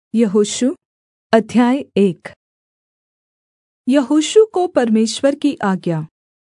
यहोशू अध्याय 1। यहोशू को परमेश्वर की आज्ञा।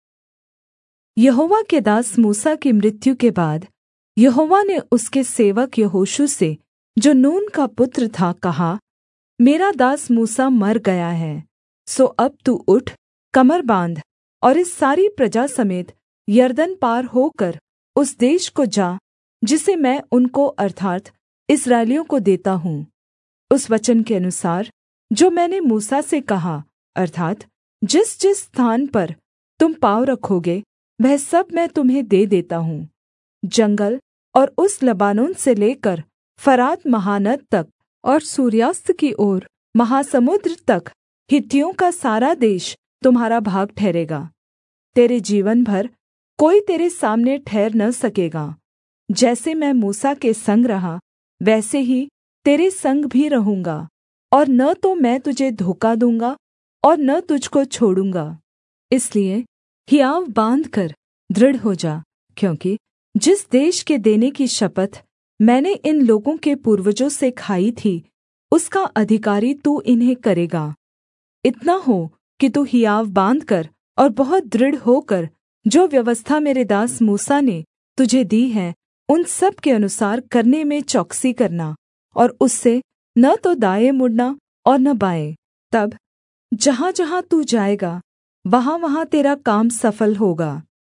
यहोवा के दास मूसा की मृत्यु के बाद यहोवा ने उसके सेवक यहोशू से, जो नून का पुत्र था, कहा, मेरा दास मूसा मर गया है, सो अब तू उठ, कमर बाँध और इस सारी प्रजा समेत यरदन पार होकर उस देश को जा जिसे मैं उनको अर्थात् इस्राएलियों को देता हूँ। उस वचन के अनुसार जो मैंने मूसा से कहा, अर्थात् जिस-जिस स्थान पर तुम पाँव रखोगे वह सब मैं तुम्हें दे देता हूँ। जंगल और उस लबानोन से लेकर फरात महानद तक और सूर्यास्त की ओर महासमुद्र तक हित्तियों का सारा देश तुम्हारा भाग ठहरेगा। तेरे जीवन भर कोई तेरे सामने ठहर न सकेगा। जैसे मैं मूसा के संग रहा वैसे ही तेरे संग भी रहूँगा, और न तो मैं तुझे धोखा दूँगा और न तुझको छोड़ूँगा। इसलिए हियाव बाँधकर दृढ़ हो जा, क्योंकि जिस देश के देने की शपथ मैंने इन लोगों के पूर्वजों से खाई थी उसका अधिकारी तू इन्हें करेगा। इतना हो कि तू हियाव बाँधकर और बहुत दृढ़ होकर जो व्यवस्था मेरे दास मूसा ने तुझे दी है उन सब के अनुसार करने में चौकसी करना, और उससे न तो दाएँ मुड़ना और न बाएँ। तब जहाँ-जहाँ तू जाएगा वहाँ-वहाँ तेरा काम सफल होगा।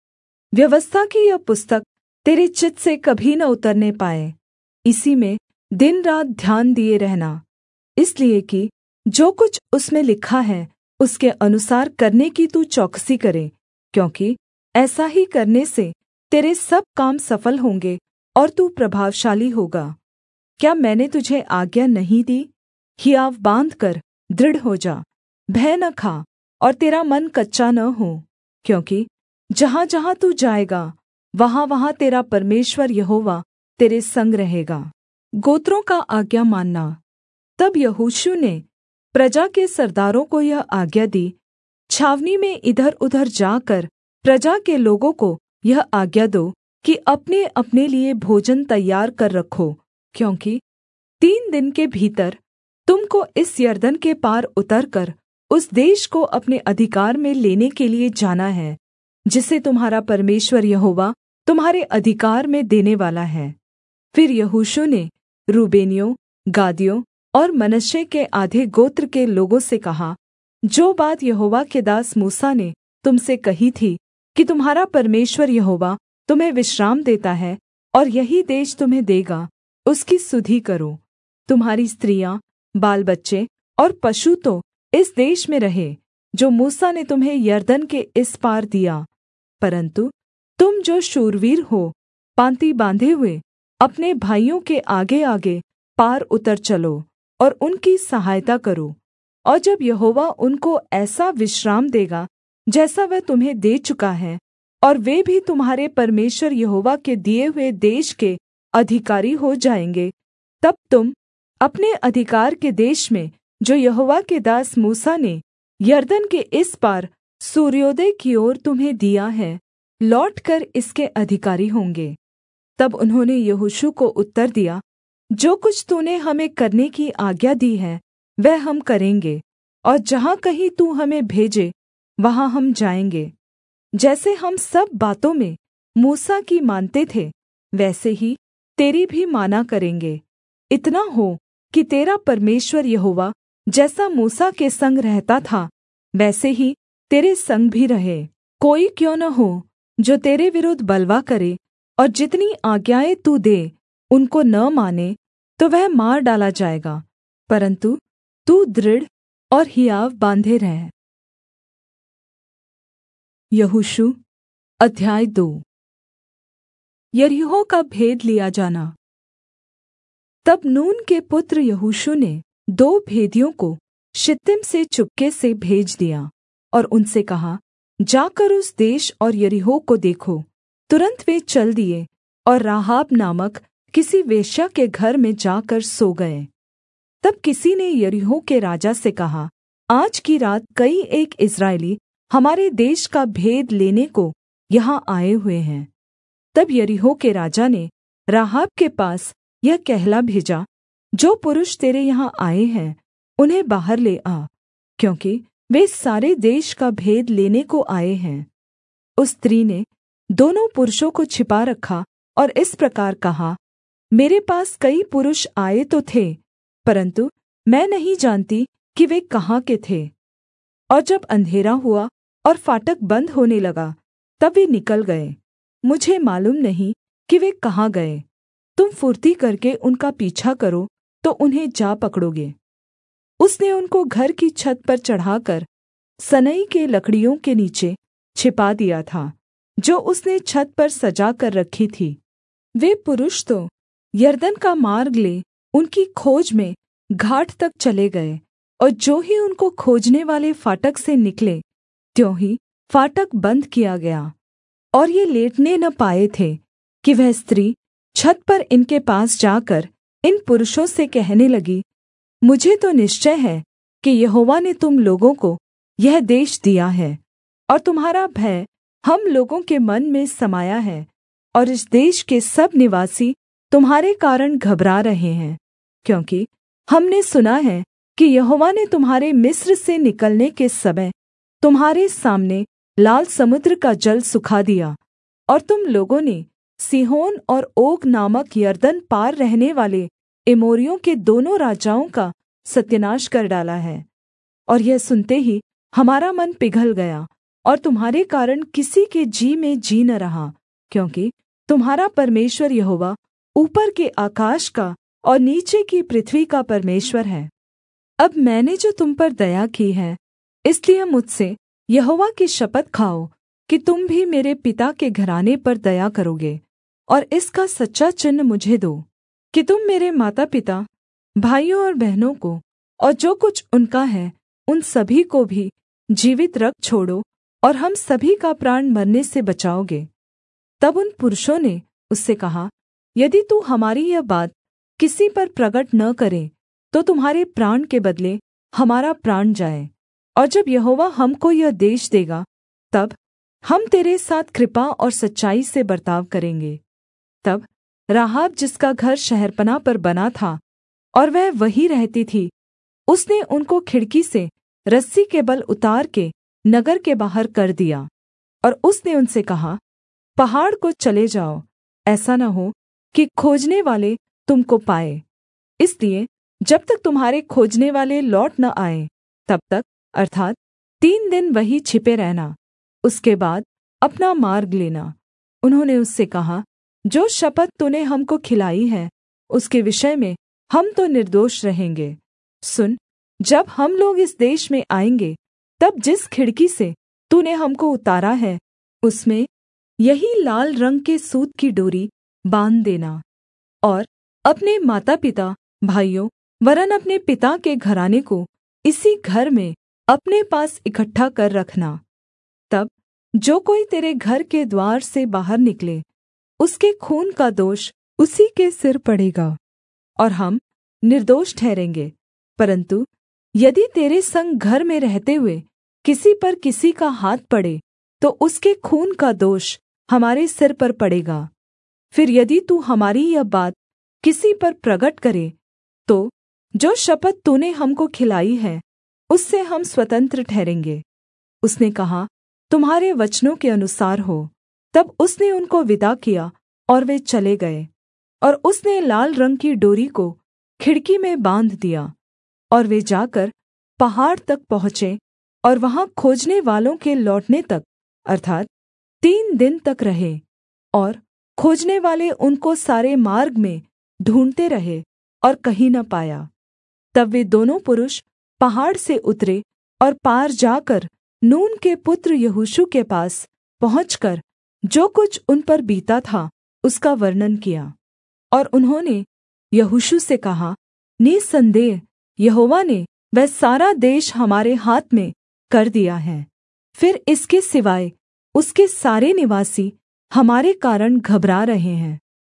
व्यवस्था की यह पुस्तक तेरे चित्त से कभी न उतरने पाए। इसी में दिन रात ध्यान दिए रहना, इसलिए कि जो कुछ उसमें लिखा है उसके अनुसार करने की तू चौकसी करे, क्योंकि ऐसा ही करने से तेरे सब काम सफल होंगे और तू प्रभावशाली होगा। क्या मैंने तुझे आज्ञा नहीं दी? हियाव बाँधकर दृढ़ हो जा, भय न खा और तेरा मन कच्चा न हो, क्योंकि जहाँ-जहाँ तू जाएगा वहाँ-वहाँ तेरा परमेश्वर यहोवा तेरे संग रहेगा। गोत्रों का आज्ञा मानना। तब यहोशू ने प्रजा के सरदारों को यह आज्ञा दी, छावनी में इधर-उधर जाकर प्रजा के लोगों को यह आज्ञा दो कि अपने-अपने लिए भोजन तैयार कर रखो, क्योंकि 3 दिन के भीतर तुम को इस यरदन के पार उतरकर उस देश को अपने अधिकार में लेने के लिए जाना है, जिसे तुम्हारा परमेश्वर यहोवा तुम्हारे अधिकार में देने वाला है। फिर यहोशू ने रूबेनियों, गादियों और मनश्शे के आधे गोत्र के लोगों से कहा, जो बात यहोवा के दास मूसा ने तुम से कही थी कि तुम्हारा परमेश्वर यहोवा तुम्हें विश्राम देता है और यही देश तुम्हें देगा, उसकी सुधि करो। तुम्हारी स्त्रियाँ, बाल बच्चे और पशु तो इस देश में रहे जो मूसा ने तुम्हें यरदन के इस पार दिया, परन्तु तुम जो शूरवीर हो, पाँति बाँधे हुए अपने भाइयों के आगे-आगे पार उतर चलो और उनकी सहायता करो। और जब यहोवा उनको ऐसा विश्राम देगा जैसा वह तुम्हें दे चुका है, और वे भी तुम्हारे परमेश्वर यहोवा के दिए हुए देश के अधिकारी हो जाएंगे, तब तुम अपने अधिकार के देश में जो यहोवा के दास मूसा ने यरदन के इस पार सूर्योदय की ओर तुम्हें दिया है, लौटकर इसके अधिकारी होंगे। तब उन्होंने यहोशू को उत्तर दिया, जो कुछ तूने हमें करने की आज्ञा दी है वह हम करेंगे, और जहाँ कहीं तू हमें भेजे वहाँ हम जाएंगे। जैसे हम सब बातों में मूसा की मानते थे वैसे ही तेरी भी माना करेंगे। इतना हो कि तेरा परमेश्वर यहोवा जैसा मूसा के संग रहता था वैसे ही तेरे संग भी रहे। कोई क्यों न हो जो तेरे विरुद्ध बलवा करे और जितनी आज्ञाएँ तू दे उनको न माने, तो वह मार डाला जाएगा, परन्तु तू दृढ़ और हियाव बाँधे रह। यहोशू अध्याय 2। यरीहो का भेद लिया जाना। तब नून के पुत्र यहोशू ने 2 भेदियों को शित्तीम से चुपके से भेज दिया और उनसे कहा, जाकर उस देश और यरीहो को देखो। तुरन्त वे चल दिए और राहाब नामक किसी वेश्या के घर में जाकर सो गए। तब किसी ने यरीहो के राजा से कहा, आज की रात कई एक इस्राएली हमारे देश का भेद लेने को यहाँ आए हुए हैं। तब यरीहो के राजा ने राहाब के पास यह कहला भेजा जो पुरुष तेरे यहाँ आए हैं उन्हें बाहर ले आ, क्योंकि वे सारे देश का भेद लेने को आए हैं। उस स्त्री ने दोनों पुरुषों को छिपा रखा और इस प्रकार कहा, मेरे पास कई पुरुष आए तो थे, परन्तु मैं नहीं जानती कि वे कहाँ के थे। और जब अंधेरा हुआ और फाटक बन्द होने लगा, तब वे निकल गए। मुझे मालूम नहीं कि वे कहाँ गए। तुम फुर्ती करके उनका पीछा करो तो उन्हें जा पकड़ोगे। उसने उनको घर की छत पर चढ़ाकर सनई के लकड़ियों के नीचे छिपा दिया था, जो उसने छत पर सजा कर रखी थी। वे पुरुष तो यरदन का मार्ग ले उनकी खोज में घाट तक चले गए, और जो ही उनको खोजने वाले फाटक से निकले, त्यों ही फाटक बन्द किया गया। और ये लेटने न पाए थे कि वह स्त्री छत पर इनके पास जाकर इन पुरुषों से कहने लगी, मुझे तो निश्चय है कि यहोवा ने तुम लोगों को यह देश दिया है, और तुम्हारा भय हम लोगों के मन में समाया है, और इस देश के सब निवासी तुम्हारे कारण घबरा रहे हैं, क्योंकि हमने सुना है कि यहोवा ने तुम्हारे मिस्र से निकलने के समय तुम्हारे सामने लाल समुद्र का जल सुखा दिया, और तुम लोगों ने सीहोन और ओग नामक यरदन पार रहने वाले एमोरियों के दोनों राजाओं का सत्यानाश कर डाला है। और यह सुनते ही हमारा मन पिघल गया, और तुम्हारे कारण किसी के जी में जी न रहा, क्योंकि तुम्हारा परमेश्वर यहोवा ऊपर के आकाश का और नीचे की पृथ्वी का परमेश्वर है। अब मैंने जो तुम पर दया की है, इसलिए मुझसे यहोवा की शपथ खाओ कि तुम भी मेरे पिता के घराने पर दया करोगे, और इसका सच्चा चिन्ह मुझे दो कि तुम मेरे माता पिता, भाइयों और बहनों को, और जो कुछ उनका है उन सभी को भी जीवित रख छोड़ो, और हम सभी का प्राण मरने से बचाओगे। तब उन पुरुषों ने उससे कहा, यदि तू हमारी यह बात किसी पर प्रगट न करे, तो तुम्हारे प्राण के बदले हमारा प्राण जाए। और जब यहोवा हमको यह देश देगा, तब हम तेरे साथ कृपा और सच्चाई से बर्ताव करेंगे। तब राहाब, जिसका घर शहरपनाह पर बना था और वह वहीं रहती थी, उसने उनको खिड़की से रस्सी के बल उतार के नगर के बाहर कर दिया। और उसने उनसे कहा, पहाड़ को चले जाओ, ऐसा न हो कि खोजने वाले तुमको पाए। इसलिए जब तक तुम्हारे खोजने वाले लौट न आए, तब तक अर्थात् 3 दिन वहीं छिपे रहना, उसके बाद अपना मार्ग लेना। उन्होंने उससे कहा, जो शपथ तूने हमको खिलाई है, उसके विषय में हम तो निर्दोष रहेंगे। सुन, जब हम लोग इस देश में आएँगे, तब जिस खिड़की से तूने हमको उतारा है, उसमें यही लाल रंग के सूत की डोरी बाँध देना, और अपने माता पिता, भाइयों वरन् अपने पिता के घराने को इसी घर में अपने पास इकट्ठा कर रखना। तब जो कोई तेरे घर के द्वार से बाहर निकले, उसके खून का दोष उसी के सिर पड़ेगा, और हम निर्दोष ठहरेंगे। परन्तु यदि तेरे संग घर में रहते हुए किसी पर किसी का हाथ पड़े, तो उसके खून का दोष हमारे सिर पर पड़ेगा। फिर यदि तू हमारी यह बात किसी पर प्रगट करे, तो जो शपथ तूने हमको खिलाई है, उससे हम स्वतंत्र ठहरेंगे। उसने कहा, तुम्हारे वचनों के अनुसार हो। तब उसने उनको विदा किया, और वे चले गए। और उसने लाल रंग की डोरी को खिड़की में बाँध दिया, और वे जाकर पहाड़ तक पहुँचे, और वहाँ खोजने वालों के लौटने तक अर्थात् 3 दिन तक रहे। और खोजने वाले उनको सारे मार्ग में ढूँढ़ते रहे, और कहीं न पाया। तब वे दोनों पुरुष पहाड़ से उतरे, और पार जाकर नून के पुत्र यहोशू के पास पहुँचकर जो कुछ उन पर बीता था उसका वर्णन किया। और उन्होंने यहोशू से कहा, निःसन्देह यहोवा ने वह सारा देश हमारे हाथ में कर दिया है। फिर इसके सिवाय उसके सारे निवासी हमारे कारण घबरा रहे हैं।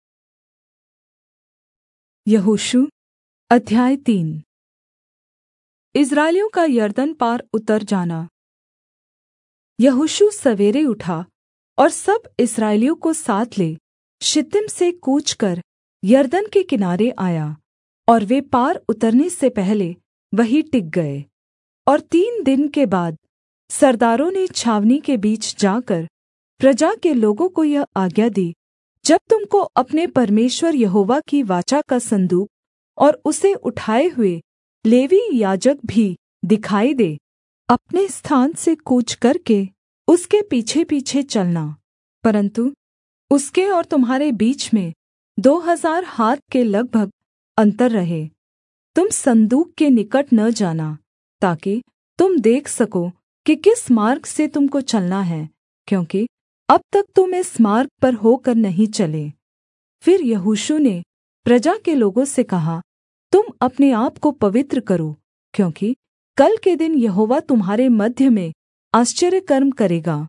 यहोशू अध्याय 3। इस्राएलियों का यरदन पार उतर जाना। यहोशू सवेरे उठा और सब इस्राएलियों को साथ ले शित्तीम से कूच कर यरदन के किनारे आया, और वे पार उतरने से पहले वहीं टिक गए। और 3 दिन के बाद सरदारों ने छावनी के बीच जाकर प्रजा के लोगों को यह आज्ञा दी, जब तुम को अपने परमेश्वर यहोवा की वाचा का सन्दूक और उसे उठाए हुए लेवीय याजक भी दिखाई दे, अपने स्थान से कूच करके उसके पीछे-पीछे चलना। परन्तु उसके और तुम्हारे बीच में 2000 हाथ के लगभग अन्तर रहे। तुम सन्दूक के निकट न जाना, ताकि तुम देख सको कि किस मार्ग से तुम को चलना है, क्योंकि अब तक तुम इस मार्ग पर होकर नहीं चले। फिर यहोशू ने प्रजा के लोगों से कहा, तुम अपने आप को पवित्र करो, क्योंकि कल के दिन यहोवा तुम्हारे मध्य में आश्चर्यकर्म करेगा।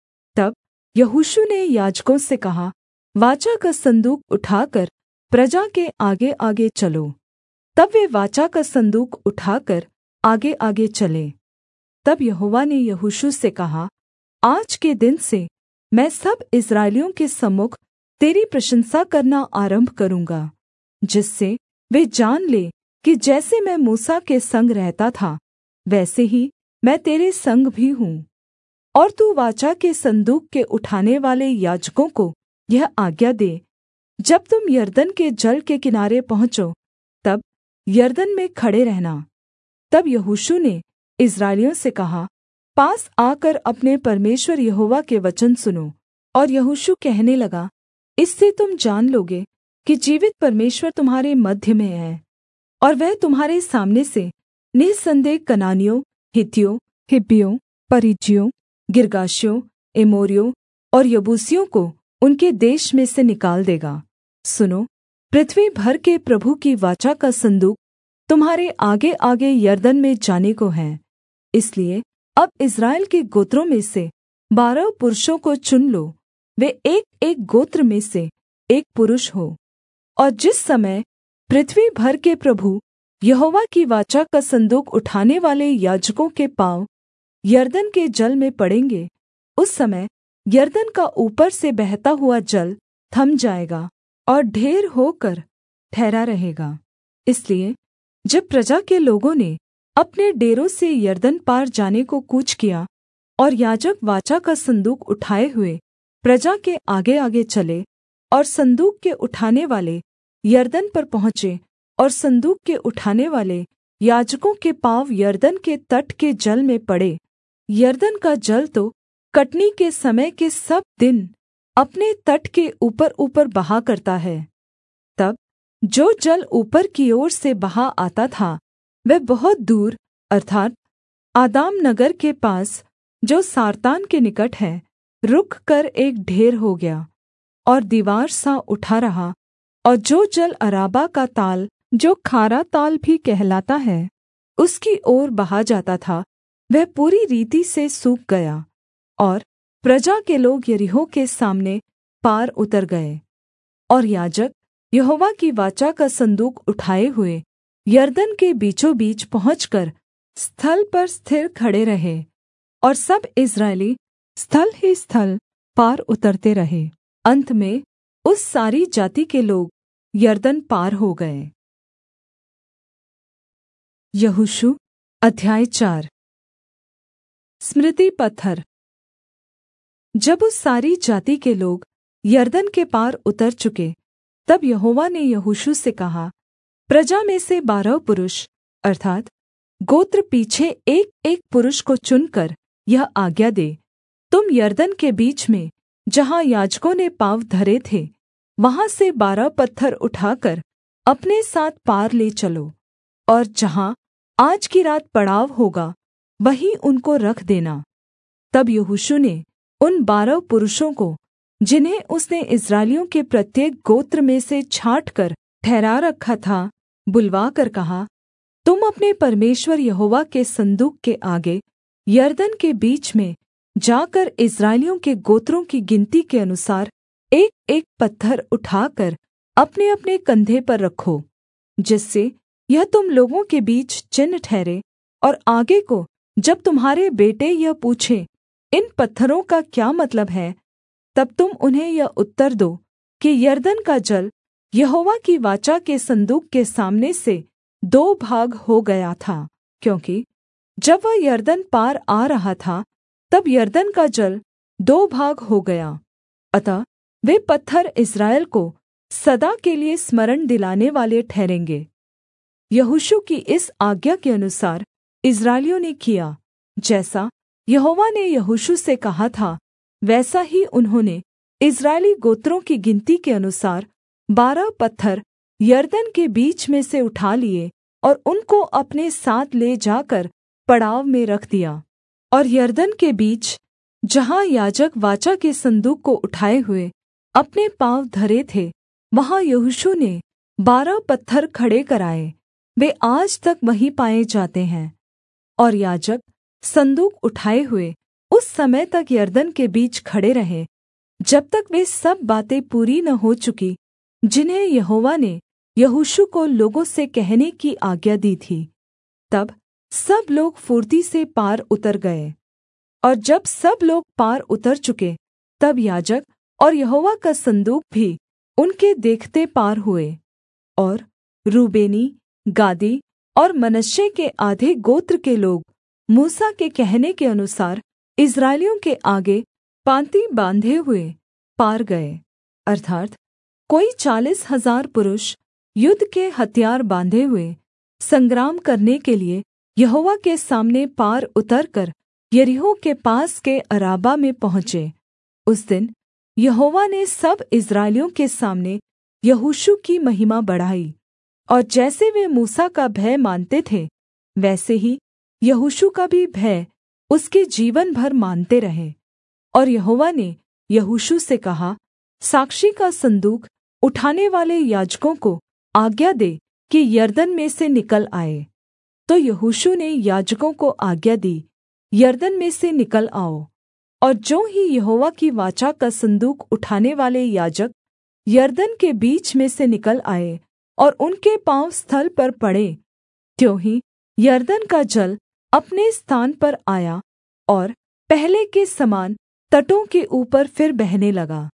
तब यहोशू ने याजकों से कहा, वाचा का सन्दूक उठाकर प्रजा के आगे-आगे चलो। तब वे वाचा का सन्दूक उठाकर आगे-आगे चले। तब यहोवा ने यहोशू से कहा, आज के दिन से मैं सब इस्राएलियों के सम्मुख तेरी प्रशंसा करना आरम्भ करूँगा, जिससे वे जान ले कि जैसे मैं मूसा के संग रहता था, वैसे ही मैं तेरे संग भी हूँ। और तू वाचा के सन्दूक के उठानेवाले याजकों को यह आज्ञा दे, जब तुम यरदन के जल के किनारे पहुँचो, तब यरदन में खड़े रहना। तब यहोशू ने इस्राएलियों से कहा, पास आकर अपने परमेश्वर यहोवा के वचन सुनो। और यहोशू कहने लगा, इससे तुम जान लोगे कि जीवित परमेश्वर तुम्हारे मध्य में है, और वह तुम्हारे सामने से निःसन्देह कनानियों, हित्तियों, हिब्बियों, परिज्जियों, गिर्गाशियों, एमोरियों और यबूसियों को उनके देश में से निकाल देगा। सुनो, पृथ्वी भर के प्रभु की वाचा का सन्दूक तुम्हारे आगे-आगे यरदन में जाने को है। इसलिए अब इस्राएल के गोत्रों में से 12 पुरुषों को चुन लो, वे एक-एक गोत्र में से एक पुरुष हो। और जिस समय पृथ्वी भर के प्रभु यहोवा की वाचा का सन्दूक उठाने वाले याजकों के पाँव यरदन के जल में पड़ेंगे, उस समय यरदन का ऊपर से बहता हुआ जल थम जाएगा और ढेर होकर ठहरा रहेगा। इसलिए जब प्रजा के लोगों ने अपने डेरों से यरदन पार जाने को कूच किया और याजक वाचा का सन्दूक उठाए हुए प्रजा के आगे-आगे चले, और सन्दूक के उठाने वाले यरदन पर पहुँचे, और सन्दूक के उठाने वाले याजकों के पाँव यरदन के तट के जल में पड़े। यरदन का जल तो कटनी के समय के सब दिन अपने तट के ऊपर-ऊपर बहा करता है। तब जो जल ऊपर की ओर से बहा आता था, वह बहुत दूर अर्थात् आदाम नगर के पास, जो सारतान के निकट है, रुक कर एक ढेर हो गया और दीवार सा उठा रहा। और जो जल अराबा का ताल, जो खारा ताल भी कहलाता है, उसकी ओर बहा जाता था, वह पूरी रीति से सूख गया। और प्रजा के लोग यरीहो के सामने पार उतर गए। और याजक यहोवा की वाचा का सन्दूक उठाए हुए यरदन के बीचों बीच पहुँचकर स्थल पर स्थिर खड़े रहे, और सब इस्राएली स्थल ही स्थल पार उतरते रहे। अन्त में उस सारी जाति के लोग यरदन पार हो गए। यहोशू अध्याय 4। स्मृति पत्थर। जब उस सारी जाति के लोग यरदन के पार उतर चुके, तब यहोवा ने यहोशू से कहा, प्रजा में से 12 पुरुष अर्थात् गोत्र पीछे एक-एक पुरुष को चुनकर यह आज्ञा दे, तुम यरदन के बीच में जहाँ याजकों ने पाँव धरे थे, वहाँ से 12 पत्थर उठाकर अपने साथ पार ले चलो, और जहाँ आज की रात पड़ाव होगा वहीं उनको रख देना। तब यहोशू ने उन 12 पुरुषों को, जिन्हें उसने इस्राएलियों के प्रत्येक गोत्र में से छाँटकर ठहरा रखा था, बुलवाकर कहा, तुम अपने परमेश्वर यहोवा के सन्दूक के आगे यरदन के बीच में जाकर इस्राएलियों के गोत्रों की गिनती के अनुसार एक-एक पत्थर उठाकर अपने-अपने कंधे पर रखो, जिससे यह तुम लोगों के बीच चिन्ह ठहरे। और आगे को जब तुम्हारे बेटे यह पूछें, इन पत्थरों का क्या मतलब है, तब तुम उन्हें यह उत्तर दो कि यरदन का जल यहोवा की वाचा के सन्दूक के सामने से 2 भाग हो गया था, क्योंकि जब वह यरदन पार आ रहा था तब यरदन का जल 2 भाग हो गया। अतः वे पत्थर इस्राएल को सदा के लिए स्मरण दिलाने वाले ठहरेंगे। यहोशू की इस आज्ञा के अनुसार इस्राएलियों ने किया, जैसा यहोवा ने यहोशू से कहा था, वैसा ही उन्होंने इस्राएली गोत्रों की गिनती के अनुसार 12 पत्थर यरदन के बीच में से उठा लिए और उनको अपने साथ ले जाकर पड़ाव में रख दिया। और यरदन के बीच जहाँ याजक वाचा के सन्दूक को उठाए हुए अपने पाँव धरे थे, वहाँ यहोशू ने 12 पत्थर खड़े कराए। वे आज तक वहीं पाए जाते हैं। और याजक सन्दूक उठाए हुए उस समय तक यरदन के बीच खड़े रहे, जब तक वे सब बातें पूरी न हो चुकी जिन्हें यहोवा ने यहोशू को लोगों से कहने की आज्ञा दी थी। तब सब लोग फुर्ती से पार उतर गए। और जब सब लोग पार उतर चुके, तब याजक और यहोवा का सन्दूक भी उनके देखते पार हुए। और रूबेनी, गादी और मनश्शे के आधे गोत्र के लोग मूसा के कहने के अनुसार इस्राएलियों के आगे पाँति बाँधे हुए पार गए, अर्थात् कोई 40,000 पुरुष युद्ध के हथियार बाँधे हुए संग्राम करने के लिए यहोवा के सामने पार उतरकर यरीहो के पास के अराबा में पहुँचे। उस दिन यहोवा ने सब इस्राएलियों के सामने यहोशू की महिमा बढ़ाई, और जैसे वे मूसा का भय मानते थे, वैसे ही यहोशू का भी भय उसके जीवन भर मानते रहे। और यहोवा ने यहोशू से कहा, साक्षी का सन्दूक उठाने वाले याजकों को आज्ञा दे कि यरदन में से निकल आए। तो यहोशू ने याजकों को आज्ञा दी, यरदन में से निकल आओ। और ज्यों ही यहोवा की वाचा का सन्दूक उठाने वाले याजक यरदन के बीच में से निकल आए और उनके पाँव स्थल पर पड़े, त्यों ही यरदन का जल अपने स्थान पर आया और पहले के समान तटों के ऊपर फिर बहने लगा।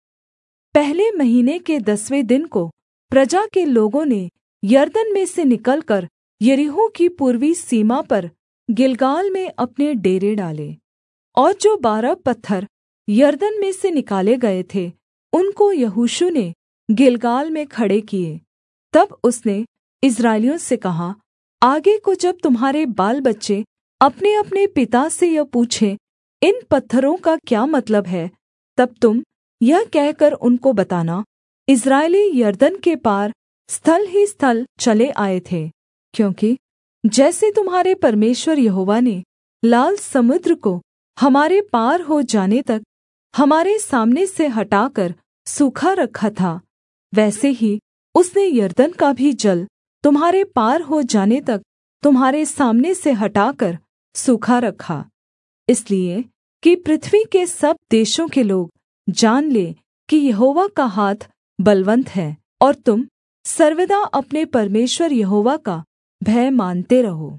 पहले महीने के 10वें दिन को प्रजा के लोगों ने यरदन में से निकलकर यरीहो की पूर्वी सीमा पर गिलगाल में अपने डेरे डाले। और जो 12 पत्थर यरदन में से निकाले गए थे, उनको यहोशू ने गिलगाल में खड़े किए। तब उसने इस्राएलियों से कहा, आगे को जब तुम्हारे बाल बच्चे अपने-अपने पिता से यह पूछें, इन पत्थरों का क्या मतलब है, तब तुम यह कहकर उनको बताना, इस्राएली यरदन के पार स्थल ही स्थल चले आए थे, क्योंकि जैसे तुम्हारे परमेश्वर यहोवा ने लाल समुद्र को हमारे पार हो जाने तक हमारे सामने से हटाकर सूखा रखा था, वैसे ही उसने यरदन का भी जल तुम्हारे पार हो जाने तक तुम्हारे सामने से हटाकर सूखा रखा, इसलिए कि पृथ्वी के सब देशों के लोग जान लें कि यहोवा का हाथ बलवन्त है, और तुम सर्वदा अपने परमेश्वर यहोवा का भय मानते रहो।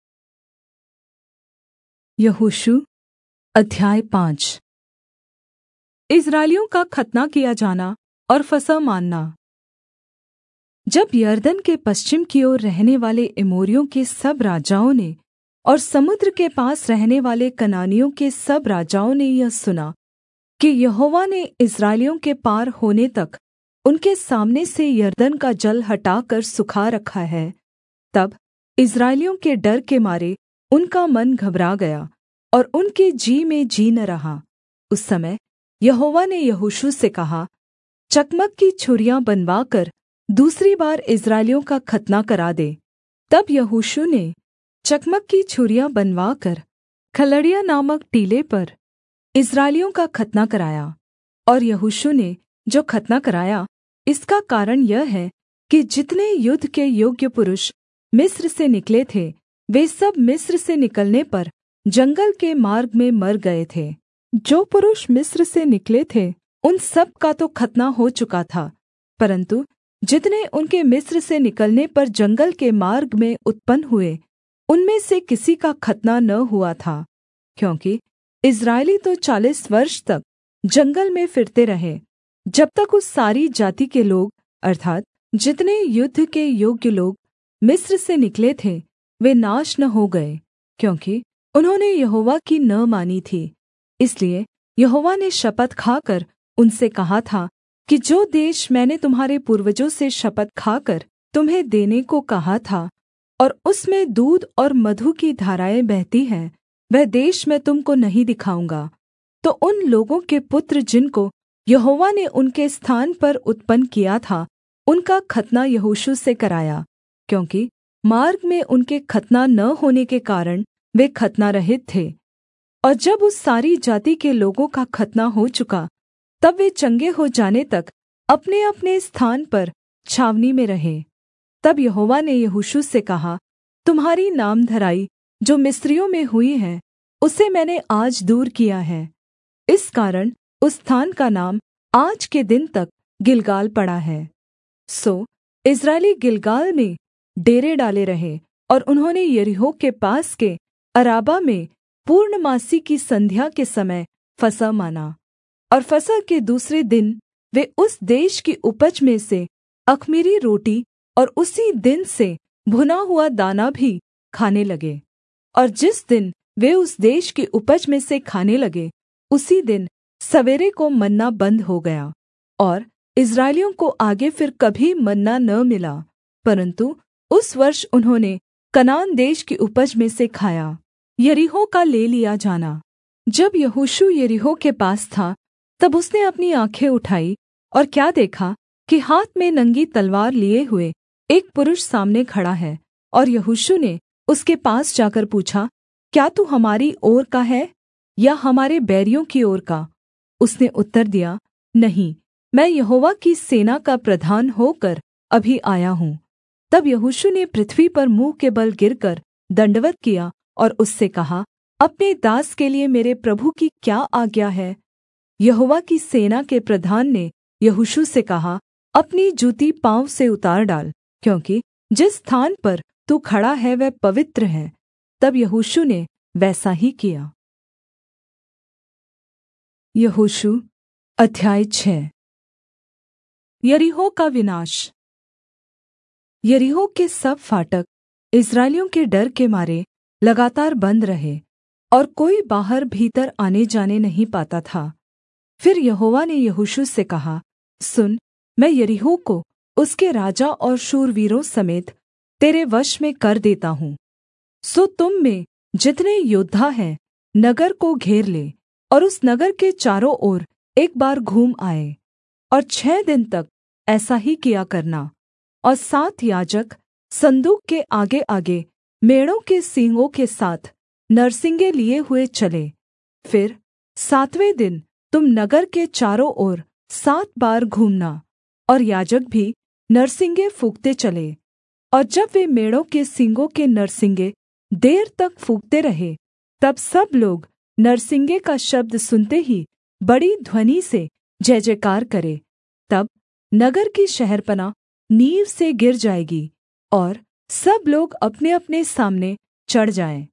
यहोशू अध्याय 5। इस्राएलियों का खतना किया जाना और फसह मानना। जब यरदन के पश्चिम की ओर रहने वाले एमोरियों के सब राजाओं ने और समुद्र के पास रहने वाले कनानियों के सब राजाओं ने यह सुना कि यहोवा ने इस्राएलियों के पार होने तक उनके सामने से यरदन का जल हटाकर सुखा रखा है, तब इस्राएलियों के डर के मारे उनका मन घबरा गया और उनके जी में जी न रहा। उस समय यहोवा ने यहोशू से कहा, चकमक की छुरियाँ बनवाकर दूसरी बार इस्राएलियों का खतना करा दे। तब यहोशू ने चकमक की छुरियाँ बनवाकर खलड़िया नामक टीले पर इस्राएलियों का खतना कराया। और यहोशू ने जो खतना कराया, इसका कारण यह है कि जितने युद्ध के योग्य पुरुष मिस्र से निकले थे, वे सब मिस्र से निकलने पर जंगल के मार्ग में मर गए थे। जो पुरुष मिस्र से निकले थे, उन सब का तो खतना हो चुका था, परन्तु जितने उनके मिस्र से निकलने पर जंगल के मार्ग में उत्पन्न हुए, उनमें से किसी का खतना न हुआ था, क्योंकि इस्राएली तो 40 वर्ष तक जंगल में फिरते रहे, जब तक उस सारी जाति के लोग अर्थात् जितने युद्ध के योग्य लोग मिस्र से निकले थे वे नाश न हो गए, क्योंकि उन्होंने यहोवा की न मानी थी। इसलिए यहोवा ने शपथ खाकर उनसे कहा था कि जो देश मैंने तुम्हारे पूर्वजों से शपथ खाकर तुम्हें देने को कहा था और उसमें दूध और मधु की धाराएँ बहती हैं, वह देश मैं तुम को नहीं दिखाऊँगा। तो उन लोगों के पुत्र जिनको यहोवा ने उनके स्थान पर उत्पन्न किया था, उनका खतना यहोशू से कराया, क्योंकि मार्ग में उनके खतना न होने के कारण वे खतनारहित थे। और जब उस सारी जाति के लोगों का खतना हो चुका, तब वे चंगे हो जाने तक अपने-अपने स्थान पर छावनी में रहे। तब यहोवा ने यहोशू से कहा, तुम्हारी नामधराई जो मिस्रियों में हुई है, उसे मैंने आज दूर किया है। इस कारण उस स्थान का नाम आज के दिन तक गिलगाल पड़ा है। सो इस्राएली गिलगाल में डेरे डाले रहे, और उन्होंने यरीहो के पास के अराबा में पूर्णमासी की संध्या के समय फसह माना। और फसह के दूसरे दिन वे उस देश की उपज में से अख़मीरी रोटी और उसी दिन से भुना हुआ दाना भी खाने लगे। और जिस दिन वे उस देश की उपज में से खाने लगे, उसी दिन सवेरे को मन्ना बन्द हो गया, और इस्राएलियों को आगे फिर कभी मन्ना न मिला, परन्तु उस वर्ष उन्होंने कनान देश की उपज में से खाया। यरीहो का ले लिया जाना। जब यहोशू यरीहो के पास था, तब उसने अपनी आँखें उठाई और क्या देखा कि हाथ में नंगी तलवार लिए हुए एक पुरुष सामने खड़ा है। और यहोशू ने उसके पास जाकर पूछा, क्या तू हमारी ओर का है या हमारे बैरियों की ओर का? उसने उत्तर दिया, नहीं, मैं यहोवा की सेना का प्रधान होकर अभी आया हूँ। तब यहोशू ने पृथ्वी पर मुँह के बल गिरकर दण्डवत् किया और उससे कहा, अपने दास के लिये मेरे प्रभु की क्या आज्ञा है? यहोवा की सेना के प्रधान ने यहोशू से कहा, अपनी जूती पाँव से उतार डाल, क्योंकि जिस स्थान पर तू खड़ा है वह पवित्र है। तब यहोशू ने वैसा ही किया। यहोशू अध्याय 6। यरीहो का विनाश। यरीहो के सब फाटक इस्राएलियों के डर के मारे लगातार बंद रहे, और कोई बाहर भीतर आने जाने नहीं पाता था। फिर यहोवा ने यहोशू से कहा, सुन, मैं यरीहो को उसके राजा और शूरवीरों समेत तेरे वश में कर देता हूँ। सो तुम में जितने योद्धा हैं नगर को घेर ले, और उस नगर के चारों ओर एक बार घूम आए, और 6 दिन तक ऐसा ही किया करना। और 7 याजक सन्दूक के आगे-आगे मेढ़ों के सींगों के साथ नरसिंगे लिए हुए चले। फिर 7वें दिन तुम नगर के चारों ओर 7 बार घूमना, और याजक भी नरसिंगे फूँकते चले। और जब वे मेढ़ों के सींगों के नरसिंगे देर तक फूँकते रहे, तब सब लोग नरसिंगे का शब्द सुनते ही बड़ी ध्वनि से जय जयकार करे। तब नगर की शहरपनाह नींव से गिर जाएगी, और सब लोग अपने-अपने सामने चढ़ जाएँ।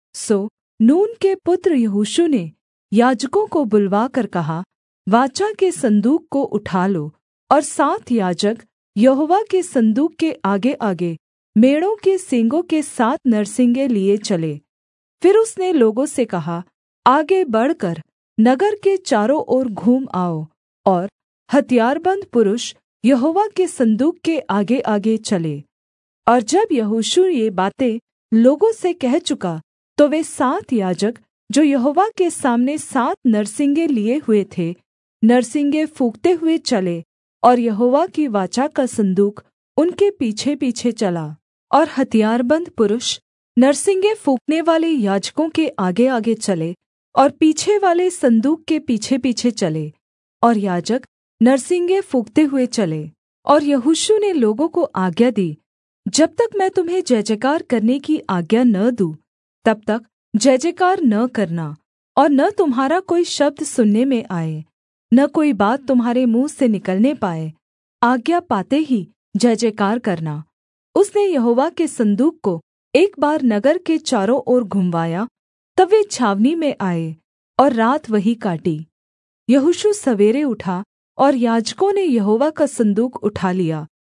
सो नून के पुत्र यहोशू ने याजकों को बुलवाकर कहा, वाचा के सन्दूक को उठा लो। और 7 याजक यहोवा के सन्दूक के आगे-आगे मेढ़ों के सींगों के 7 नरसिंगे लिए चले। फिर उसने लोगों से कहा, आगे बढ़कर नगर के चारों ओर घूम आओ, और हथियारबन्द पुरुष यहोवा के सन्दूक के आगे-आगे चले। और जब यहोशू ये बातें लोगों से कह चुका, तो वे 7 याजक जो यहोवा के सामने 7 नरसिंगे लिए हुए थे, नरसिंगे फूँकते हुए चले, और यहोवा की वाचा का सन्दूक उनके पीछे-पीछे चला। और हथियारबन्द पुरुष नरसिंगे फूँकने वाले याजकों के आगे-आगे चले, और पीछे वाले सन्दूक के पीछे-पीछे चले, और याजक नरसिंगे फूँकते हुए चले। और यहोशू ने लोगों को आज्ञा दी, जब तक मैं तुम्हें जय जयकार करने की आज्ञा न दूँ, तब तक जय जयकार न करना, और न तुम्हारा कोई शब्द सुनने में आए, न कोई बात तुम्हारे मुँह से निकलने पाए। आज्ञा पाते ही जय जयकार करना। उसने यहोवा के सन्दूक को एक बार नगर के चारों ओर घुमवाया, तब वे छावनी में आए और रात वहीं काटी। यहोशू सवेरे उठा, और याजकों ने यहोवा का सन्दूक उठा लिया,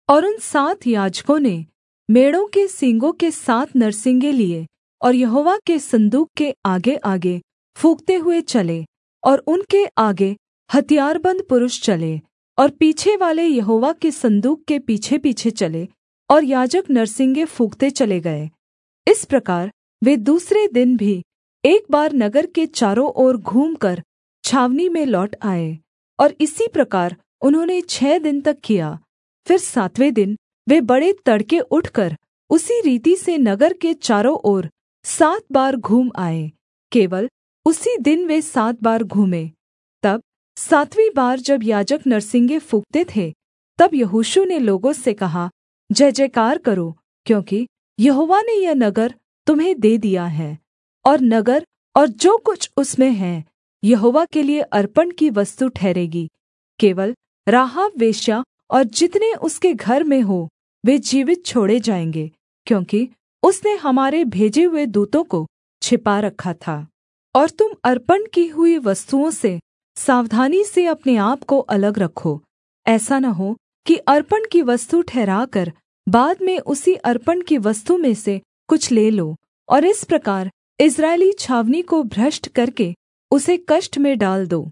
और उन 7 याजकों ने मेढ़ों के सींगों के 7 नरसिंगे लिए और यहोवा के सन्दूक के आगेआगे फूँकते हुए चले, और उनके आगे हथियारबन्द पुरुष चले, और पीछे वाले यहोवा के सन्दूक के पीछेपीछे चले, और याजक नरसिंगे फूँकते चले गए। इस प्रकार वे दूसरे दिन भी एक बार नगर के चारों ओर घूमकर छावनी में लौट आए, और इसी प्रकार उन्होंने 6 दिन तक किया। फिर 7वें दिन वे बड़े तड़के उठकर उसी रीति से नगर के चारों ओर 7 बार घूम आए, केवल उसी दिन वे 7 बार घूमे। तब 7वीं बार जब याजक नरसिंगे फूँकते थे, तब यहोशू ने लोगों से कहा, जय जयकार करो, क्योंकि यहोवा ने यह नगर तुम्हें दे दिया है, और नगर और जो कुछ उसमें है यहोवा के लिए अर्पण की वस्तु ठहरेगी। केवल राहाब वेश्या और जितने उसके घर में हो वे जीवित छोड़े जाएँगे, क्योंकि उसने हमारे भेजे हुए दूतों को छिपा रखा था। और तुम अर्पण की हुई वस्तुओं से सावधानी से अपने आप को अलग रखो, ऐसा न हो कि अर्पण की वस्तु ठहराकर बाद में उसी अर्पण की वस्तु में से कुछ ले लो, और इस प्रकार इस्राएली छावनी को भ्रष्ट करके उसे कष्ट में डाल दो।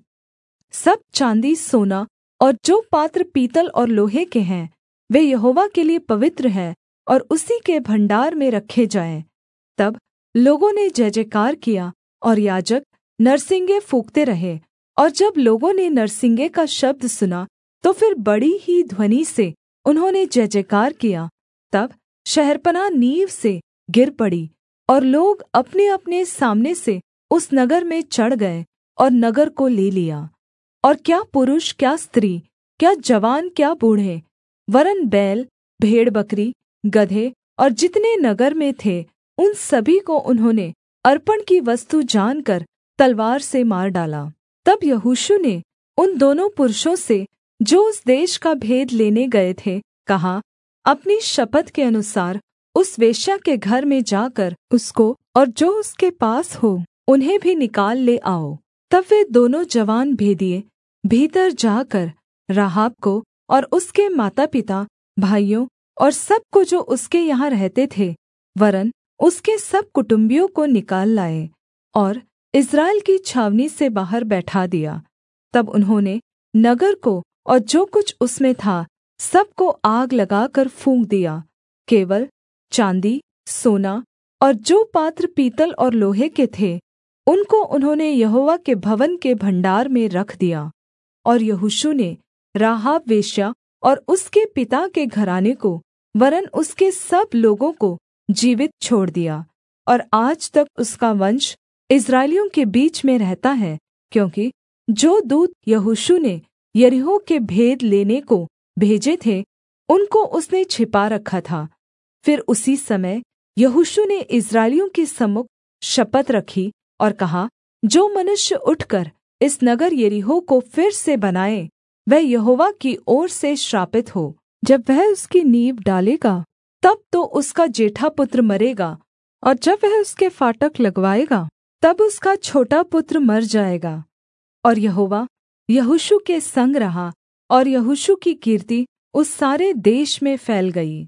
सब चाँदी सोना और जो पात्र पीतल और लोहे के हैं वे यहोवा के लिए पवित्र हैं और उसी के भण्डार में रखे जाएँ। तब लोगों ने जय जयकार किया और याजक नरसिंगे फूँकते रहे। और जब लोगों ने नरसिंगे का शब्द सुना तो फिर बड़ी ही ध्वनि से उन्होंने जय जयकार किया। तब शहरपनाह नींव से गिर पड़ी, और लोग अपने-अपने सामने से उस नगर में चढ़ गए और नगर को ले लिया। और क्या पुरुष, क्या स्त्री, क्या जवान, क्या बूढ़े, वरन् बैल, भेड़-बकरी, गदहे और जितने नगर में थे, उन सभी को उन्होंने अर्पण की वस्तु जानकर तलवार से मार डाला। तब यहोशू ने उन दोनों पुरुषों से जो उस देश का भेद लेने गए थे कहा, अपनी शपथ के अनुसार उस वेश्या के घर में जाकर उसको और जो उसके पास हो उन्हें भी निकाल ले आओ। तब वे दोनों जवान भेदिए भीतर जाकर राहाब को और उसके माता पिता, भाइयों और सब को जो उसके यहाँ रहते थे, वरन् उसके सब कुटुम्बियों को निकाल लाए और इस्राएल की छावनी से बाहर बैठा दिया। तब उन्होंने नगर को और जो कुछ उसमें था सब को आग लगाकर फूँक दिया, केवल चाँदी, सोना और जो पात्र पीतल और लोहे के थे उनको उन्होंने यहोवा के भवन के भण्डार में रख दिया। और यहोशू ने राहाब वेश्या और उसके पिता के घराने को वरन् उसके सब लोगों को जीवित छोड़ दिया, और आज तक उसका वंश इस्राएलियों के बीच में रहता है, क्योंकि जो दूत यहोशू ने यरीहो के भेद लेने को भेजे थे उनको उसने छिपा रखा था। फिर उसी समय यहोशू ने इस्राएलियों के सम्मुख शपथ रखी और कहा, जो मनुष्य उठकर इस नगर यरीहो को फिर से बनाए वह यहोवा की ओर से श्रापित हो। जब वह उसकी नींव डालेगा तब तो उसका जेठा पुत्र मरेगा, और जब वह उसके फाटक लगवाएगा तब उसका छोटा पुत्र मर जाएगा। और यहोवा यहोशू के संग रहा, और यहोशू की कीर्ति उस सारे देश में फैल गई।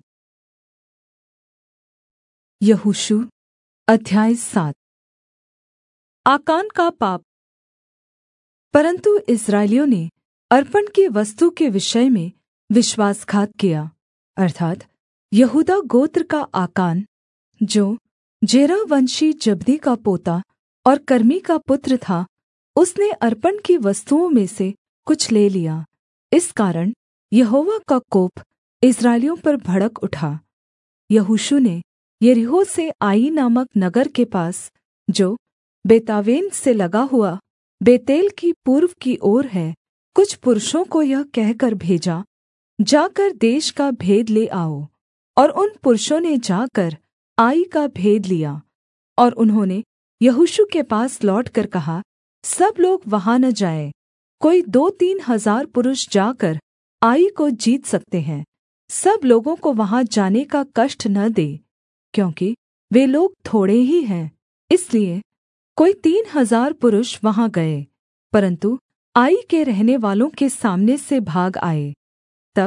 यहोशू अध्याय 7। आकान का पाप। परन्तु इस्राएलियों ने अर्पण की वस्तु के विषय में विश्वासघात किया, अर्थात् यहूदा गोत्र का आकान, जो जेरह वंशी जब्दी का पोता और कर्मी का पुत्र था, उसने अर्पण की वस्तुओं में से कुछ ले लिया। इस कारण यहोवा का कोप इस्राएलियों पर भड़क उठा। यहोशू ने यरीहो से आई नामक नगर के पास, जो बेतावेन से लगा हुआ बेतेल की पूर्व की ओर है, कुछ पुरुषों को यह कहकर भेजा, जाकर देश का भेद ले आओ। और उन पुरुषों ने जाकर आई का भेद लिया। और उन्होंने यहोशू के पास लौटकर कहा, सब लोग वहाँ न जाएँ, कोई 2-3 हजार पुरुष जाकर आई को जीत सकते हैं। सब लोगों को वहाँ जाने का कष्ट न दे, क्योंकि वे लोग थोड़े ही हैं। इसलिए कोई 3 हजार पुरुष वहाँ गए, परन्तु आई के रहने वालों के सामने से भाग आए। तब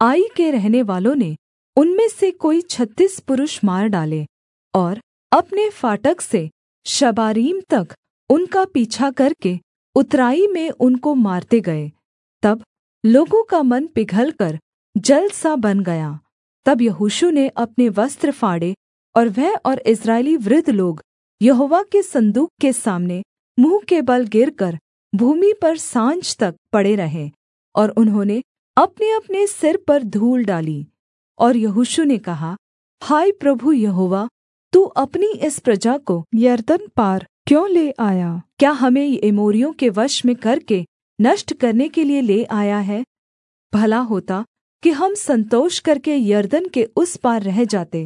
आई के रहने वालों ने उनमें से कोई 36 पुरुष मार डाले और अपने फाटक से शबारीम तक उनका पीछा करके उतराई में उनको मारते गए। तब लोगों का मन पिघलकर जल सा बन गया। तब यहोशू ने अपने वस्त्र फाड़े और वह और इस्राएली वृद्ध लोग यहोवा के सन्दूक के सामने मुँह के बल गिरकर भूमि पर साँझ तक पड़े रहे। और उन्होंने अपने-अपने सिर पर धूल डाली। और यहोशू ने कहा, हाय प्रभु यहोवा, तू अपनी इस प्रजा को यरदन पार क्यों ले आया? क्या हमें एमोरियों के वश में करके नष्ट करने के लिए ले आया है? भला होता कि हम संतोष करके यरदन के उस पार रह जाते।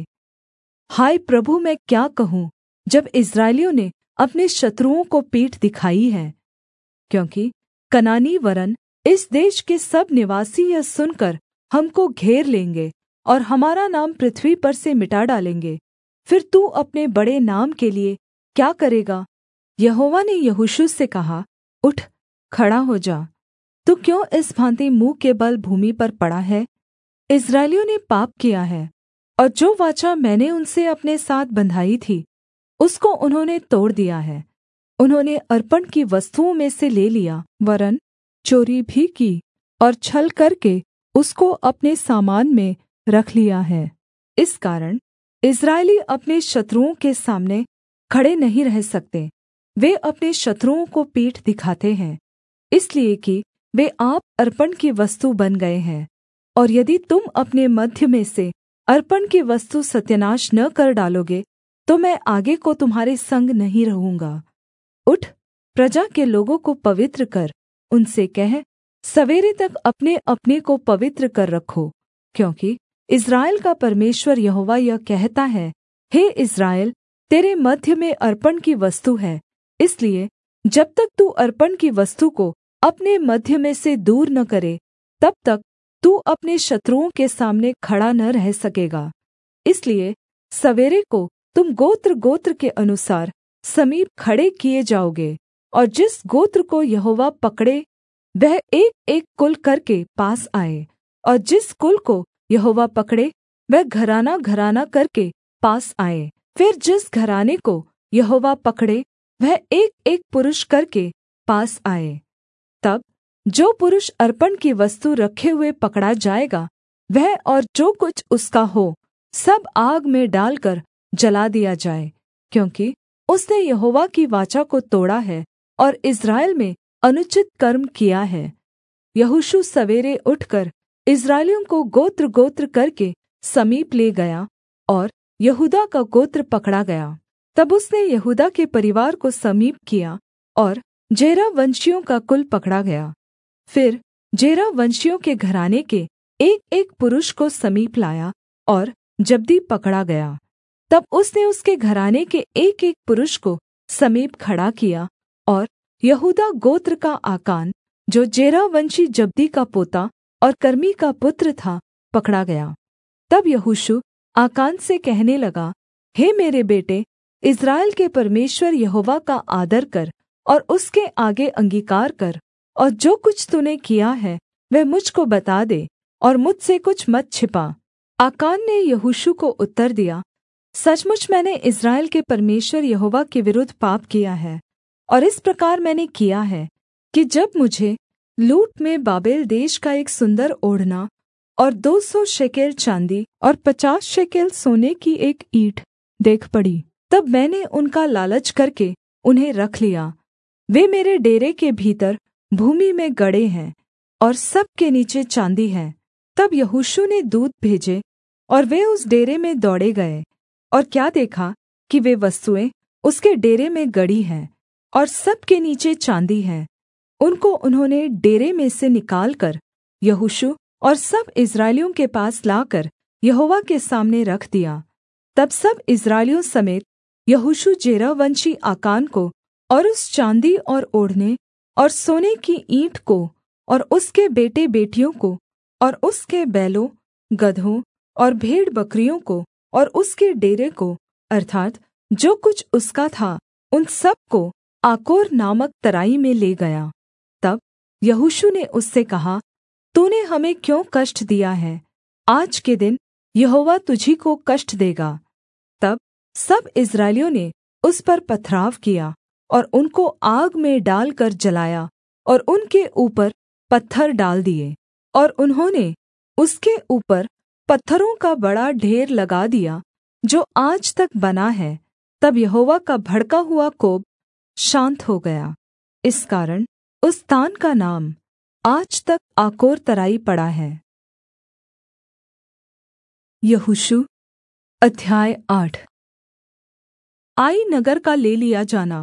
हाय प्रभु, मैं क्या कहूँ जब इस्राएलियों ने अपने शत्रुओं को पीठ दिखाई है? क्योंकि कनानी वरन् इस देश के सब निवासी यह सुनकर हमको घेर लेंगे और हमारा नाम पृथ्वी पर से मिटा डालेंगे। फिर तू अपने बड़े नाम के लिए क्या करेगा? यहोवा ने यहोशू से कहा, उठ, खड़ा हो जा। तू क्यों इस भाँति मुँह के बल भूमि पर पड़ा है? इस्राएलियों ने पाप किया है, और जो वाचा मैंने उनसे अपने साथ बँधाई थी, उसको उन्होंने तोड़ दिया है। उन्होंने अर्पण की वस्तुओं में से ले लिया, वरन् चोरी भी की और छल करके उसको अपने सामान में रख लिया है। इस कारण इस्राएली अपने शत्रुओं के सामने खड़े नहीं रह सकते। वे अपने शत्रुओं को पीठ दिखाते हैं, इसलिए कि वे आप अर्पण की वस्तु बन गए हैं। और यदि तुम अपने मध्य में से अर्पण की वस्तु सत्यानाश न कर डालोगे, तो मैं आगे को तुम्हारे संग नहीं रहूँगा। उठ, प्रजा के लोगों को पवित्र कर, उनसे कह, सवेरे तक अपने अपने को पवित्र कर रखो, क्योंकि इस्राएल का परमेश्वर यहोवा यह कहता है, हे इस्राएल, तेरे मध्य में अर्पण की वस्तु है, इसलिए जब तक तू अर्पण की वस्तु को अपने मध्य में से दूर न करे, तब तक तू अपने शत्रुओं के सामने खड़ा न रह सकेगा। इसलिए सवेरे को तुम गोत्र गोत्र के अनुसार समीप खड़े किए जाओगे, और जिस गोत्र को यहोवा पकड़े वह एक-एक कुल करके पास आए, और जिस कुल को यहोवा पकड़े वह घराना घराना करके पास आए। फिर जिस घराने को यहोवा पकड़े वह एक-एक पुरुष करके पास आए। तब जो पुरुष अर्पण की वस्तु रखे हुए पकड़ा जाएगा, वह और जो कुछ उसका हो सब आग में डालकर जला दिया जाए, क्योंकि उसने यहोवा की वाचा को तोड़ा है और इस्राएल में अनुचित कर्म किया है। यहोशू सवेरे उठकर इस्राएलियों को गोत्र गोत्र करके समीप ले गया, और यहूदा का गोत्र पकड़ा गया। तब उसने यहूदा के परिवार को समीप किया, और जेरह वंशियों का कुल पकड़ा गया। फिर जेरह वंशियों के घराने के एक-एक पुरुष को समीप लाया, और जब्दी पकड़ा गया। तब उसने उसके घराने के एक-एक पुरुष को समीप खड़ा किया, और यहूदा गोत्र का आकान, जो जेरह वंशी जब्दी का पोता और कर्मी का पुत्र था, पकड़ा गया। तब यहोशू आकान से कहने लगा, हे मेरे बेटे, इस्राएल के परमेश्वर यहोवा का आदर कर और उसके आगे अंगीकार कर, और जो कुछ तूने किया है वह मुझ को बता दे, और मुझसे कुछ मत छिपा। आकान ने यहोशू को उत्तर दिया, सचमुच मैंने इस्राएल के परमेश्वर यहोवा के विरुद्ध पाप किया है, और इस प्रकार मैंने किया है कि जब मुझे लूट में बाबेल देश का एक सुन्दर ओढ़ना और 200 शेकेल चाँदी और 50 शेकेल सोने की एक ईंट देख पड़ी, तब मैंने उनका लालच करके उन्हें रख लिया। वे मेरे डेरे के भीतर भूमि में गड़े हैं, और सब के नीचे चाँदी है। तब यहोशू ने दूत भेजे, और वे उस डेरे में दौड़े गए, और क्या देखा कि वे वस्तुएँ उसके डेरे में गड़ी हैं, और सब के नीचे चाँदी है। उनको उन्होंने डेरे में से निकालकर यहोशू और सब इस्राएलियों के पास लाकर यहोवा के सामने रख दिया। तब सब इस्राएलियों समेत यहोशू जेरहवंशी आकान को और उस चाँदी और ओढ़ने और सोने की ईंट को और उसके बेटे बेटियों को और उसके बैलों, गदहों और भेड़ बकरियों को और उसके डेरे को, अर्थात् जो कुछ उसका था, उन सब को आकोर नामक तराई में ले गया। तब यहोशू ने उससे कहा, तूने हमें क्यों कष्ट दिया है? आज के दिन यहोवा तुझी को कष्ट देगा। तब सब इस्राएलियों ने उस पर पथराव किया और उनको आग में डालकर जलाया और उनके ऊपर पत्थर डाल दिए, और उन्होंने उसके ऊपर पत्थरों का बड़ा ढेर लगा दिया जो आज तक बना है। तब यहोवा का भड़का हुआ कोप शान्त हो गया। इस कारण उस स्थान का नाम आज तक आकोर तराई पड़ा है। यहोशू अध्याय 8। आई नगर का ले लिया जाना।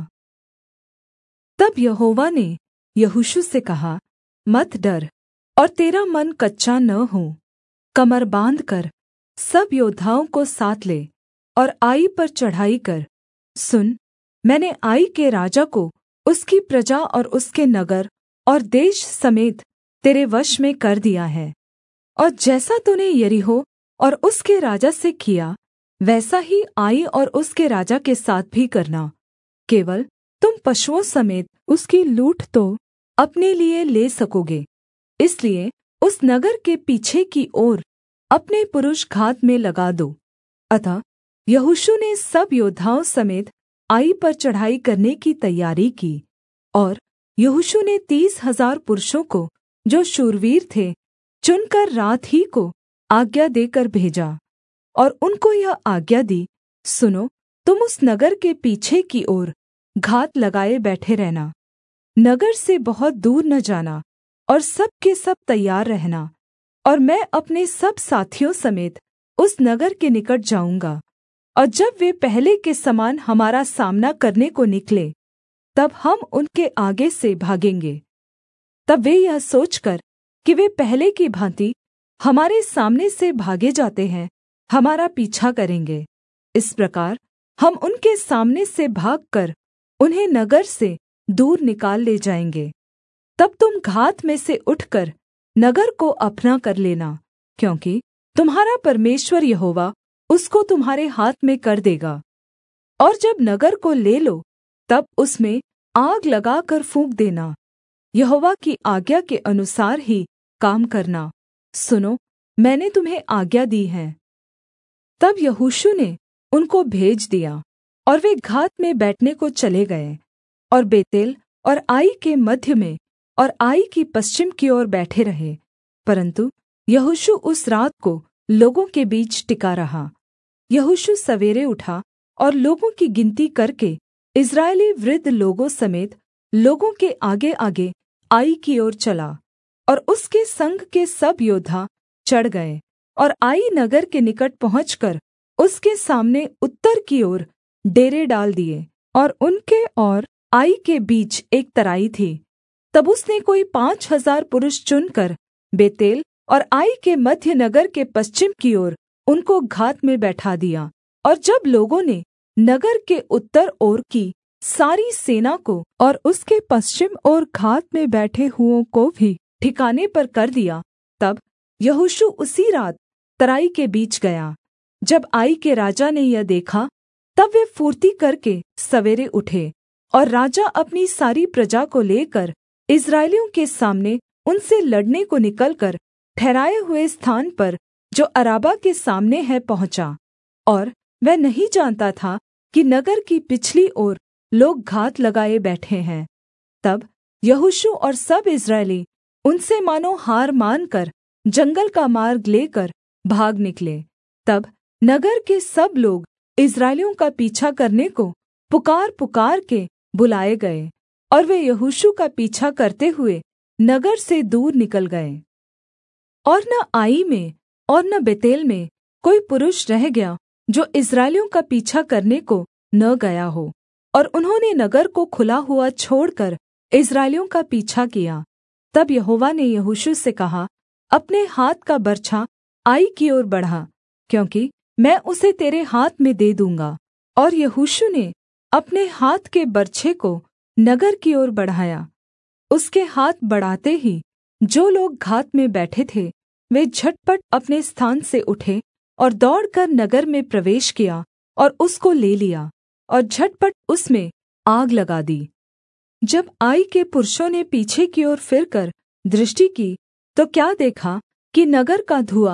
तब यहोवा ने यहोशू से कहा, मत डर और तेरा मन कच्चा न हो। कमर बाँधकर सब योद्धाओं को साथ ले और आई पर चढ़ाई कर। सुन, मैंने आई के राजा को उसकी प्रजा और उसके नगर और देश समेत तेरे वश में कर दिया है। और जैसा तूने यरीहो और उसके राजा से किया, वैसा ही आई और उसके राजा के साथ भी करना। केवल तुम पशुओं समेत उसकी लूट तो अपने लिए ले सकोगे। इसलिए उस नगर के पीछे की ओर अपने पुरुष घात में लगा दो। अतः यहोशू ने सब योद्धाओं समेत आई पर चढ़ाई करने की तैयारी की। और यहोशू ने 30,000 पुरुषों को, जो शूरवीर थे, चुनकर रात ही को आज्ञा देकर भेजा और उनको यह आज्ञा दी, सुनो, तुम उस नगर के पीछे की ओर घात लगाए बैठे रहना। नगर से बहुत दूर न जाना और सब के सब तैयार रहना। और मैं अपने सब साथियों समेत उस नगर के निकट जाऊँगा, और जब वे पहले के समान हमारा सामना करने को निकले, तब हम उनके आगे से भागेंगे। तब वे यह सोचकर कि वे पहले की भाँति हमारे सामने से भागे जाते हैं, हमारा पीछा करेंगे। इस प्रकार हम उनके सामने से भागकर उन्हें नगर से दूर निकाल ले जाएँगे। तब तुम घात में से उठकर नगर को अपना कर लेना, क्योंकि तुम्हारा परमेश्वर यहोवा उसको तुम्हारे हाथ में कर देगा। और जब नगर को ले लो, तब उसमें आग लगाकर फूँक देना। यहोवा की आज्ञा के अनुसार ही काम करना। सुनो, मैंने तुम्हें आज्ञा दी है। तब यहोशू ने उनको भेज दिया, और वे घात में बैठने को चले गए, और बेतेल और आई के मध्य में और आई की पश्चिम की ओर बैठे रहे। परन्तु यहोशू उस रात को लोगों के बीच टिका रहा। यहोशू सवेरे उठा और लोगों की गिनती करके इस्राएली वृद्ध लोगों समेत लोगों के आगेआगे आई की ओर चला, और उसके संग के सब योद्धा चढ़ गए और आई नगर के निकट पहुँचकर उसके सामने उत्तर की ओर डेरे डाल दिए, और उनके और आई के बीच एक तराई थी। तब उसने कोई 5,000 पुरुष चुनकर बेतेल और आई के मध्य नगर के पश्चिम की ओर उनको घात में बैठा दिया। और जब लोगों ने नगर के उत्तर ओर की सारी सेना को और उसके पश्चिम ओर घात में बैठे हुओं को भी ठिकाने पर कर दिया, तब यहोशू उसी रात तराई के बीच गया। जब आई के राजा ने यह देखा, तब वे फुर्ती करके सवेरे उठे, और राजा अपनी सारी प्रजा को लेकर इस्राएलियों के सामने उनसे लड़ने को निकलकर ठहराए हुए स्थान पर, जो अराबा के सामने है, पहुँचा। और वह नहीं जानता था कि नगर की पिछली ओर लोग घात लगाए बैठे हैं। तब यहोशू और सब इस्राएली उनसे मानो हार मानकर जंगल का मार्ग लेकर भाग निकले। तब नगर के सब लोग इस्राएलियों का पीछा करने को पुकार पुकार के बुलाए गए, और वे यहोशू का पीछा करते हुए नगर से दूर निकल गए। और न आई में और न बेतेल में कोई पुरुष रह गया जो इस्राएलियों का पीछा करने को न गया हो, और उन्होंने नगर को खुला हुआ छोड़कर इस्राएलियों का पीछा किया। तब यहोवा ने यहोशू से कहा, अपने हाथ का बर्छा आई की ओर बढ़ा, क्योंकि मैं उसे तेरे हाथ में दे दूँगा। और यहोशू ने अपने हाथ के बर्छे को नगर की ओर बढ़ाया। उसके हाथ बढ़ाते ही जो लोग घात में बैठे थे, वे झटपट अपने स्थान से उठे और दौड़कर नगर में प्रवेश किया और उसको ले लिया, और झटपट उसमें आग लगा दी। जब आई के पुरुषों ने पीछे की ओर फिरकर दृष्टि की, तो क्या देखा कि नगर का धुआँ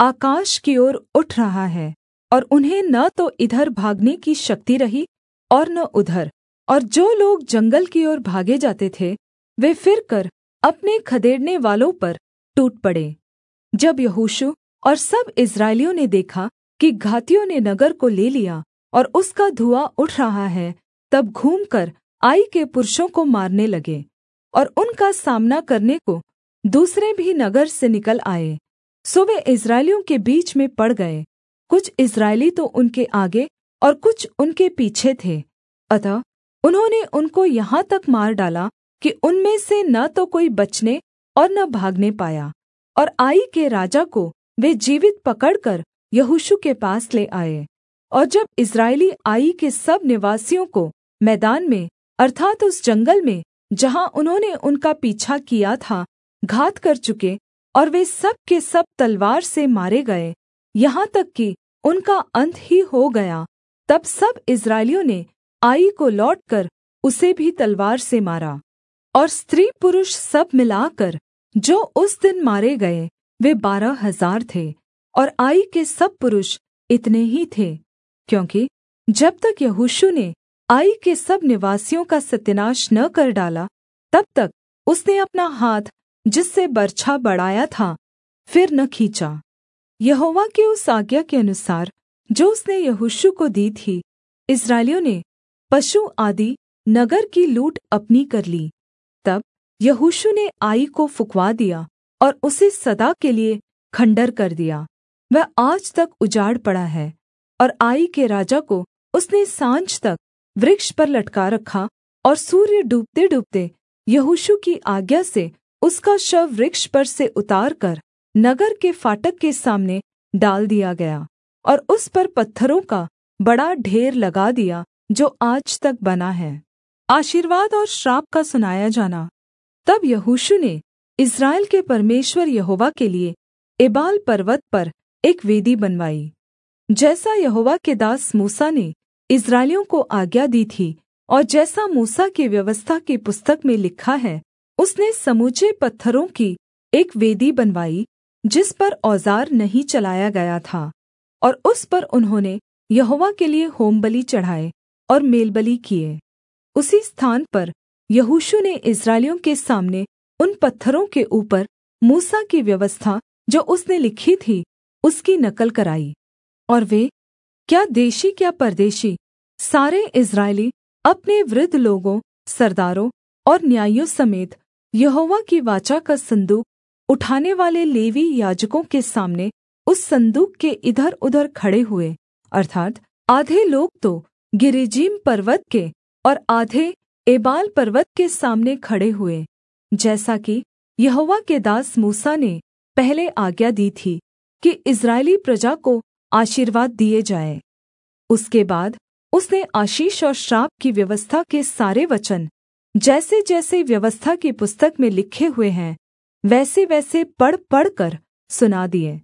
आकाश की ओर उठ रहा है, और उन्हें न तो इधर भागने की शक्ति रही और न उधर। और जो लोग जंगल की ओर भागे जाते थे, वे फिरकर अपने खदेड़ने वालों पर टूट पड़े। जब यहोशू और सब इस्राएलियों ने देखा कि घातियों ने नगर को ले लिया और उसका धुआँ उठ रहा है, तब घूमकर आई के पुरुषों को मारने लगे, और उनका सामना करने को दूसरे भी नगर से निकल आए। सो वे इस्राएलियों के बीच में पड़ गए, कुछ इस्राएली तो उनके आगे और कुछ उनके पीछे थे। अतः उन्होंने उनको यहाँ तक मार डाला कि उनमें से न तो कोई बचने और न भागने पाया। और आई के राजा को वे जीवित पकड़कर यहोशू के पास ले आए। और जब इस्राएली आई के सब निवासियों को मैदान में अर्थात् उस जंगल में जहाँ उन्होंने उनका पीछा किया था घात कर चुके, और वे सब के सब तलवार से मारे गए, यहाँ तक कि उनका अंत ही हो गया, तब सब इस्राएलियों ने आई को लौटकर उसे भी तलवार से मारा। और स्त्री पुरुष सब मिलाकर जो उस दिन मारे गए वे 12,000 थे। और आई के सब पुरुष इतने ही थे, क्योंकि जब तक यहोशू ने आई के सब निवासियों का सत्यानाश न कर डाला, तब तक उसने अपना हाथ जिससे बर्छा बढ़ाया था फिर न खींचा। यहोवा की उस आज्ञा के अनुसार जो उसने यहोशू को दी थी, इस्राएलियों ने पशु आदि नगर की लूट अपनी कर ली। तब यहोशू ने आई को फुँकवा दिया और उसे सदा के लिए खण्डहर कर दिया। वह आज तक उजाड़ पड़ा है। और आई के राजा को उसने साँझ तक वृक्ष पर लटका रखा, और सूर्य डूबते-डूबते यहोशू की आज्ञा से उसका शव वृक्ष पर से उतारकर नगर के फाटक के सामने डाल दिया गया, और उस पर पत्थरों का बड़ा ढेर लगा दिया जो आज तक बना है। आशीर्वाद और श्राप का सुनाया जाना। तब यहोशू ने इस्राएल के परमेश्वर यहोवा के लिए एबाल पर्वत पर एक वेदी बनवाई, जैसा यहोवा के दास मूसा ने इस्राएलियों को आज्ञा दी थी, और जैसा मूसा की व्यवस्था की पुस्तक में लिखा है। उसने समूचे पत्थरों की एक वेदी बनवाई जिस पर औज़ार नहीं चलाया गया था, और उस पर उन्होंने यहोवा के लिए होमबलि चढ़ाए और मेलबलि किए। उसी स्थान पर यहोशू ने इस्राएलियों के सामने उन पत्थरों के ऊपर मूसा की व्यवस्था जो उसने लिखी थी उसकी नकल कराई। और वे, क्या देशी क्या परदेशी, सारे इस्राएली अपने वृद्ध लोगों, सरदारों और न्यायियों समेत यहोवा की वाचा का सन्दूक उठाने वाले लेवी याजकों के सामने उस सन्दूक के इधर-उधर खड़े हुए, अर्थात् आधे लोग तो गिरिज्जीम पर्वत के और आधे एबाल पर्वत के सामने खड़े हुए, जैसा कि यहोवा के दास मूसा ने पहले आज्ञा दी थी कि इस्राएली प्रजा को आशीर्वाद दिए जाए। उसके बाद उसने आशीष और श्राप की व्यवस्था के सारे वचन जैसे-जैसे व्यवस्था की पुस्तक में लिखे हुए हैं वैसे-वैसे पढ़-पढ़कर सुना दिए।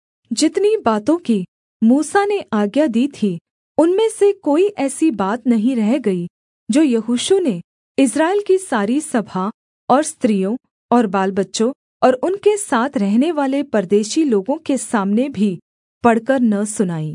जितनी बातों की मूसा ने आज्ञा दी थी, उनमें से कोई ऐसी बात नहीं रह गई जो यहोशू ने इस्राएल की सारी सभा और स्त्रियों और बाल-बच्चों और उनके साथ रहने वाले परदेशी लोगों के सामने भी पढ़कर न सुनाई।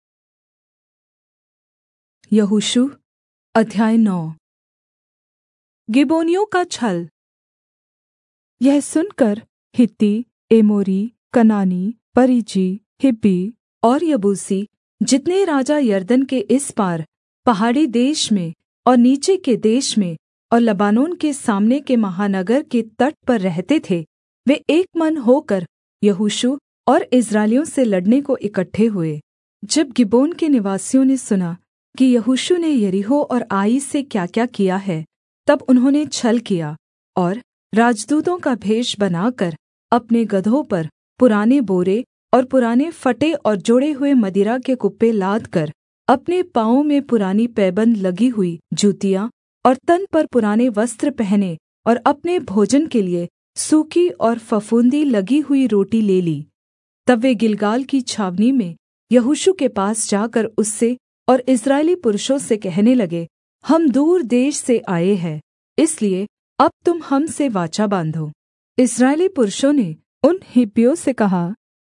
यहोशू अध्याय 9। गिबोनियों का छल। यह सुनकर हित्ती, एमोरी, कनानी, परिज्जी, हिब्बी और यबूसी जितने राजा यरदन के इस पार पहाड़ी देश में और नीचे के देश में और लबानोन के सामने के महानगर के तट पर रहते थे, वे एक मन होकर यहोशू और इस्राएलियों से लड़ने को इकट्ठे हुए। जब गिबोन के निवासियों ने सुना कि यहोशू ने यरीहो और आई से क्या-क्या किया है, तब उन्होंने छल किया और राजदूतों का भेष बनाकर अपने गदहों पर पुराने बोरे और पुराने फटे और जोड़े हुए मदिरा के कुप्पे लादकर अपने पाँवों में पुरानी पैबंद लगी हुई जूतियाँ और तन पर पुराने वस्त्र पहने और अपने भोजन के लिए सूखी और फफूंदी लगी हुई रोटी ले ली। तब वे गिलगाल की छावनी में यहोशू के पास जाकर उससे और इस्राएली पुरुषों से कहने लगे, हम दूर देश से आए हैं, इसलिए अब तुम हम से वाचा बाँधो। इस्राएली पुरुषों ने उन हिब्बियों से कहा,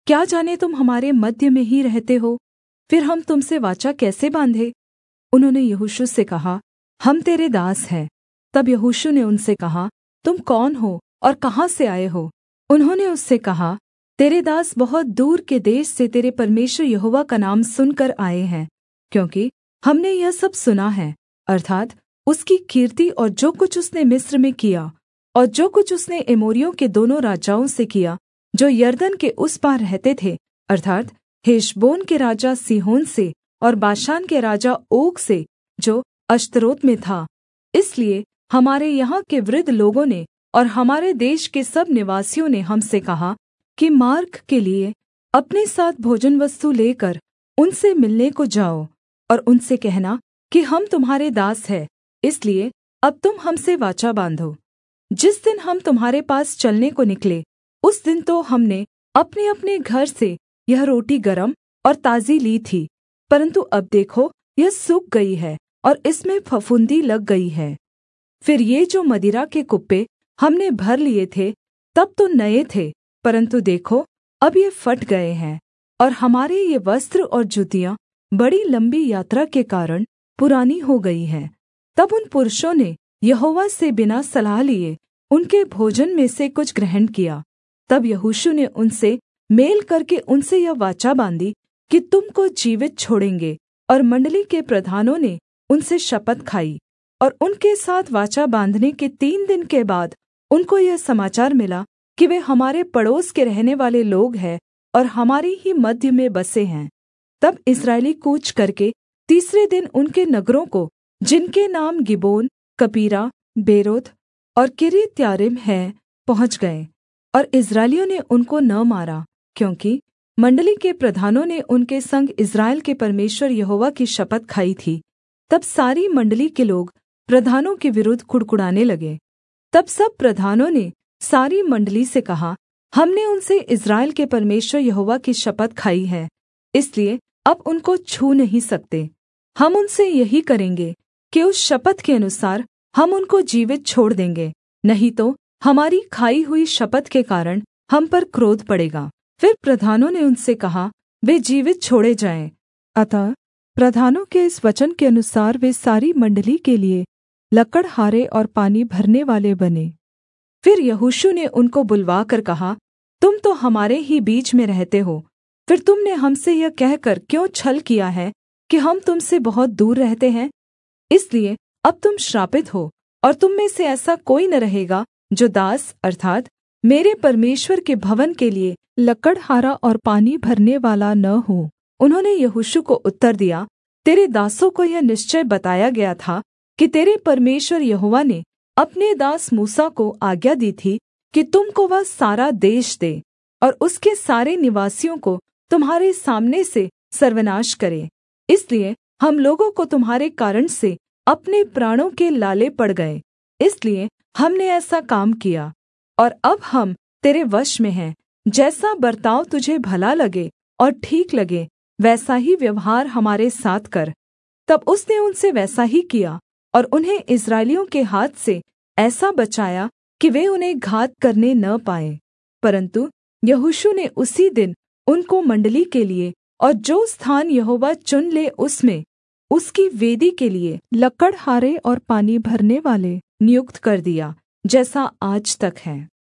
क्या जाने तुम हमारे मध्य में ही रहते हो? फिर हम तुम से वाचा कैसे बाँधे? उन्होंने यहोशू से कहा, हम तेरे दास हैं। तब यहोशू ने उनसे कहा, तुम कौन हो और कहाँ से आए हो? उन्होंने उससे कहा, तेरे दास बहुत दूर के देश से तेरे परमेश्वर यहोवा का नाम सुनकर आए हैं, क्योंकि हमने यह सब सुना है, अर्थात् उसकी कीर्ति और जो कुछ उसने मिस्र में किया और जो कुछ उसने एमोरियों के दोनों राजाओं से किया, जो यरदन के उस पार रहते थे, अर्थात् हेशबोन के राजा सीहोन से और बाशान के राजा ओग से, जो अश्तरोत में था। इसलिए हमारे यहाँ के वृद्ध लोगों ने और हमारे देश के सब निवासियों ने हमसे कहा कि मार्ग के लिए अपने साथ भोजन वस्तु लेकर उनसे मिलने को जाओ और उनसे कहना कि हम तुम्हारे दास हैं, इसलिए अब तुम हमसे वाचा बाँधो। जिस दिन हम तुम्हारे पास चलने को निकले, उस दिन तो हमने अपने-अपने घर से यह रोटी गरम और ताज़ी ली थी, परन्तु अब देखो यह सूख गई है और इसमें फफूंदी लग गई है। फिर ये जो मदिरा के कुप्पे हमने भर लिए थे, तब तो नए थे, परन्तु देखो अब ये फट गए हैं, और हमारे ये वस्त्र और जूतियाँ बड़ी लम्बी यात्रा के कारण पुरानी हो गई हैं। तब उन पुरुषों ने यहोवा से बिना सलाह लिए उनके भोजन में से कुछ ग्रहण किया। तब यहोशू ने उनसे मेल करके उनसे यह वाचा बाँधी कि तुम को जीवित छोड़ेंगे, और मंडली के प्रधानों ने उनसे शपथ खाई। और उनके साथ वाचा बाँधने के 3 दिन के बाद उनको यह समाचार मिला कि वे हमारे पड़ोस के रहने वाले लोग हैं और हमारी ही मध्य में बसे हैं। तब इस्राएली कूच करके तीसरे दिन उनके नगरों को, जिनके नाम गिबोन, कपीरा, बेरोत और किर्यत्यारीम हैं, पहुँच गए। और इस्राएलियों ने उनको न मारा, क्योंकि मंडली के प्रधानों ने उनके संग इस्राएल के परमेश्वर यहोवा की शपथ खाई थी। तब सारी मंडली के लोग प्रधानों के विरुद्ध कुढ़कुढ़ाने लगे। तब सब प्रधानों ने सारी मंडली से कहा, हमने उनसे इस्राएल के परमेश्वर यहोवा की शपथ खाई है, इसलिए अब उनको छू नहीं सकते। हम उनसे यही करेंगे कि उस शपथ के अनुसार हम उनको जीवित छोड़ देंगे, नहीं तो हमारी खाई हुई शपथ के कारण हम पर क्रोध पड़ेगा। फिर प्रधानों ने उनसे कहा, वे जीवित छोड़े जाएं। अतः प्रधानों के इस वचन के अनुसार वे सारी मंडली के लिए लकड़हारे और पानी भरने वाले बने। फिर यहोशू ने उनको बुलवाकर कहा, तुम तो हमारे ही बीच में रहते हो, फिर तुमने हमसे यह कहकर क्यों छल किया है कि हम तुम से बहुत दूर रहते हैं? इसलिए अब तुम श्रापित हो, और तुम में से ऐसा कोई न रहेगा जो दास अर्थात् मेरे परमेश्वर के भवन के लिए लकड़हारा और पानी भरने वाला न हो। उन्होंने यहोशू को उत्तर दिया, तेरे दासों को यह निश्चय बताया गया था कि तेरे परमेश्वर यहोवा ने अपने दास मूसा को आज्ञा दी थी कि तुम को वह सारा देश दे और उसके सारे निवासियों को तुम्हारे सामने से सर्वनाश करे। इसलिए हम लोगों को तुम्हारे कारण से अपने प्राणों के लाले पड़ गए, इसलिए हमने ऐसा काम किया। और अब हम तेरे वश में हैं, जैसा बर्ताव तुझे भला लगे और ठीक लगे, वैसा ही व्यवहार हमारे साथ कर। तब उसने उनसे वैसा ही किया और उन्हें इस्राएलियों के हाथ से ऐसा बचाया कि वे उन्हें घात करने न पाए। परन्तु यहोशू ने उसी दिन उनको मंडली के लिए और जो स्थान यहोवा चुन ले उसमें उसकी वेदी के लिए लकड़हारे और पानी भरने वाले नियुक्त कर दिया, जैसा आज तक है।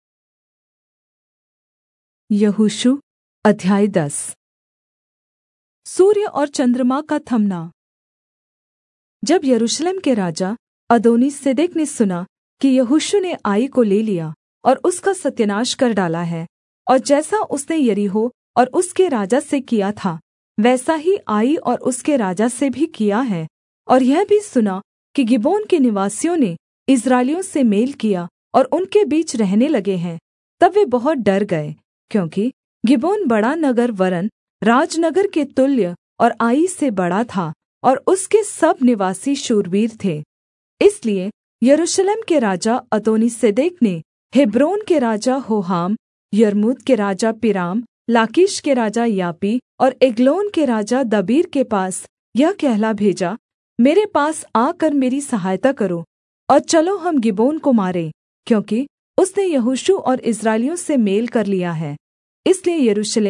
यहोशू अध्याय 10। सूर्य और चन्द्रमा का थमना। जब यरूशलेम के राजा अदोनीसेदेक ने सुना कि यहोशू ने आई को ले लिया और उसका सत्यानाश कर डाला है, और जैसा उसने यरीहो और उसके राजा से किया था वैसा ही आई और उसके राजा से भी किया है, और यह भी सुना कि गिबोन के निवासियों ने इस्राएलियों से मेल किया और उनके बीच रहने लगे हैं, तब वे बहुत डर गए, क्योंकि गिबोन बड़ा नगर वरन् राजनगर के तुल्य और आई से बड़ा था, और उसके सब निवासी शूरवीर थे। इसलिए यरूशलेम के राजा अदोनीसेदेक ने हेब्रोन के राजा होहाम, यर्मूत के राजा पिराम, लाकीश के राजा यापी और एग्लोन के राजा दबीर के पास यह कहला भेजा, मेरे पास आकर मेरी सहायता करो और चलो हम गिबोन को मारें, क्योंकि उसने यहोशू और इस्राएलियों से मेल कर लिया है। इसलिए यरूशलेम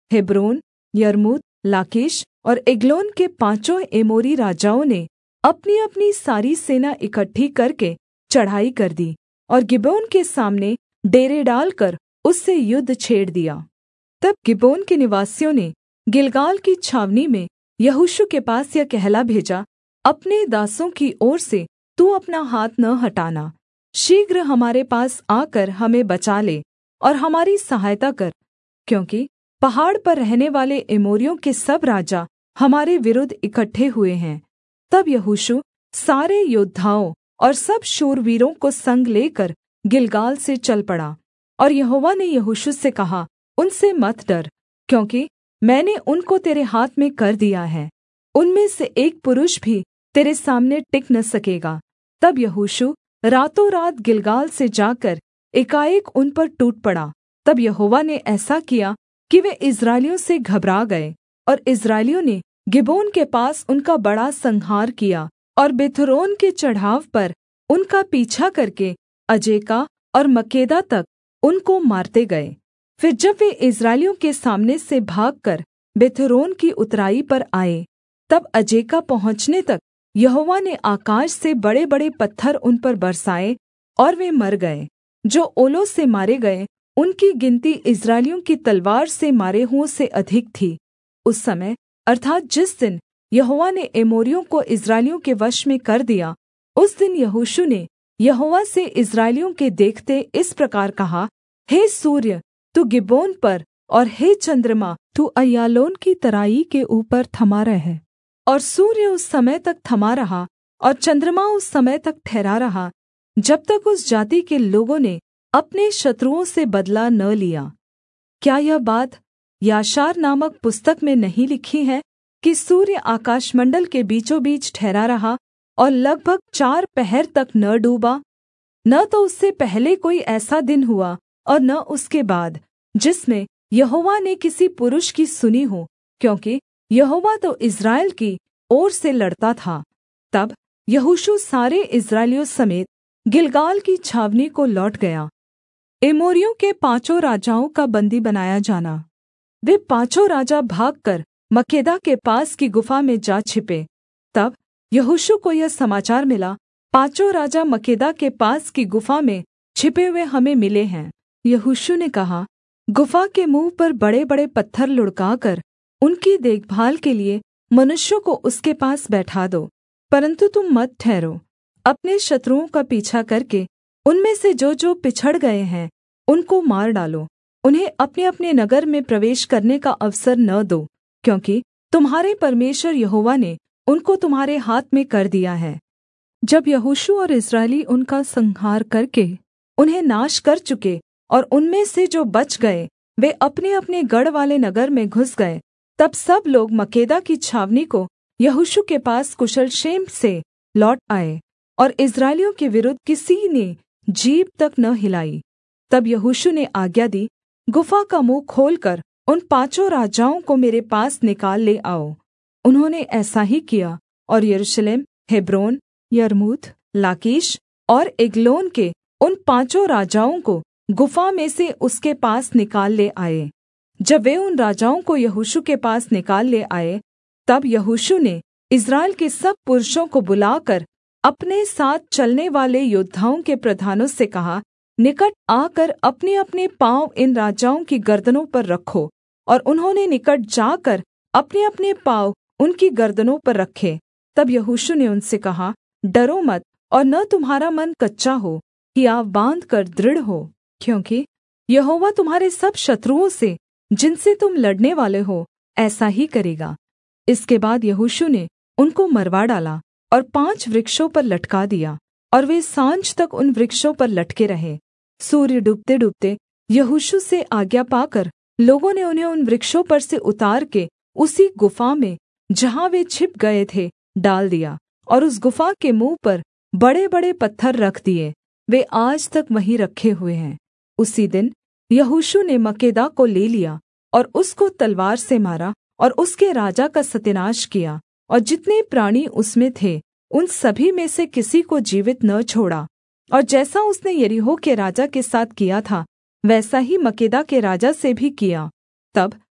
हेब्रोन, यर्मूत, लाकीश और एग्लोन के पाँचों एमोरी राजाओं ने अपनी-अपनी सारी सेना इकट्ठी करके चढ़ाई कर दी और गिबोन के सामने डेरे डालकर उससे युद्ध छेड़ दिया। तब गिबोन के निवासियों ने गिलगाल की छावनी में यहोशू के पास यह कहला भेजा, अपने दासों की ओर से तू अपना हाथ न हटाना, शीघ्र हमारे पास आकर हमें बचा ले और हमारी सहायता कर, क्योंकि पहाड़ पर रहने वाले एमोरियों के सब राजा हमारे विरुद्ध इकट्ठे हुए हैं। तब यहोशू सारे योद्धाओं और सब शूरवीरों को संग लेकर गिलगाल से चल पड़ा। और यहोवा ने यहोशू से कहा, उनसे मत डर, क्योंकि मैंने उनको तेरे हाथ में कर दिया है। उनमें से एक पुरुष भी तेरे सामने टिक न सकेगा। तब यहोशू रातों रात गिलगाल से जाकर एकाएक उन पर टूट पड़ा। तब यहोवा ने ऐसा किया कि वे इस्राएलियों से घबरा गए, और इस्राएलियों ने गिबोन के पास उनका बड़ा संहार किया और बिथुरोन के चढ़ाव पर उनका पीछा करके अजेका और मक्केदा तक उनको मारते गए। फिर जब वे इस्राएलियों के सामने से भागकर बिथुरोन की उतराई पर आए, तब अजेका पहुँचने तक यहोवा ने आकाश से बड़े-बड़े पत्थर उन पर बरसाए और वे मर गए। जो ओलों से मारे गए उनकी गिनती इस्राएलियों की तलवार से मारे हुओं से अधिक थी। उस समय अर्थात् जिस दिन यहोवा ने एमोरियों को इस्राएलियों के वश में कर दिया, उस दिन यहोशू ने यहोवा से इस्राएलियों के देखते इस प्रकार कहा, हे सूर्य तू गिबोन पर, और हे चन्द्रमा तू अय्यालोन की तराई के ऊपर थमा रह। और सूर्य उस समय तक थमा रहा और चन्द्रमा उस समय तक ठहरा रहा, जब तक उस जाति के लोगों ने अपने शत्रुओं से बदला न लिया। क्या यह बात याशार नामक पुस्तक में नहीं लिखी है कि सूर्य आकाशमण्डल के बीचों बीच ठहरा रहा और लगभग 4 पहर तक न डूबा? न तो उससे पहले कोई ऐसा दिन हुआ और न उसके बाद, जिसमें यहोवा ने किसी पुरुष की सुनी हो, क्योंकि यहोवा तो इस्राएल की ओर से लड़ता था। तब यहोशू सारे इस्राएलियों समेत गिलगाल की छावनी को लौट गया। एमोरियों के 5 राजाओं का बन्दी बनाया जाना। वे 5 राजा भागकर मक्केदा के पास की गुफा में जा छिपे। तब यहोशू को यह समाचार मिला, 5 राजा मक्केदा के पास की गुफा में छिपे हुए हमें मिले हैं। यहोशू ने कहा, गुफा के मुँह पर बड़े-बड़े पत्थर लुढ़काकर उनकी देखभाल के लिए मनुष्यों को उसके पास बैठा दो, परन्तु तुम मत ठहरो। अपने शत्रुओं का पीछा करके उनमें से जो पिछड़ गए हैं उनको मार डालो। उन्हें अपने-अपने नगर में प्रवेश करने का अवसर न दो, क्योंकि तुम्हारे परमेश्वर यहोवा ने उनको तुम्हारे हाथ में कर दिया है। जब यहोशू और इस्राएली उनका संहार करके उन्हें नाश कर चुके और उनमें से जो बच गए वे अपने-अपने गढ़ वाले नगर में घुस गए, तब सब लोग मक्केदा की छावनी को यहोशू के पास कुशल क्षेम से लौट आए, और इस्राएलियों के विरुद्ध किसी ने जीभ तक न हिलाई। तब यहोशू ने आज्ञा दी, गुफा का मुँह खोलकर उन 5 राजाओं को मेरे पास निकाल ले आओ। उन्होंने ऐसा ही किया, और यरूशलेम, हेब्रोन, यर्मूत, लाकीश और एग्लोन के उन 5 राजाओं को गुफा में से उसके पास निकाल ले आए। जब वे उन राजाओं को यहोशू के पास निकाल ले आए, तब यहोशू ने इस्राएल के सब पुरुषों को बुलाकर अपने साथ चलने वाले योद्धाओं के प्रधानों से कहा, निकट आकर अपने-अपने पाँव इन राजाओं की गर्दनों पर रखो। और उन्होंने निकट जाकर अपने-अपने पाँव उनकी गर्दनों पर रखे। तब यहोशू ने उनसे कहा, डरो मत, और न तुम्हारा मन कच्चा हो, हियाव बाँधकर दृढ़ हो, क्योंकि यहोवा तुम्हारे सब शत्रुओं से जिनसे तुम लड़ने वाले हो ऐसा ही करेगा। इसके बाद यहोशू ने उनको मरवा डाला और 5 वृक्षों पर लटका दिया, और वे सांझ तक उन वृक्षों पर लटके रहे। सूर्य डूबते-डूबते यहोशू से आज्ञा पाकर लोगों ने उन्हें उन वृक्षों पर से उतार के उसी गुफा में जहाँ वे छिप गए थे डाल दिया, और उस गुफा के मुँह पर बड़े-बड़े पत्थर रख दिए। वे आज तक वहीं रखे हुए हैं। उसी दिन यहोशू ने मक्केदा को ले लिया और उसको तलवार से मारा और उसके राजा का सत्यानाश किया, और जितने प्राणी उसमें थे उन सभी में से किसी को जीवित न छोड़ा। और जैसा उसने यरीहो के राजा के साथ किया था, वैसा ही मक्केदा के राजा से भी किया। तब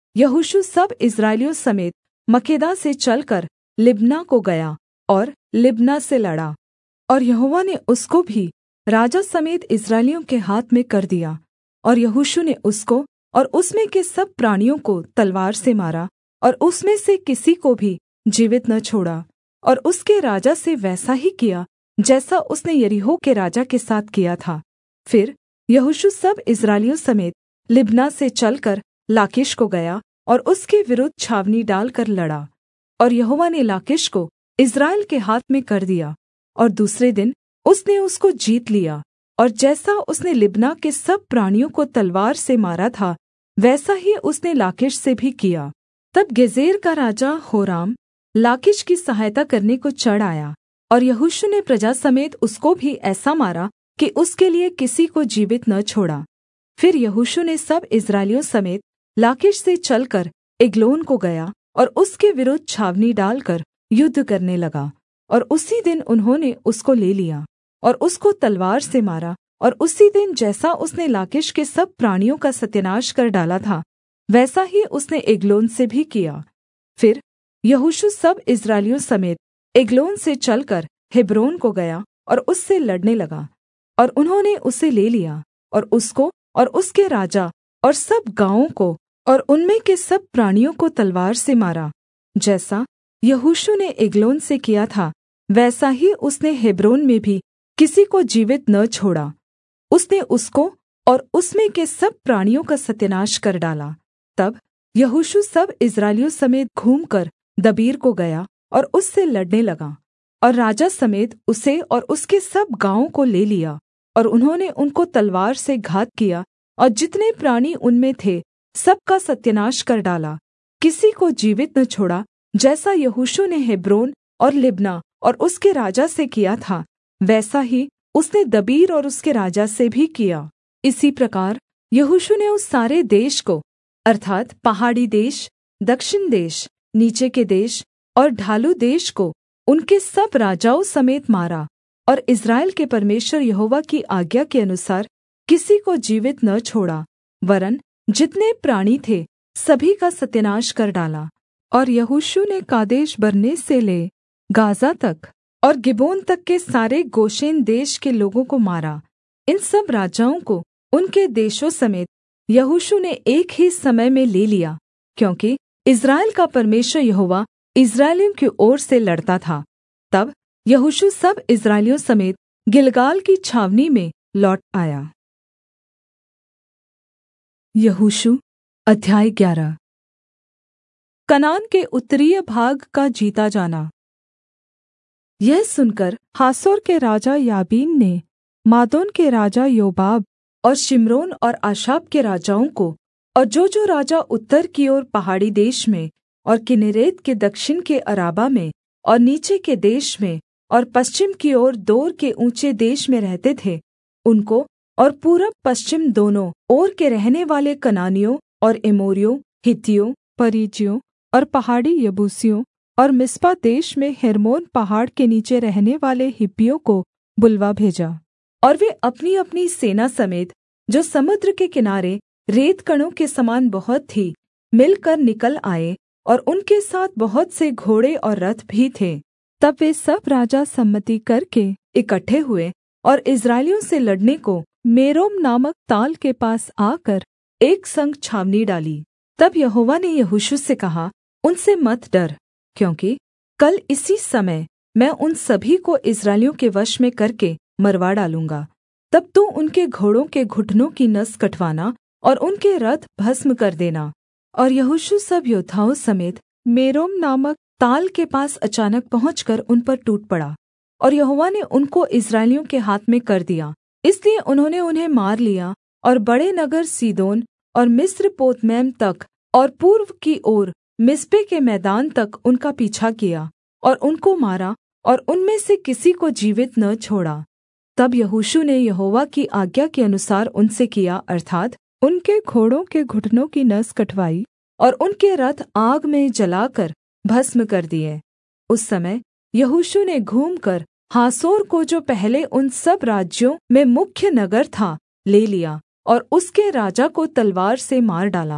यहोशू सब इस्राएलियों समेत मक्केदा से चलकर लिब्ना को गया और लिब्ना से लड़ा, और यहोवा ने उसको भी राजा समेत इस्राएलियों के हाथ में कर दिया। और यहोशू ने उसको और उसमें के सब प्राणियों को तलवार से मारा, और उसमें से किसी को भी जीवित न छोड़ा। और उसके राजा से वैसा ही किया जैसा उसने यरीहो के राजा के साथ किया था। फिर यहोशू सब इस्राएलियों समेत लिब्ना से चलकर लाकीश को गया और उसके विरुद्ध छावनी डालकर लड़ा, और यहोवा ने लाकीश को इस्राएल के हाथ में कर दिया। और दूसरे दिन उसने उसको जीत लिया, और जैसा उसने लिब्ना के सब प्राणियों को तलवार से मारा था, वैसा ही उसने लाकीश से भी किया। तब गेजेर का राजा होराम लाकीश की सहायता करने को चढ़ आया, और यहोशू ने प्रजा समेत उसको भी ऐसा मारा कि उसके लिए किसी को जीवित न छोड़ा। फिर यहोशू ने सब इस्राएलियों समेत लाकीश से चलकर एग्लोन को गया और उसके विरुद्ध छावनी डालकर युद्ध करने लगा। और उसी दिन उन्होंने उसको ले लिया और उसको तलवार से मारा, और उसी दिन जैसा उसने लाकीश के सब प्राणियों का सत्यानाश कर डाला था, वैसा ही उसने एग्लोन से भी किया। फिर यहोशू सब इस्राएलियों समेत एग्लोन से चलकर हेब्रोन को गया और उससे लड़ने लगा, और उन्होंने उसे ले लिया और उसको और उसके राजा और सब गाँवों को और उनमें के सब प्राणियों को तलवार से मारा। जैसा यहोशू ने एग्लोन से किया था, वैसा ही उसने हेब्रोन में भी किसी को जीवित न छोड़ा। उसने उसको और उसमें के सब प्राणियों का सत्यानाश कर डाला। तब यहोशू सब इस्राएलियों समेत घूमकर दबीर को गया और उससे लड़ने लगा, और राजा समेत उसे और उसके सब गाँवों को ले लिया, और उन्होंने उनको तलवार से घात किया, और जितने प्राणी उनमें थे सबका सत्यानाश कर डाला, किसी को जीवित न छोड़ा। जैसा यहोशू ने हेब्रोन और लिब्ना और उसके राजा से किया था, वैसा ही उसने दबीर और उसके राजा से भी किया। इसी प्रकार यहोशू ने उस सारे देश को, अर्थात् पहाड़ी देश, दक्षिण देश, नीचे के देश और ढालू देश को उनके सब राजाओं समेत मारा, और इस्राएल के परमेश्वर यहोवा की आज्ञा के अनुसार किसी को जीवित न छोड़ा, वरन् जितने प्राणी थे सभी का सत्यानाश कर डाला। और यहोशू ने कादेश बर्ने से ले गाज़ा तक और गिबोन तक के सारे गोशेन देश के लोगों को मारा। इन सब राजाओं को उनके देशों समेत यहोशू ने एक ही समय में ले लिया, क्योंकि इस्राएल का परमेश्वर यहोवा इस्राएलियों की ओर से लड़ता था। तब यहोशू सब इस्राएलियों समेत गिलगाल की छावनी में लौट आया। यहोशू अध्याय 11। कनान के उत्तरीय भाग का जीता जाना। यह सुनकर हासोर के राजा याबीन ने मादोन के राजा योबाब और शिम्रोन और आशाप के राजाओं को, और जो राजा उत्तर की ओर पहाड़ी देश में और किन्नेरेत के दक्षिण के अराबा में और नीचे के देश में और पश्चिम की ओर दोर के ऊँचे देश में रहते थे, उनको और पूरब पश्चिम दोनों ओर के रहने वाले कनानियों और एमोरियों, हित्तियों, परिज्जियों और पहाड़ी यबूसियों और मिस्पा देश में हेर्मोन पहाड़ के नीचे रहने वाले हिब्बियों को बुलवा भेजा। और वे अपनी-अपनी सेना समेत, जो समुद्र के किनारे रेतकणों के समान बहुत थी, मिलकर निकल आए, और उनके साथ बहुत से घोड़े और रथ भी थे। तब वे सब राजा सम्मति करके इकट्ठे हुए और इस्राएलियों से लड़ने को मेरोम नामक ताल के पास आकर एक संग छावनी डाली। तब यहोवा ने यहोशू से कहा, उनसे मत डर, क्योंकि कल इसी समय मैं उन सभी को इस्राएलियों के वश में करके मरवा डालूँगा। तब तू उनके घोड़ों के घुटनों की नस कटवाना और उनके रथ भस्म कर देना। और यहोशू सब योद्धाओं समेत मेरोम नामक ताल के पास अचानक पहुँचकर उन पर टूट पड़ा, और यहोवा ने उनको इस्राएलियों के हाथ में कर दिया। इसलिए उन्होंने उन्हें मार लिया और बड़े नगर सीदोन और मिस्र पोतमैम तक और पूर्व की ओर मिस्पे के मैदान तक उनका पीछा किया और उनको मारा, और उनमें से किसी को जीवित न छोड़ा। तब यहोशू ने यहोवा की आज्ञा के अनुसार उनसे किया, अर्थात् उनके घोड़ों के घुटनों की नस कटवाई और उनके रथ आग में जलाकर भस्म कर दिए। उस समय यहोशू ने घूमकर हासोर को, जो पहले उन सब राज्यों में मुख्य नगर था, ले लिया और उसके राजा को तलवार से मार डाला,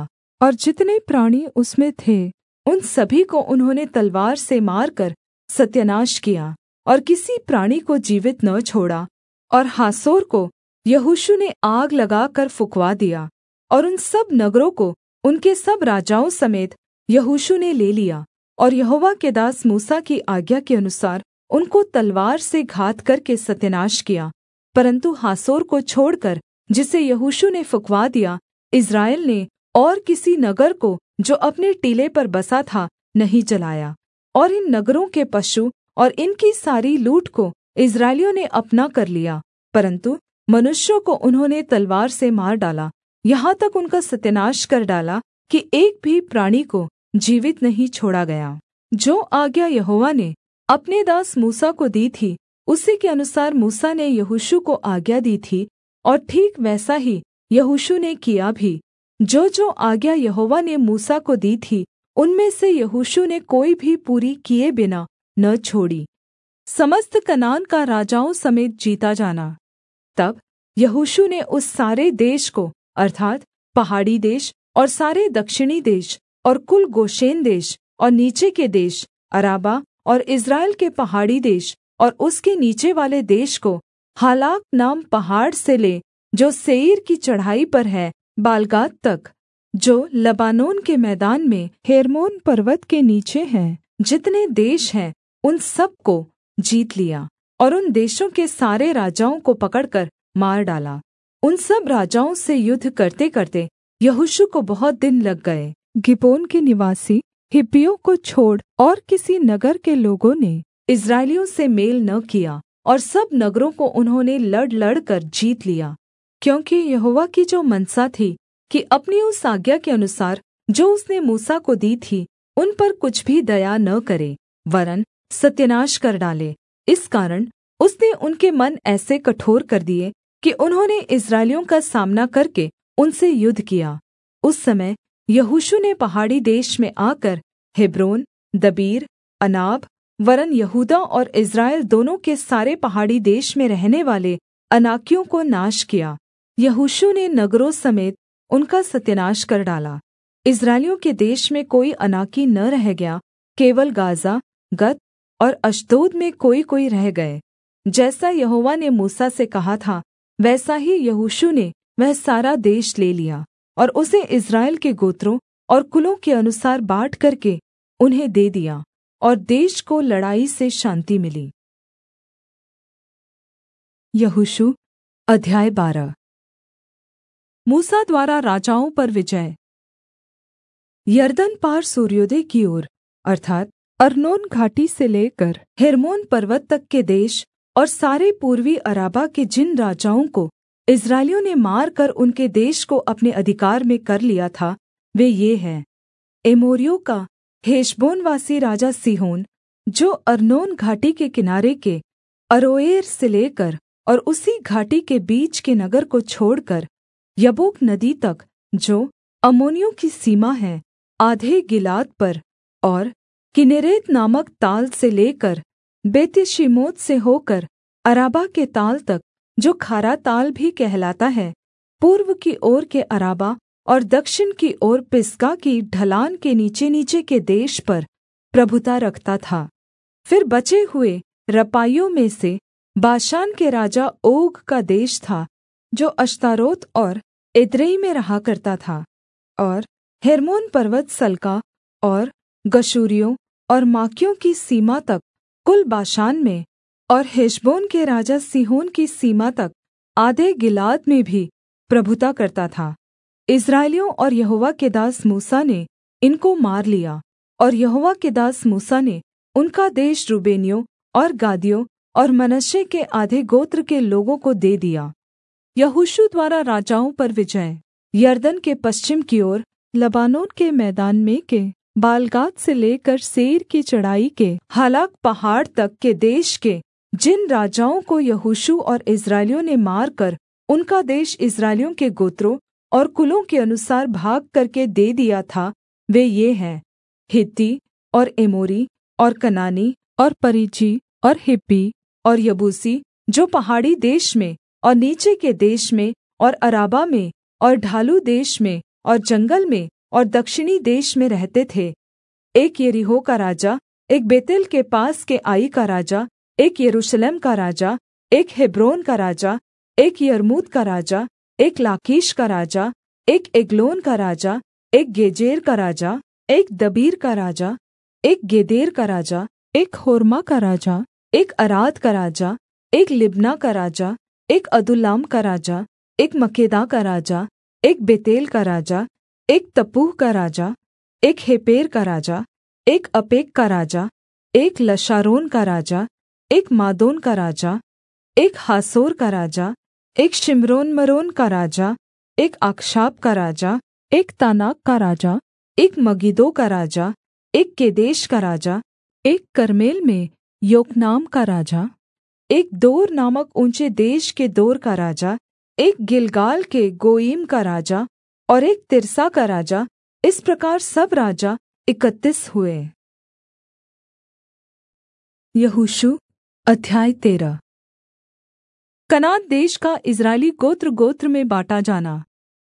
और जितने प्राणी उसमें थे उन सभी को उन्होंने तलवार से मारकर सत्यानाश किया और किसी प्राणी को जीवित न छोड़ा। और हासोर को यहोशू ने आग लगाकर फुँकवा दिया, और उन सब नगरों को उनके सब राजाओं समेत यहोशू ने ले लिया, और यहोवा के दास मूसा की आज्ञा के अनुसार उनको तलवार से घात करके सत्यानाश किया। परन्तु हासोर को छोड़कर, जिसे यहोशू ने फुँकवा दिया, इस्राएल ने और किसी नगर को जो अपने टीले पर बसा था नहीं जलाया। और इन नगरों के पशु और इनकी सारी लूट को इस्राएलियों ने अपना कर लिया, परन्तु मनुष्यों को उन्होंने तलवार से मार डाला, यहाँ तक उनका सत्यानाश कर डाला कि एक भी प्राणी को जीवित नहीं छोड़ा गया। जो आज्ञा यहोवा ने अपने दास मूसा को दी थी, उसी के अनुसार मूसा ने यहोशू को आज्ञा दी थी, और ठीक वैसा ही यहोशू ने किया भी। जो आज्ञा यहोवा ने मूसा को दी थी, उनमें से यहोशू ने कोई भी पूरी किए बिना न छोड़ी। समस्त कनान का राजाओं समेत जीता जाना। तब यहोशू ने उस सारे देश को, अर्थात् पहाड़ी देश और सारे दक्षिणी देश और कुल गोशेन देश और नीचे के देश, अराबा और इस्राएल के पहाड़ी देश और उसके नीचे वाले देश को, हालाक नाम पहाड़ से ले जो सेईर की चढ़ाई पर है, बालगाद तक, जो लबानोन के मैदान में हेर्मोन पर्वत के नीचे है, जितने देश हैं उन सब को जीत लिया, और उन देशों के सारे राजाओं को पकड़कर मार डाला। उन सब राजाओं से युद्ध करते करते यहोशू को बहुत दिन लग गए। गिबोन के निवासी हिब्बियों को छोड़ और किसी नगर के लोगों ने इस्राएलियों से मेल न किया, और सब नगरों को उन्होंने लड़ लड़कर जीत लिया, क्योंकि यहोवा की जो मनसा थी कि अपनी उस आज्ञा के अनुसार जो उसने मूसा को दी थी, उन पर कुछ भी दया न करे, वरन् सत्यानाश कर डाले। इस कारण उसने उनके मन ऐसे कठोर कर दिए कि उन्होंने इस्राएलियों का सामना करके उनसे युद्ध किया। उस समय यहोशू ने पहाड़ी देश में आकर हेब्रोन, दबीर, अनाब, वरन् यहूदा और इस्राएल दोनों के सारे पहाड़ी देश में रहने वाले अनाकियों को नाश किया। यहोशू ने नगरों समेत उनका सत्यानाश कर डाला। इस्राएलियों के देश में कोई अनाकी न रह गया, केवल गाज़ा, गत और अश्दोद में कोई रह गए। जैसा यहोवा ने मूसा से कहा था, वैसा ही यहोशू ने वह सारा देश ले लिया, और उसे इस्राएल के गोत्रों और कुलों के अनुसार बाँट करके उन्हें दे दिया, और देश को लड़ाई से शान्ति मिली। यहोशू अध्याय 12। मूसा द्वारा राजाओं पर विजय। यरदन पार सूर्योदय की ओर, अर्थात् अर्नोन घाटी से लेकर हेर्मोन पर्वत तक के देश और सारे पूर्वी अराबा के जिन राजाओं को इस्राएलियों ने मारकर उनके देश को अपने अधिकार में कर लिया था, वे ये हैं: एमोरियों का हेशबोनवासी राजा सीहोन, जो अर्नोन घाटी के किनारे के अरोएर से लेकर और उसी घाटी के बीच के नगर को छोड़कर यब्बोक नदी तक, जो अम्मोनियों की सीमा है, आधे गिलाद पर, और किन्नेरेत नामक ताल से लेकर बेत्यशीमोत से होकर अराबा के ताल तक, जो खारा ताल भी कहलाता है, पूर्व की ओर के अराबा और दक्षिण की ओर पिसगा की ढलान के नीचे के देश पर प्रभुता रखता था। फिर बचे हुए रपाइयों में से बाशान के राजा ओग का देश था, जो अश्तारोत और एद्रेई में रहा करता था, और हेर्मोन पर्वत सल्का और गशूरियों और माकियों की सीमा तक कुल बाशान में, और हेशबोन के राजा सीहोन की सीमा तक आधे गिलाद में भी प्रभुता करता था। इस्राएलियों और यहोवा के दास मूसा ने इनको मार लिया, और यहोवा के दास मूसा ने उनका देश रूबेनियों और गादियों और मनश्शे के आधे गोत्र के लोगों को दे दिया। यहोशू द्वारा राजाओं पर विजय। यरदन के पश्चिम की ओर लबानोन के मैदान में के बालगाद से लेकर सेईर की चढ़ाई के हालाक पहाड़ तक के देश के जिन राजाओं को यहोशू और इस्राएलियों ने मारकर उनका देश इस्राएलियों के गोत्रों और कुलों के अनुसार भाग करके दे दिया था, वे ये हैं: हित्ती और एमोरी और कनानी और परिज्जी और हिब्बी और यबूसी, जो पहाड़ी देश में और नीचे के देश में और अराबा में और ढालू देश में और जंगल में और दक्षिणी देश में रहते थे, एक यरीहो का राजा, एक बेतेल के पास के आई का राजा, एक यरूशलेम का राजा, एक हेब्रोन का राजा, एक यर्मूत का राजा, एक लाकीश का राजा, एक एग्लोन का राजा, एक गेजेर का राजा, एक दबीर का राजा, एक गेदेर का राजा, एक होर्मा का राजा, एक अराद का राजा, एक लिब्ना का राजा, एक अदुल्लाम का राजा, एक मक्केदा का राजा, एक बेतेल का राजा, एक तप्पूह का राजा, एक हेपेर का राजा, एक अपेक का राजा, एक लशारोन का राजा, एक मादोन का राजा, एक हासोर का राजा, एक शिम्रोनमरोन का राजा, एक अक्षाप का राजा, एक तानाक का राजा, एक मगिद्दो का राजा, एक केदेश का राजा, एक कर्मेल में योकनाम का राजा, एक दोर नामक ऊँचे देश के दोर का राजा, एक गिलगाल के गोईम का राजा और एक तिर्सा का राजा। इस प्रकार सब राजा 31 हुए। यहोशू अध्याय 13। कनान देश का इस्राएली गोत्र गोत्र में बाँटा जाना।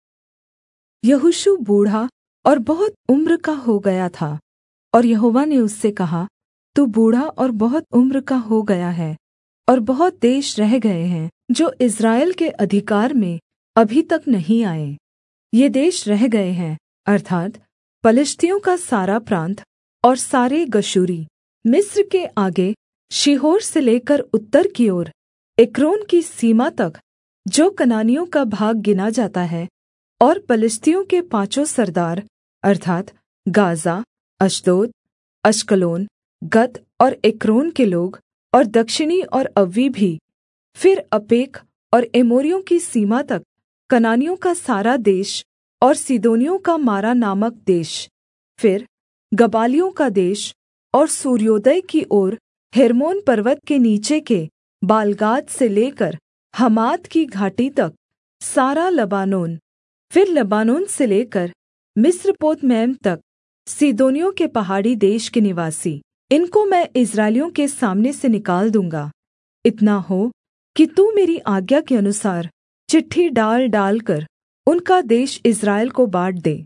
यहोशू बूढ़ा और बहुत उम्र का हो गया था, और यहोवा ने उससे कहा, तू बूढ़ा और बहुत उम्र का हो गया है, और बहुत देश रह गए हैं जो इस्राएल के अधिकार में अभी तक नहीं आए। ये देश रह गए हैं, अर्थात् पलिश्तियों का सारा प्रान्त और सारे गशूरी, मिस्र के आगे शीहोर से लेकर उत्तर की ओर एक्रोन की सीमा तक, जो कनानियों का भाग गिना जाता है, और पलिश्तियों के 5 सरदार अर्थात् गाज़ा, अश्दोद, अश्कलोन, गत और एक्रोन के लोग, और दक्षिणी और अव्वी भी, फिर अपेक और एमोरियों की सीमा तक कनानियों का सारा देश, और सीदोनियों का मारा नामक देश, फिर गबालियों का देश, और सूर्योदय की ओर हेर्मोन पर्वत के नीचे के बालगाद से लेकर हमात की घाटी तक सारा लबानोन, फिर लबानोन से लेकर मिस्रपोतमैम तक सीदोनियों के पहाड़ी देश के निवासी, इनको मैं इस्राएलियों के सामने से निकाल दूँगा। इतना हो कि तू मेरी आज्ञा के अनुसार चिट्ठी डाल डालकर उनका देश इस्राएल को बाँट दे।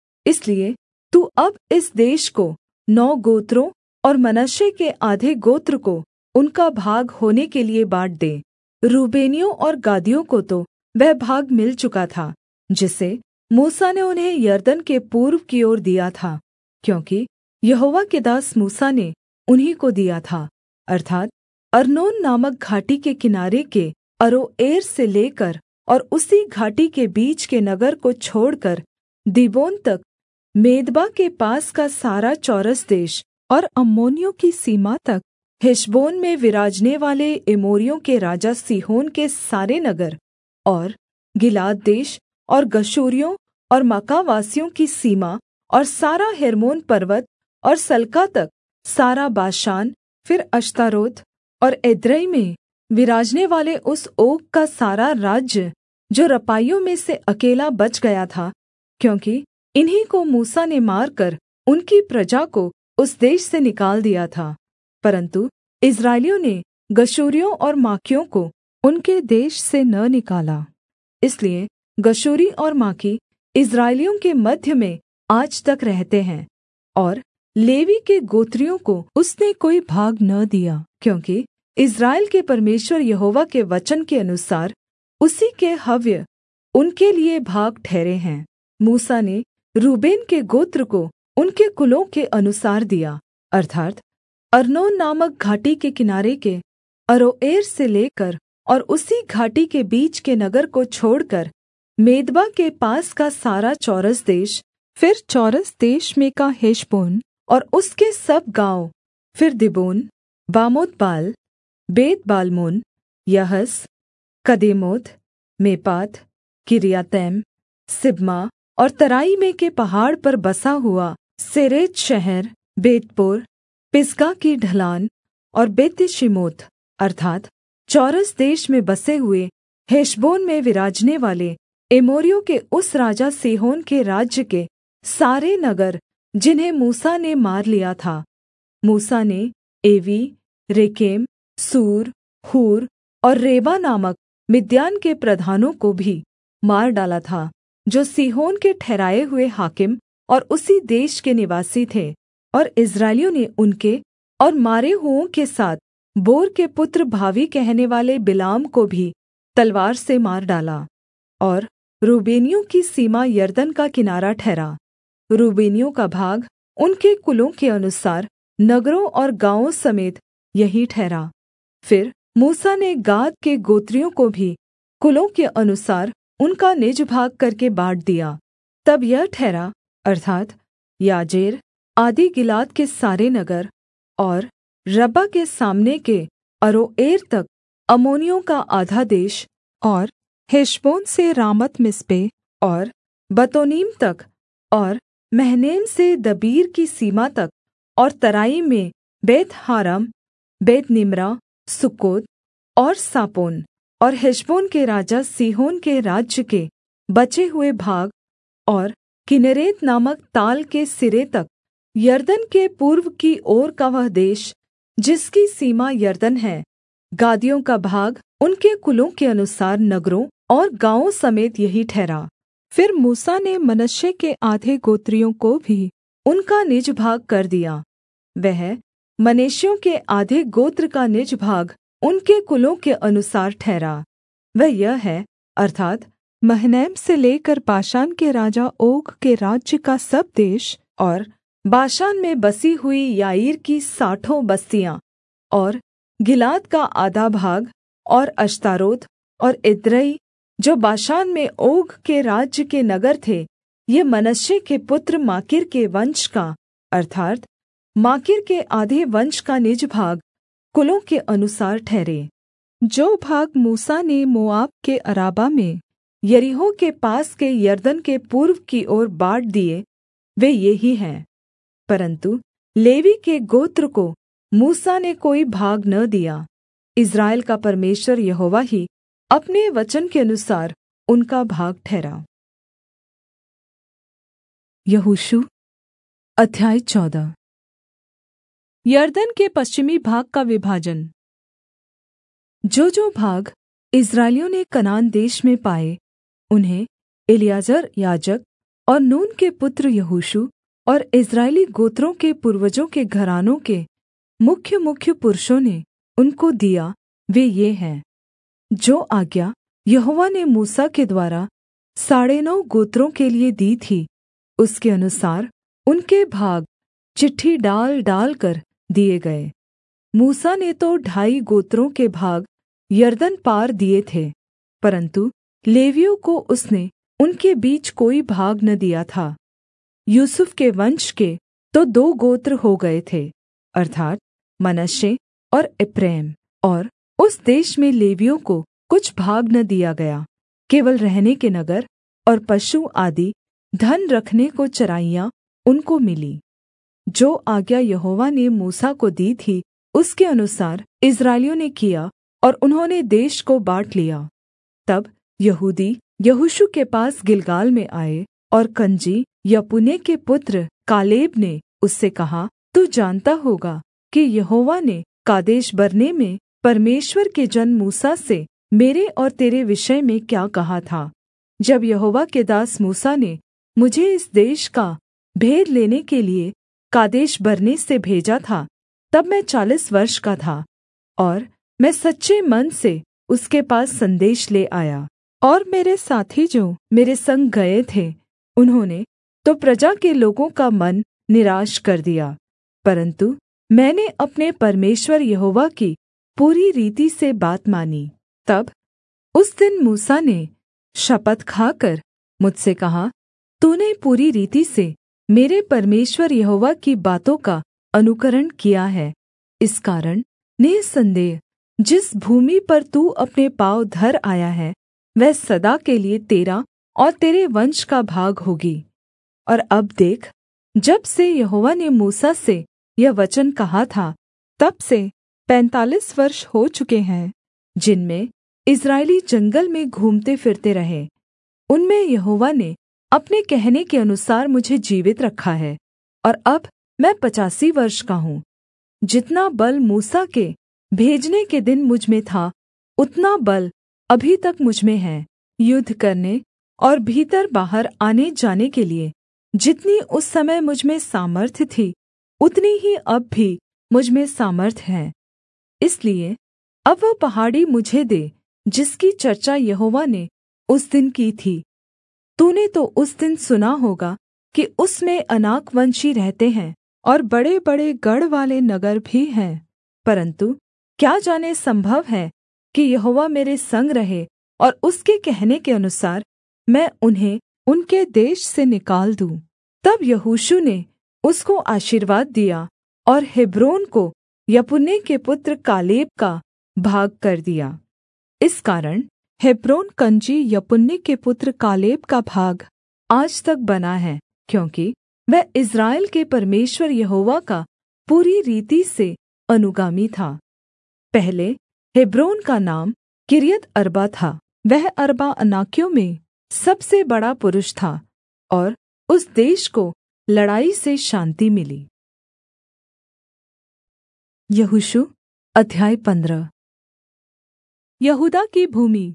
इसलिए तू अब इस देश को 9 गोत्रों और मनश्शे के आधे गोत्र को उनका भाग होने के लिये बाँट दे। रूबेनियों और गादियों को तो वह भाग मिल चुका था, जिसे मूसा ने उन्हें यरदन के पूर्व की ओर दिया था, क्योंकि यहोवा के दास मूसा ने उन्हीं को दिया था, अर्थात् अर्नोन नामक घाटी के किनारे के अरोएर से लेकर और उसी घाटी के बीच के नगर को छोड़कर दीबोन तक, मेदबा के पास का सारा चौरस देश, और अम्मोनियों की सीमा तक हेशबोन में विराजने वाले एमोरियों के राजा सीहोन के सारे नगर, और गिलाद देश, और गशूरियों और माकावासियों की सीमा, और सारा हेर्मोन पर्वत और सल्का तक सारा बाशान, फिर अश्तारोत और एद्रेई में विराजने वाले उस ओग का सारा राज्य, जो रपाइयों में से अकेला बच गया था, क्योंकि इन्हीं को मूसा ने मारकर उनकी प्रजा को उस देश से निकाल दिया था। परन्तु इस्राएलियों ने गशूरियों और माकियों को उनके देश से न निकाला, इसलिए गशूरी और माकी इस्राएलियों के मध्य में आज तक रहते हैं, और लेवी के गोत्रियों को उसने कोई भाग न दिया, क्योंकि इस्राएल के परमेश्वर यहोवा के वचन के अनुसार उसी के हव्य उनके लिए भाग ठहरे हैं। मूसा ने रूबेन के गोत्र को उनके कुलों के अनुसार दिया, अर्थात् अर्नोन नामक घाटी के किनारे के अरोएर से लेकर और उसी घाटी के बीच के नगर को छोड़कर मेदबा के पास का सारा चौरस देश, फिर चौरस देश में का हेशबोन और उसके सब गाँव, फिर दिबोन, बामोतबाल, बेत बालमोन, यहस, कदेमोत, मेपात, किर्यातैम, सिबमा और तराई में के पहाड़ पर बसा हुआ सेरेद शहर, बेतपोर, पिसगा की ढलान और बेत्यशीमोत, अर्थात् चौरस देश में बसे हुए हेशबोन में विराजने वाले एमोरियों के उस राजा सीहोन के राज्य के सारे नगर, जिन्हें मूसा ने मार लिया था। मूसा ने एवी, रेकेम, सूर, हूर और रेबा नामक मिद्यान के प्रधानों को भी मार डाला था, जो सीहोन के ठहराए हुए हाकिम और उसी देश के निवासी थे। और इस्राएलियों ने उनके और मारे हुओं के साथ बोर के पुत्र भावी कहनेवाले बिलाम को भी तलवार से मार डाला। और रूबेनियों की सीमा यरदन का किनारा ठहरा। रूबेनियों का भाग उनके कुलों के अनुसार नगरों और गाँवों समेत यही ठहरा। फिर मूसा ने गाद के गोत्रियों को भी कुलों के अनुसार उनका निज भाग करके बाँट दिया। तब यह ठहरा, अर्थात् याजेर आदि गिलाद के सारे नगर और रब्बा के सामने के अरोएर तक अम्मोनियों का आधा देश, और हेशबोन से रामत मिस्पे और बतोनीम तक, और महनैम से दबीर की सीमा तक, और तराई में बेत हारम, बेत निम्रा, सुक्कोत और सापोन, और हेशबोन के राजा सीहोन के राज्य के बचे हुए भाग, और किन्नेरेत नामक ताल के सिरे तक, यरदन के पूर्व की ओर का वह देश जिसकी सीमा यरदन है। गादियों का भाग उनके कुलों के अनुसार नगरों और गाँवों समेत यही ठहरा। फिर मूसा ने मनश्शे के आधे गोत्रियों को भी उनका निज भाग कर दिया। वह मनश्शेयों के आधे गोत्र का निज भाग उनके कुलों के अनुसार ठहरा। वह यह है, अर्थात् महनैम से लेकर बाशान के राजा ओग के राज्य का सब देश, और बाशान में बसी हुई याईर की 60 बस्तियाँ, और गिलाद का आधा भाग, और अश्तारोत और एद्रेई जो बाशान में ओग के राज्य के नगर थे। ये मनश्शे के पुत्र माकीर के वंश का, अर्थात् माकीर के आधे वंश का निज भाग कुलों के अनुसार ठहरे। जो भाग मूसा ने मोआब के अराबा में यरीहो के पास के यरदन के पूर्व की ओर बाँट दिए, वे ये ही हैं। परन्तु लेवी के गोत्र को मूसा ने कोई भाग न दिया। इस्राएल का परमेश्वर यहोवा ही अपने वचन के अनुसार उनका भाग ठहरा। यहोशू अध्याय 14। यरदन के पश्चिमी भाग का विभाजन। जो भाग इस्राएलियों ने कनान देश में पाए, उन्हें एलीआजर याजक और नून के पुत्र यहोशू और इस्राएली गोत्रों के पूर्वजों के घरानों के मुख्य पुरुषों ने उनको दिया। वे ये हैं, जो आज्ञा यहोवा ने मूसा के द्वारा 9.5 गोत्रों के लिए दी थी, उसके अनुसार उनके भाग चिट्ठी डाल डालकर दिए गए। मूसा ने तो 2.5 गोत्रों के भाग यरदन पार दिए थे, परन्तु लेवियों को उसने उनके बीच कोई भाग न दिया था। यूसुफ के वंश के तो 2 गोत्र हो गए थे, अर्थात् मनश्शे और एप्रैम, और उस देश में लेवियों को कुछ भाग न दिया गया। केवल रहने के नगर और पशु आदि धन रखने को चराइयाँ उनको मिली। जो आज्ञा यहोवा ने मूसा को दी थी, उसके अनुसार इस्राएलियों ने किया, और उन्होंने देश को बाँट लिया। तब यहूदी यहोशू के पास गिलगाल में आए, और कनजी यपुन्ने के पुत्र कालेब ने उससे कहा, तू जानता होगा कि यहोवा ने कादेश बरने में परमेश्वर के जन मूसा से मेरे और तेरे विषय में क्या कहा था। जब यहोवा के दास मूसा ने मुझे इस देश का भेद लेने के लिए कादेश बरने से भेजा था, तब मैं 40 वर्ष का था, और मैं सच्चे मन से उसके पास संदेश ले आया। और मेरे साथी जो मेरे संग गए थे, उन्होंने तो प्रजा के लोगों का मन निराश कर दिया, परन्तु मैंने अपने परमेश्वर यहोवा की पूरी रीति से बात मानी। तब उस दिन मूसा ने शपथ खाकर मुझसे कहा, तूने पूरी रीति से मेरे परमेश्वर यहोवा की बातों का अनुकरण किया है। इस कारण निःसन्देह जिस भूमि पर तू अपने पाँव धर आया है, वह सदा के लिए तेरा और तेरे वंश का भाग होगी। और अब देख, जब से यहोवा ने मूसा से यह वचन कहा था, तब से 45 वर्ष हो चुके हैं, जिनमें इस्राएली जंगल में घूमते फिरते रहे। उनमें यहोवा ने अपने कहने के अनुसार मुझे जीवित रखा है, और अब मैं 85 वर्ष का हूँ। जितना बल मूसा के भेजने के दिन मुझ में था, उतना बल अभी तक मुझ में है, युद्ध करने और भीतर बाहर आने जाने के लिए। जितनी उस समय मुझ में सामर्थ्य थी, उतनी ही अब भी मुझ में सामर्थ्य है। इसलिए अब वह पहाड़ी मुझे दे जिसकी चर्चा यहोवा ने उस दिन की थी। तूने तो उस दिन सुना होगा कि उसमें अनाकवंशी रहते हैं और बड़े-बड़े गढ़ वाले नगर भी हैं। परन्तु क्या जाने संभव है कि यहोवा मेरे संग रहे और उसके कहने के अनुसार मैं उन्हें उनके देश से निकाल दूँ। तब यहोशू ने उसको आशीर्वाद दिया और हेब्रोन को यपुन्ने के पुत्र कालेब का भाग कर दिया। इस कारण हेब्रोन कनजी यपुन्ने के पुत्र कालेब का भाग आज तक बना है, क्योंकि वह इस्राएल के परमेश्वर यहोवा का पूरी रीति से अनुगामी था। पहले हेब्रोन का नाम किर्यत अर्बा था। वह अर्बा अनाकियों में सबसे बड़ा पुरुष था और उस देश को लड़ाई से शान्ति मिली। यहोशू अध्याय 15। यहूदा की भूमि।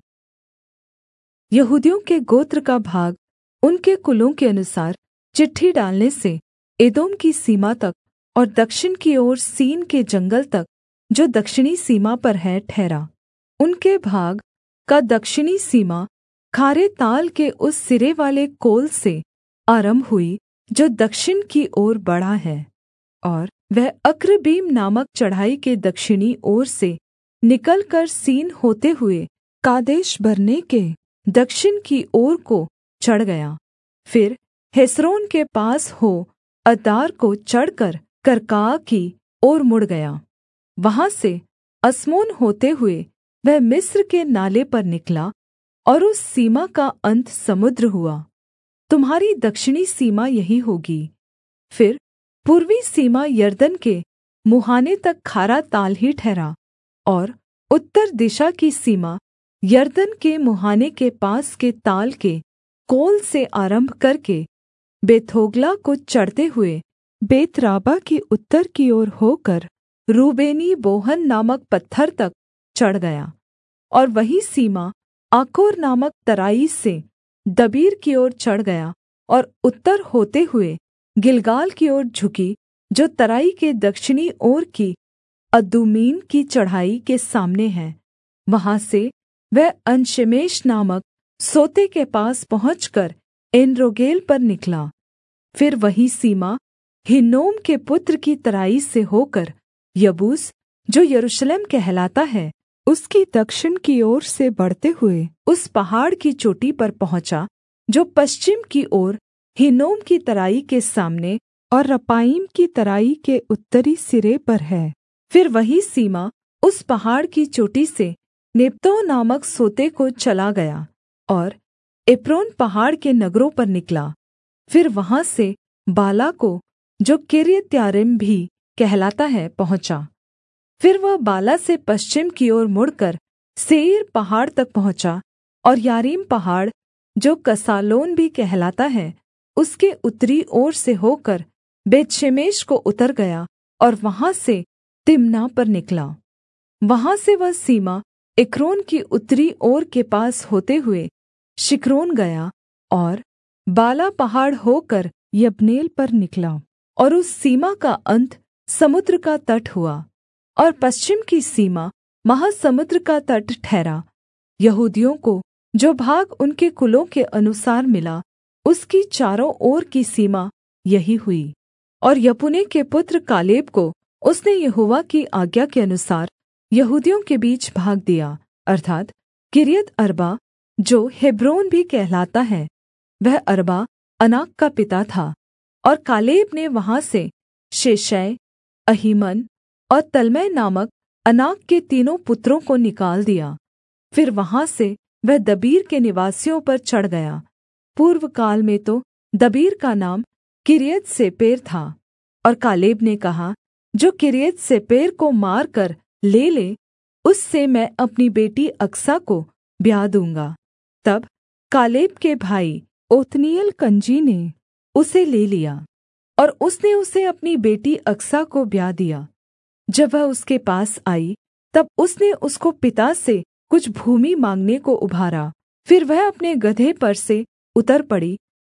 यहूदियों के गोत्र का भाग उनके कुलों के अनुसार चिट्ठी डालने से एदोम की सीमा तक और दक्षिण की ओर सीन के जंगल तक, जो दक्षिणी सीमा पर है, ठहरा। उनके भाग का दक्षिणी सीमा खारे ताल के उस सिरे वाले कोल से आरम्भ हुई जो दक्षिण की ओर बढ़ा है, और वह अक्रब्बीम नामक चढ़ाई के दक्षिणी ओर से निकलकर सीन होते हुए कादेश बर्ने के दक्षिण की ओर को चढ़ गया। फिर हेस्रोन के पास हो अद्दार को चढ़कर कर्का की ओर मुड़ गया। वहाँ से अस्मोन होते हुए वह मिस्र के नाले पर निकला और उस सीमा का अन्त समुद्र हुआ। तुम्हारी दक्षिणी सीमा यही होगी। फिर पूर्वी सीमा यरदन के मुहाने तक खारा ताल ही ठहरा, और उत्तर दिशा की सीमा यरदन के मुहाने के पास के ताल के कोल से आरम्भ करके बेथोग्ला को चढ़ते हुए बेतराबा की उत्तर की ओर होकर रूबेनी बोहन नामक पत्थर तक चढ़ गया, और वही सीमा आकोर नामक तराई से दबीर की ओर चढ़ गया और उत्तर होते हुए गिलगाल की ओर झुकी, जो तराई के दक्षिणी ओर की अदुम्मीम की चढ़ाई के सामने है। वहाँ से वह एनशेमेश नामक सोते के पास पहुँचकर एनरोगेल पर निकला। फिर वही सीमा हिन्नोम के पुत्र की तराई से होकर यबूस, जो यरूशलेम कहलाता है, उसकी दक्षिण की ओर से बढ़ते हुए उस पहाड़ की चोटी पर पहुँचा, जो पश्चिम की ओर हिन्नोम की तराई के सामने और रपाईम की तराई के उत्तरी सिरे पर है। फिर वही सीमा उस पहाड़ की चोटी से नेप्तो नामक सोते को चला गया और एप्रोन पहाड़ के नगरों पर निकला। फिर वहाँ से बाला को, जो किर्यत्यारीम भी कहलाता है, पहुँचा। फिर वह बाला से पश्चिम की ओर मुड़कर सेईर पहाड़ तक पहुँचा, और यारीम पहाड़, जो कसालोन भी कहलाता है, उसके उत्तरी ओर से होकर बेतशेमेश को उतर गया और वहाँ से तिम्ना पर निकला। वहाँ से वह सीमा एक्रोन की उत्तरी ओर के पास होते हुए शिक्रोन गया और बाला पहाड़ होकर यब्नेल पर निकला, और उस सीमा का अन्त समुद्र का तट हुआ, और पश्चिम की सीमा महासमुद्र का तट ठहरा। यहूदियों को जो भाग उनके कुलों के अनुसार मिला, उसकी चारों ओर की सीमा यही हुई। और यपुन्ने के पुत्र कालेब को उसने यहोवा की आज्ञा के अनुसार यहूदियों के बीच भाग दिया, अर्थात् किर्यत अर्बा, जो हेब्रोन भी कहलाता है। वह अर्बा अनाक का पिता था, और कालेब ने वहाँ से शेशै, अहीमन और तल्मै नामक अनाक के तीनों पुत्रों को निकाल दिया। फिर वहाँ से वह दबीर के निवासियों पर चढ़ गया। पूर्व काल में तो दबीर का नाम किर्यत सेपेर था, और कालेब ने कहा, जो किर्यत सेपेर को मारकर ले ले, उससे मैं अपनी बेटी अक्सा को ब्याह दूँगा। तब कालेब के भाई ओत्नीएल कनजी ने उसे ले लिया, और उसने उसे अपनी बेटी अक्सा को ब्याह दिया। जब वह उसके पास आई, तब उसने उसको पिता से कुछ भूमि माँगने को उभारा। फिर वह अपने गदहे पर से उतर पड़ी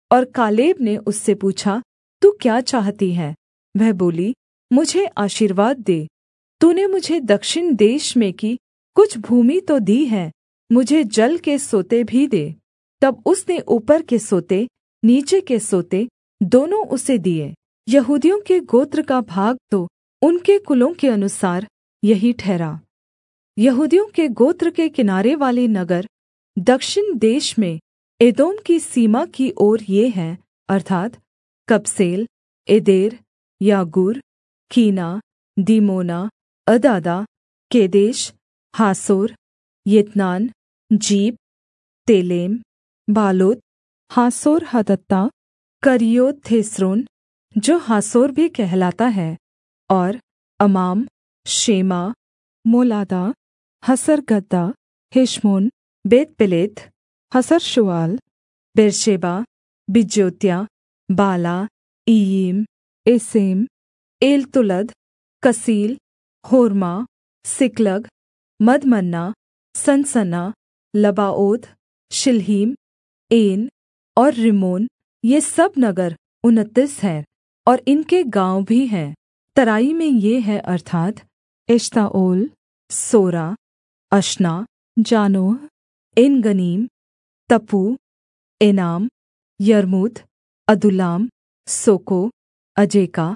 और कालेब ने उससे पूछा, तू क्या चाहती है? वह बोली, मुझे आशीर्वाद दे। तूने मुझे दक्षिण देश में की कुछ भूमि तो दी है, मुझे जल के सोते भी दे। तब उसने ऊपर के सोते नीचे के सोते दोनों उसे दिए। यहूदियों के गोत्र का भाग तो उनके कुलों के अनुसार यही ठहरा। यहूदियों के गोत्र के किनारे वाले नगर दक्षिण देश में एदोम की सीमा की ओर ये हैं, अर्थात् Kabzeel, Eder, Jagur, Kinah, Dimonah, Adadah, Kedesh, Hazor, Ithnan, Ziph, Telem, Bealoth, Hazor Hadattah, Kerioth Hezron, जो हासोर भी कहलाता है, और Amam, Shema, Moladah, Hazargaddah, Heshmon, Bethpelet, Hazarshual, Beersheba, Biziothiah, Baalah, Iim, Azem, Eltolad, Chesil, Hormah, Ziklag, Madmannah, Sansannah, Lebaoth, Shilhim, Ain और Rimmon, ये सब नगर 29 हैं, और इनके गाँव भी हैं। तराई में ये है, अर्थात् एश्ताओल, सोरा, अश्ना, जानोह, एनगनीम, तप्पू, एनाम, यर्मूत, अदुल्लाम, सोको, अजेका,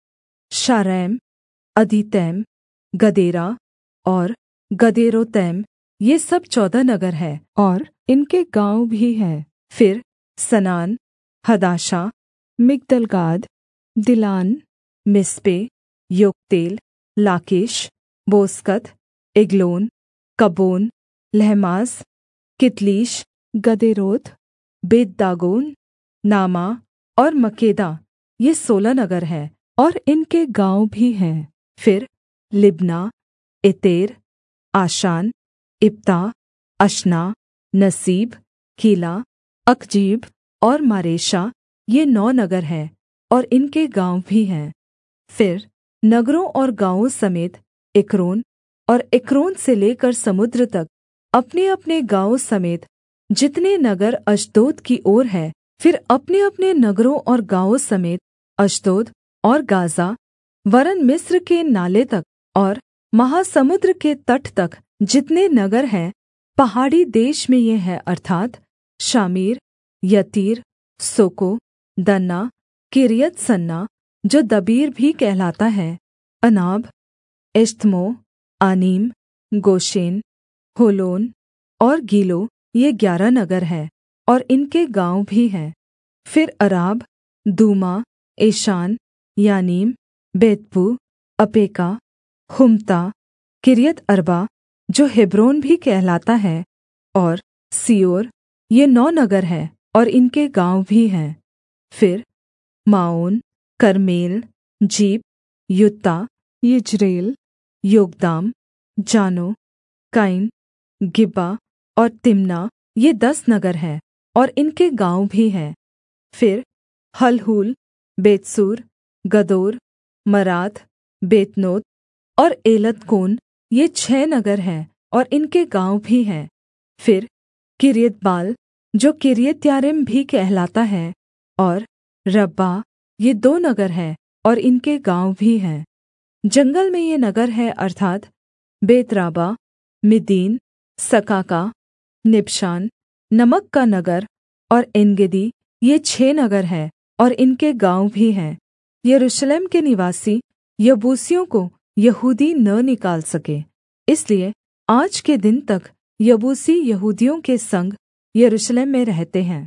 शारैम, अदीतैम, गदेरा और गदेरोतैम, ये सब 14 नगर हैं, और इनके गाँव भी हैं। फिर सनान, हदाशा, मिगदलगाद, दिलान, मिस्पे, योक्तेल, लाकीश, बोस्कत, एग्लोन, कब्बोन, लहमास, कितलीश, गदेरोत, बेतदागोन, नामा और मक्केदा, ये 16 नगर हैं, और इनके गाँव भी हैं। फिर लिब्ना, एतेर, आशान, इप्ता, अश्ना, नसीब, कीला, अकजीब और मारेशा, ये 9 नगर हैं, और इनके गाँव भी हैं। फिर नगरों और गाँवों समेत एक्रोन, और एक्रोन से लेकर समुद्र तक अपने-अपने गाँवों समेत जितने नगर अश्दोद की ओर हैं, फिर अपने-अपने नगरों और गाँवों समेत अश्दोद और गाज़ा, वरन् मिस्र के नाले तक और महासमुद्र के तट तक जितने नगर हैं, पहाड़ी देश में ये हैं, अर्थात् शामीर, यतीर, सोको, दन्ना, किर्यत सन्ना, जो दबीर भी कहलाता है, अनाब, एश्तमो, आनीम, गोशेन, होलोन और गीलो, ये 11 नगर हैं, और इनके गाँव भी हैं। फिर अराब, दूमा, एशान, यानीम, बेतपू, अपेका, हुमता, किर्यत अर्बा, जो हेब्रोन भी कहलाता है, और सियोर, ये 9 नगर हैं, और इनके गाँव भी हैं। फिर Maon, Carmel, Ziph, Juttah, Jezreel, Jokdeam, Zanoah, Kain, गिब्बा और तिम्ना, ये 10 नगर हैं, और इनके गाँव भी हैं। फिर हलहूल, बेतसूर, गदोर, मरात, बेतनोत और एलतकोन, ये 6 नगर हैं, और इनके गाँव भी हैं। फिर किर्यतबाल, जो किर्यत्यारीम भी कहलाता है, और रब्बा, ये 2 नगर हैं, और इनके गाँव भी हैं। जंगल में ये नगर हैं, अर्थात् बेतराबा, मिद्दीन, सकाका, निबशान, नमक का नगर और एनगेदी, ये 6 नगर हैं, और इनके गाँव भी हैं। यरूशलेम के निवासी यबूसियों को यहूदी न निकाल सके, इसलिए आज के दिन तक यबूसी यहूदियों के संग यरूशलेम में रहते हैं।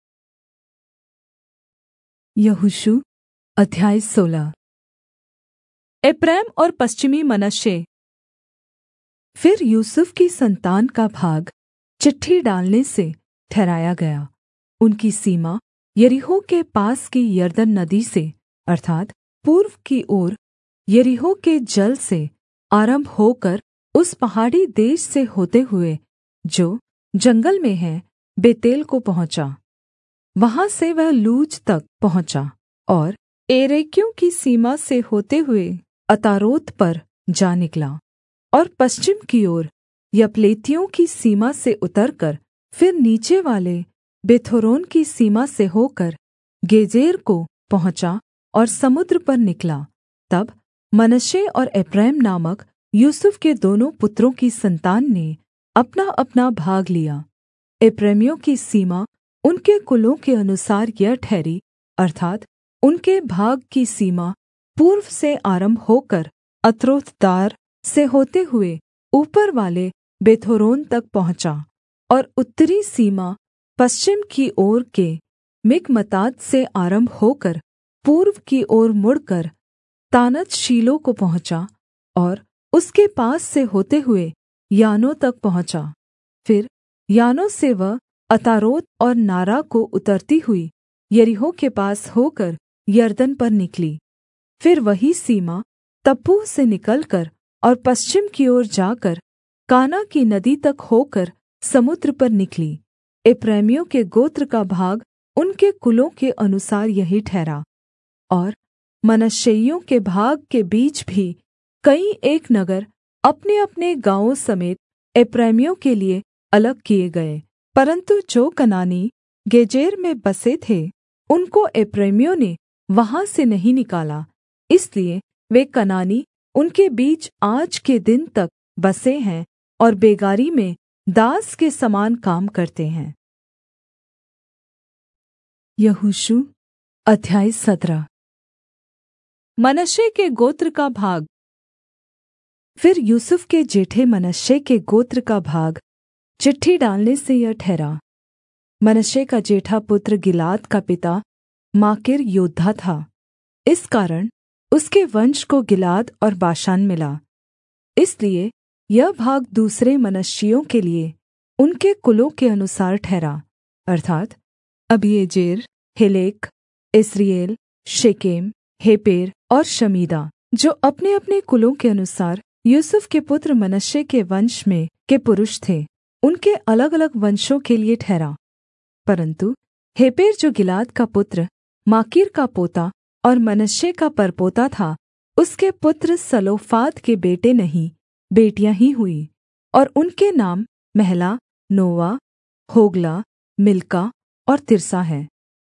यहोशू अध्याय 16। एप्रैम और पश्चिमी मनश्शे। फिर यूसुफ की संतान का भाग चिट्ठी डालने से ठहराया गया। उनकी सीमा यरीहो के पास की यरदन नदी से, अर्थात् पूर्व की ओर यरीहो के जल से आरंभ होकर उस पहाड़ी देश से होते हुए जो जंगल में है, बेतेल को पहुँचा। वहाँ से वह लूज तक पहुँचा और एरेकियों की सीमा से होते हुए अतारोत पर जा निकला, और पश्चिम की ओर यप्लेतियों की सीमा से उतरकर फिर नीचे वाले बेथोरोन की सीमा से होकर गेजेर को पहुँचा और समुद्र पर निकला। तब मनश्शे और एप्रैम नामक यूसुफ के दोनों पुत्रों की संतान ने अपनाअपना भाग लिया। एप्रैमियों की सीमा उनके कुलों के अनुसार यह ठहरी, अर्थात् उनके भाग की सीमा पूर्व से आरम्भ होकर अत्रोतदार से होते हुए ऊपर वाले बेथोरोन तक पहुँचा, और उत्तरी सीमा पश्चिम की ओर के मिकमतात से आरम्भ होकर पूर्व की ओर मुड़कर तानत शीलो को पहुँचा, और उसके पास से होते हुए यानों तक पहुँचा। फिर यानों से वह अतारोत और नारा को उतरती हुई यरीहो के पास होकर यरदन पर निकली। फिर वही सीमा तप्पूह से निकलकर और पश्चिम की ओर जाकर काना की नदी तक होकर समुद्र पर निकली। एप्रैमियों के गोत्र का भाग उनके कुलों के अनुसार यही ठहरा। और मनश्शेइयों के भाग के बीच भी कई एक नगर अपने-अपने गाँवों समेत एप्रैमियों के लिए अलग किए गए, परन्तु जो कनानी गेजेर में बसे थे उनको एप्रैमियों ने वहाँ से नहीं निकाला, इसलिए वे कनानी उनके बीच आज के दिन तक बसे हैं और बेगारी में दास के समान काम करते हैं। यहोशू अध्याय 17। मनश्शे के गोत्र का भाग। फिर यूसुफ के जेठे मनश्शे के गोत्र का भाग चिट्ठी डालने से यह ठहरा। मनश्शे का जेठा पुत्र गिलाद का पिता माकीर योद्धा था, इस कारण उसके वंश को गिलाद और बाशान मिला। इसलिए यह भाग दूसरे मनश्शियों के लिए उनके कुलों के अनुसार ठहरा, अर्थात् Abiezer, Helek, Asriel, Shechem, Hepher और शमीदा, जो अपने-अपने कुलों के अनुसार यूसुफ के पुत्र मनश्शे के वंश में के पुरुष थे, उनके अलग-अलग वंशों के लिए ठहरा। परन्तु हेपेर जो गिलाद का पुत्र माकीर का पोता और मनश्शे का परपोता था, उसके पुत्र सलोफाद के बेटे नहीं, बेटियाँ ही हुई, और उनके नाम महला, नोवा, होग्ला, मिल्का और तिर्सा हैं।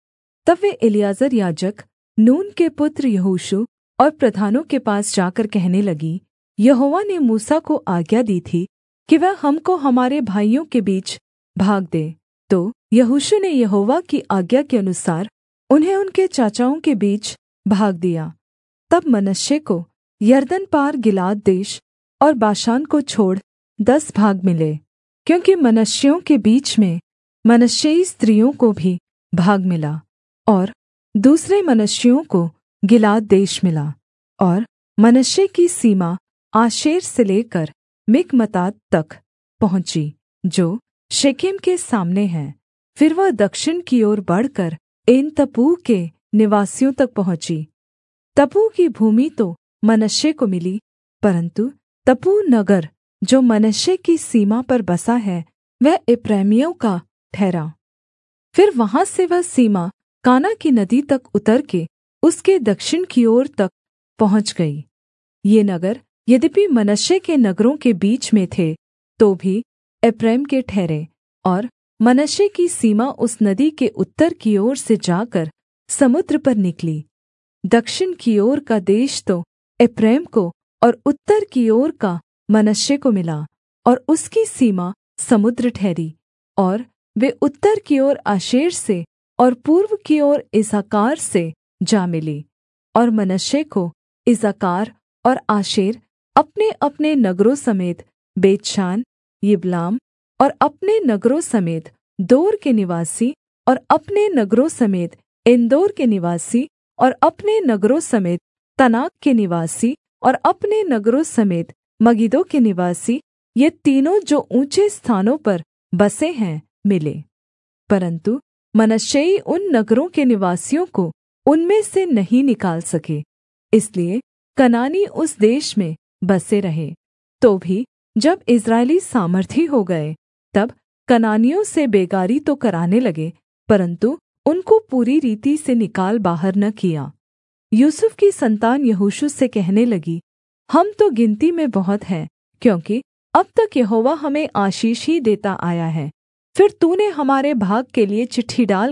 तब वे एलीआजर याजक, नून के पुत्र यहोशू और प्रधानों के पास जाकर कहने लगी, यहोवा ने मूसा को आज्ञा दी थी कि वह हमको हमारे भाइयों के बीच भाग दे। तो यहोशू ने यहोवा की आज्ञा के अनुसार उन्हें उनके चाचाओं के बीच भाग दिया। तब मनश्शे को यरदन पार गिलाद देश और बाशान को छोड़ 10 भाग मिले, क्योंकि मनश्शेइयों के बीच में मनश्शेई स्त्रियों को भी भाग मिला, और दूसरे मनश्शेइयों को गिलाद देश मिला। और मनश्शे की सीमा आशेर से लेकर मिकमतात तक पहुँची, जो शेकेम के सामने है। फिर वह दक्षिण की ओर बढ़कर एन तप्पूह के निवासियों तक पहुँची। तप्पूह की भूमि तो मनश्शे को मिली, परन्तु तप्पूह नगर जो मनश्शे की सीमा पर बसा है, वह एप्रैमियों का ठहरा। फिर वहाँ से वह सीमा काना की नदी तक उतर के उसके दक्षिण की ओर तक पहुँच गई। ये नगर यद्यपि मनश्शे के नगरों के बीच में थे, तो भी एप्रैम के ठहरे, और मनश्शे की सीमा उस नदी के उत्तर की ओर से जाकर समुद्र पर निकली। दक्षिण की ओर का देश तो एप्रैम को और उत्तर की ओर का मनश्शे को मिला, और उसकी सीमा समुद्र ठहरी। और वे उत्तर की ओर आशेर से और पूर्व की ओर इस्साकार से जा मिली। और मनश्शे को इस्साकार और आशेर अपने-अपने नगरों समेत बेतशान, यिबलाम और अपने नगरों समेत दोर के निवासी, और अपने नगरों समेत एनदोर के निवासी, और अपने नगरों समेत तनाक के निवासी, और अपने नगरों समेत मगिद्दो के निवासी, ये तीनों जो ऊँचे स्थानों पर बसे हैं मिले। परन्तु मनश्शेई उन नगरों के निवासियों को उनमें से नहीं निकाल सके, इसलिए कनानी उस देश में बसे रहे। तो भी जब इस्राएली सामर्थी हो गए, तब कनानियों से बेगारी तो कराने लगे, परन्तु उनको पूरी रीति से निकाल बाहर न किया। यूसुफ की संतान यहोशू से कहने लगी, हम तो गिनती में बहुत हैं, क्योंकि अब तक यहोवा हमें आशीष ही देता आया है। फिर तूने हमारे भाग के लिये चिट्ठी डालकर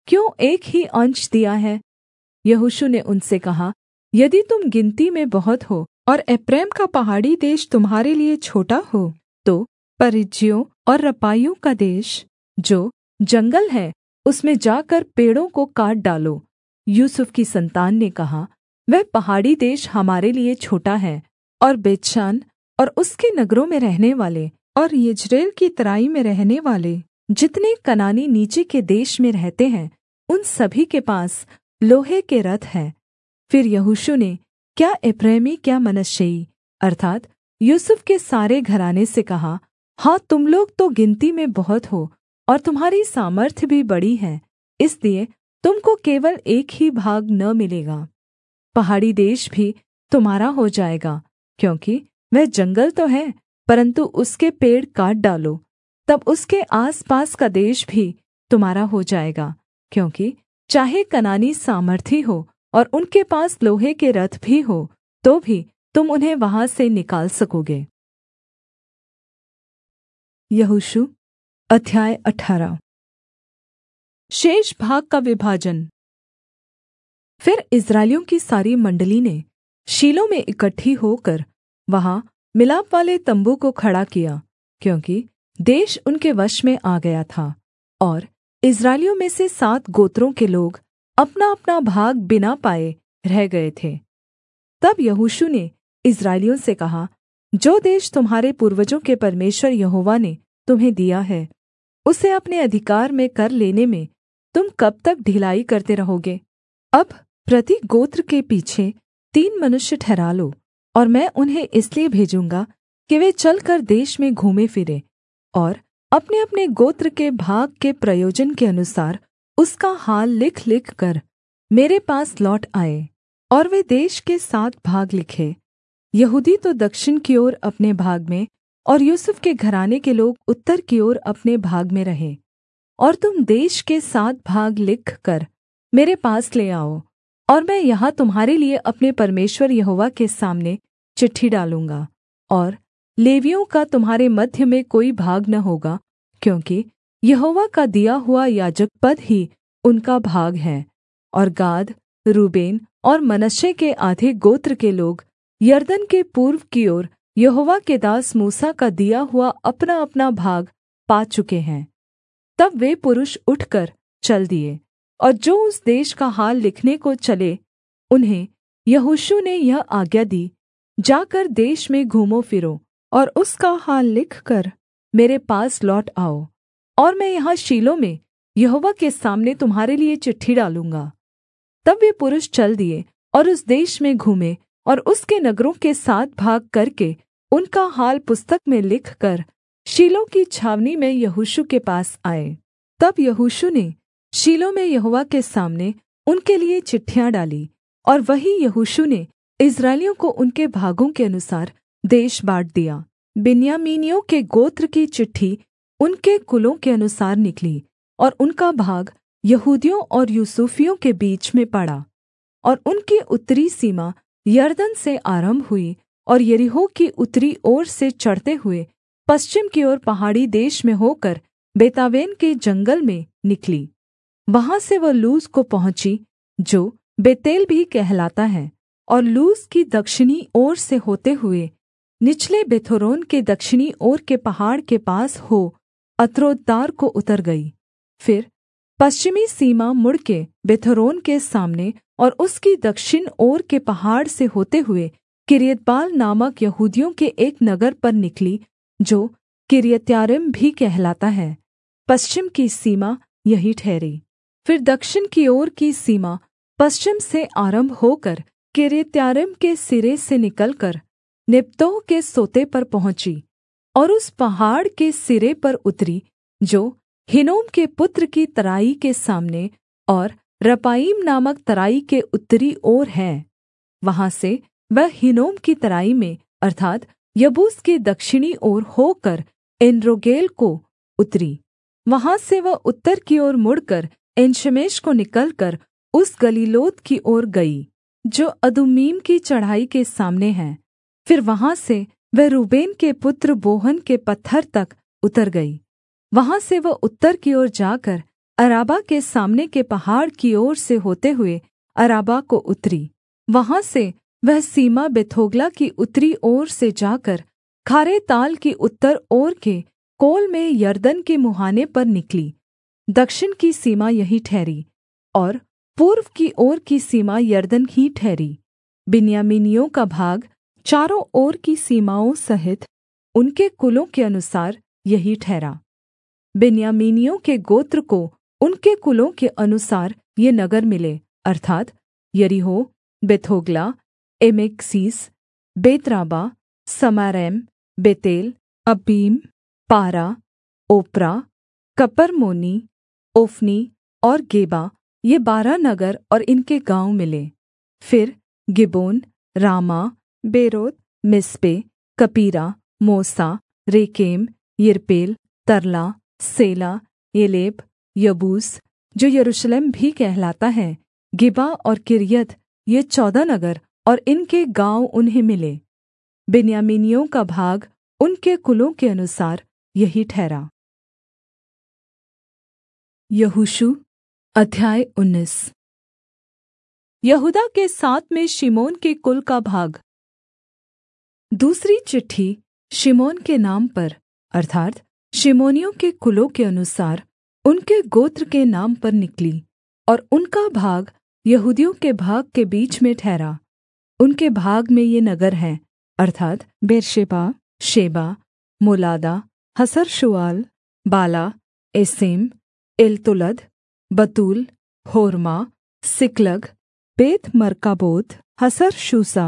क्यों एक ही अंश दिया है? यहोशू ने उनसे कहा, यदि तुम गिनती में बहुत हो और एप्रैम का पहाड़ी देश तुम्हारे लिए छोटा हो, तो परिज्जियों और रपाइयों का देश जो जंगल है उसमें जाकर पेड़ों को काट डालो। यूसुफ की संतान ने कहा, वह पहाड़ी देश हमारे लिए छोटा है, और बेतशान और उसके नगरों में रहने वाले और यिज्रेल की तराई में रहने वाले जितने कनानी नीचे के देश में रहते हैं, उन सभी के पास लोहे के रथ हैं। फिर यहोशू ने क्या एप्रैमी क्या मनश्शेई अर्थात् यूसुफ के सारे घराने से कहा, हाँ, तुम लोग तो गिनती में बहुत हो और तुम्हारी सामर्थ्य भी बड़ी है, इसलिए तुमको केवल एक ही भाग न मिलेगा। पहाड़ी देश भी तुम्हारा हो जाएगा, क्योंकि वह जंगल तो है, परन्तु उसके पेड़ काट डालो, तब उसके आसपास का देश भी तुम्हारा हो जाएगा, क्योंकि चाहे कनानी सामर्थी हो और उनके पास लोहे के रथ भी हो, तो भी तुम उन्हें वहां से निकाल सकोगे। यहोशू अध्याय 18। शेष भाग का विभाजन। फिर इस्राएलियों की सारी मण्डली ने शीलो में इकट्ठी होकर वहां मिलापवाले तम्बू को खड़ा किया, क्योंकि देश उनके वश में आ गया था, और इस्राएलियों में से 7 गोत्रों के लोग अपना-अपना भाग बिना पाए रह गए थे। तब यहोशू ने इस्राएलियों से कहा, जो देश तुम्हारे पूर्वजों के परमेश्वर यहोवा ने तुम्हें दिया है, उसे अपने अधिकार में कर लेने में तुम कब तक ढिलाई करते रहोगे? अब प्रति गोत्र के पीछे 3 मनुष्य ठहरा लो, और मैं उन्हें इसलिए भेजूँगा कि वे चलकर देश में घूमे फिरें और अपने-अपने गोत्र के भाग के प्रयोजन के अनुसार उसका हाल लिख लिख कर मेरे पास लौट आए। और वे देश के 7 भाग लिखे। यहूदी तो दक्षिण की ओर अपने भाग में, और यूसुफ के घराने के लोग उत्तर की ओर अपने भाग में रहे। और तुम देश के 7 भाग लिख कर मेरे पास ले आओ, और मैं यहाँ तुम्हारे लिए अपने परमेश्वर यहोवा के सामने चिट्ठी डालूँगा। और लेवियों का तुम्हारे मध्य में कोई भाग न होगा, क्योंकि यहोवा का दिया हुआ याजक पद ही उनका भाग है। और गाद, रूबेन और मनश्शे के आधे गोत्र के लोग यरदन के पूर्व की ओर यहोवा के दास मूसा का दिया हुआ अपना-अपना भाग पा चुके हैं। तब वे पुरुष उठकर चल दिए, और जो उस देश का हाल लिखने को चले, उन्हें यहोशू ने यह आज्ञा दी, जाकर देश में घूमो फिरो और उसका हाल लिखकर मेरे पास लौट आओ, और मैं यहाँ शीलो में यहोवा के सामने तुम्हारे लिए चिट्ठी डालूँगा। तब वे पुरुष चल दिए और उस देश में घूमे, और उसके नगरों के 7 भाग करके उनका हाल पुस्तक में लिखकर शीलो की छावनी में यहोशू के पास आए। तब यहोशू ने शीलो में यहोवा के सामने उनके लिए चिट्ठियाँ डाली, और वही यहोशू ने इस्राएलियों को उनके भागों के अनुसार देश बाँट दिया। बिन्यामीनियों के गोत्र की चिट्ठी उनके कुलों के अनुसार निकली, और उनका भाग यहूदियों और यूसुफियों के बीच में पड़ा। और उनकी उत्तरी सीमा यरदन से आरम्भ हुई और यरीहो की उत्तरी ओर से चढ़ते हुए पश्चिम की ओर पहाड़ी देश में होकर बेतावेन के जंगल में निकली। वहाँ से वह लूज को पहुँची, जो बेतेल भी कहलाता है, और लूज की दक्षिणी ओर से होते हुए निचले बेथोरोन के दक्षिणी ओर के पहाड़ के पास हो अत्रोद्दार को उतर गई। फिर पश्चिमी सीमा मुड़ के बेथोरोन के सामने और उसकी दक्षिण ओर के पहाड़ से होते हुए किर्यतबाल नामक यहूदियों के एक नगर पर निकली, जो किर्यत्यारीम भी कहलाता है। पश्चिम की सीमा यही ठहरी। फिर दक्षिण की ओर की सीमा पश्चिम से आरम्भ होकर किर्यत्यारीम के सिरे से निकलकर निप्तोह के सोते पर पहुँची, और उस पहाड़ के सिरे पर उतरी जो हिन्नोम के पुत्र की तराई के सामने और रपाईम नामक तराई के उत्तरी ओर है। वहाँ से वह हिन्नोम की तराई में अर्थात् यबूस की दक्षिणी ओर होकर एनरोगेल को उतरी। वहाँ से वह उत्तर की ओर मुड़कर एनशेमेश को निकलकर उस गलीलोत की ओर गई, जो अदुम्मीम की चढ़ाई के सामने है। फिर वहाँ से वह रूबेन के पुत्र बोहन के पत्थर तक उतर गई। वहाँ से वह उत्तर की ओर जाकर अराबा के सामने के पहाड़ की ओर से होते हुए अराबा को उतरी। वहाँ से वह सीमा बेथोग्ला की उत्तरी ओर से जाकर खारे ताल की उत्तर ओर के कोल में यरदन के मुहाने पर निकली। दक्षिण की सीमा यही ठहरी और पूर्व की ओर की सीमा यरदन ही ठहरी। बिन्यामीनियों का भाग चारों ओर की सीमाओं सहित उनके कुलों के अनुसार यही ठहरा। बिन्यामीनियों के गोत्र को उनके कुलों के अनुसार ये नगर मिले, अर्थात् यरीहो, बेथोग्ला, एमेक्सीस, बेतराबा, समारैम, बेतेल, अबीम, पारा, ओप्रा, कपरमोनी, ओफनी और गेबा, ये 12 नगर और इनके गाँव मिले। फिर गिबोन, रामा, बेरोत, मिस्पे, कपीरा, मोसा, रेकेम, यिर्पेल, तरला, सेला, येलेप, यबूस, जो यरूशलेम भी कहलाता है, गिबा और किर्यत, ये 14 नगर और इनके गाँव उन्हें मिले। बिन्यामीनियों का भाग उनके कुलों के अनुसार यही ठहरा। यहोशू अध्याय 19। यहूदा के 7 में शिमोन के कुल का भाग। दूसरी चिट्ठी शिमोन के नाम पर, अर्थात् शिमोनियों के कुलों के अनुसार उनके गोत्र के नाम पर निकली, और उनका भाग यहूदियों के भाग के बीच में ठहरा। उनके भाग में ये नगर हैं, अर्थात् बेर्शेबा, शेबा, मोलादा, हसर-शुआल, बाला, एसेम, एलतोलद, बतूल, होर्मा, सिकलग, बेत मर्काबोत, हसर-शूसा,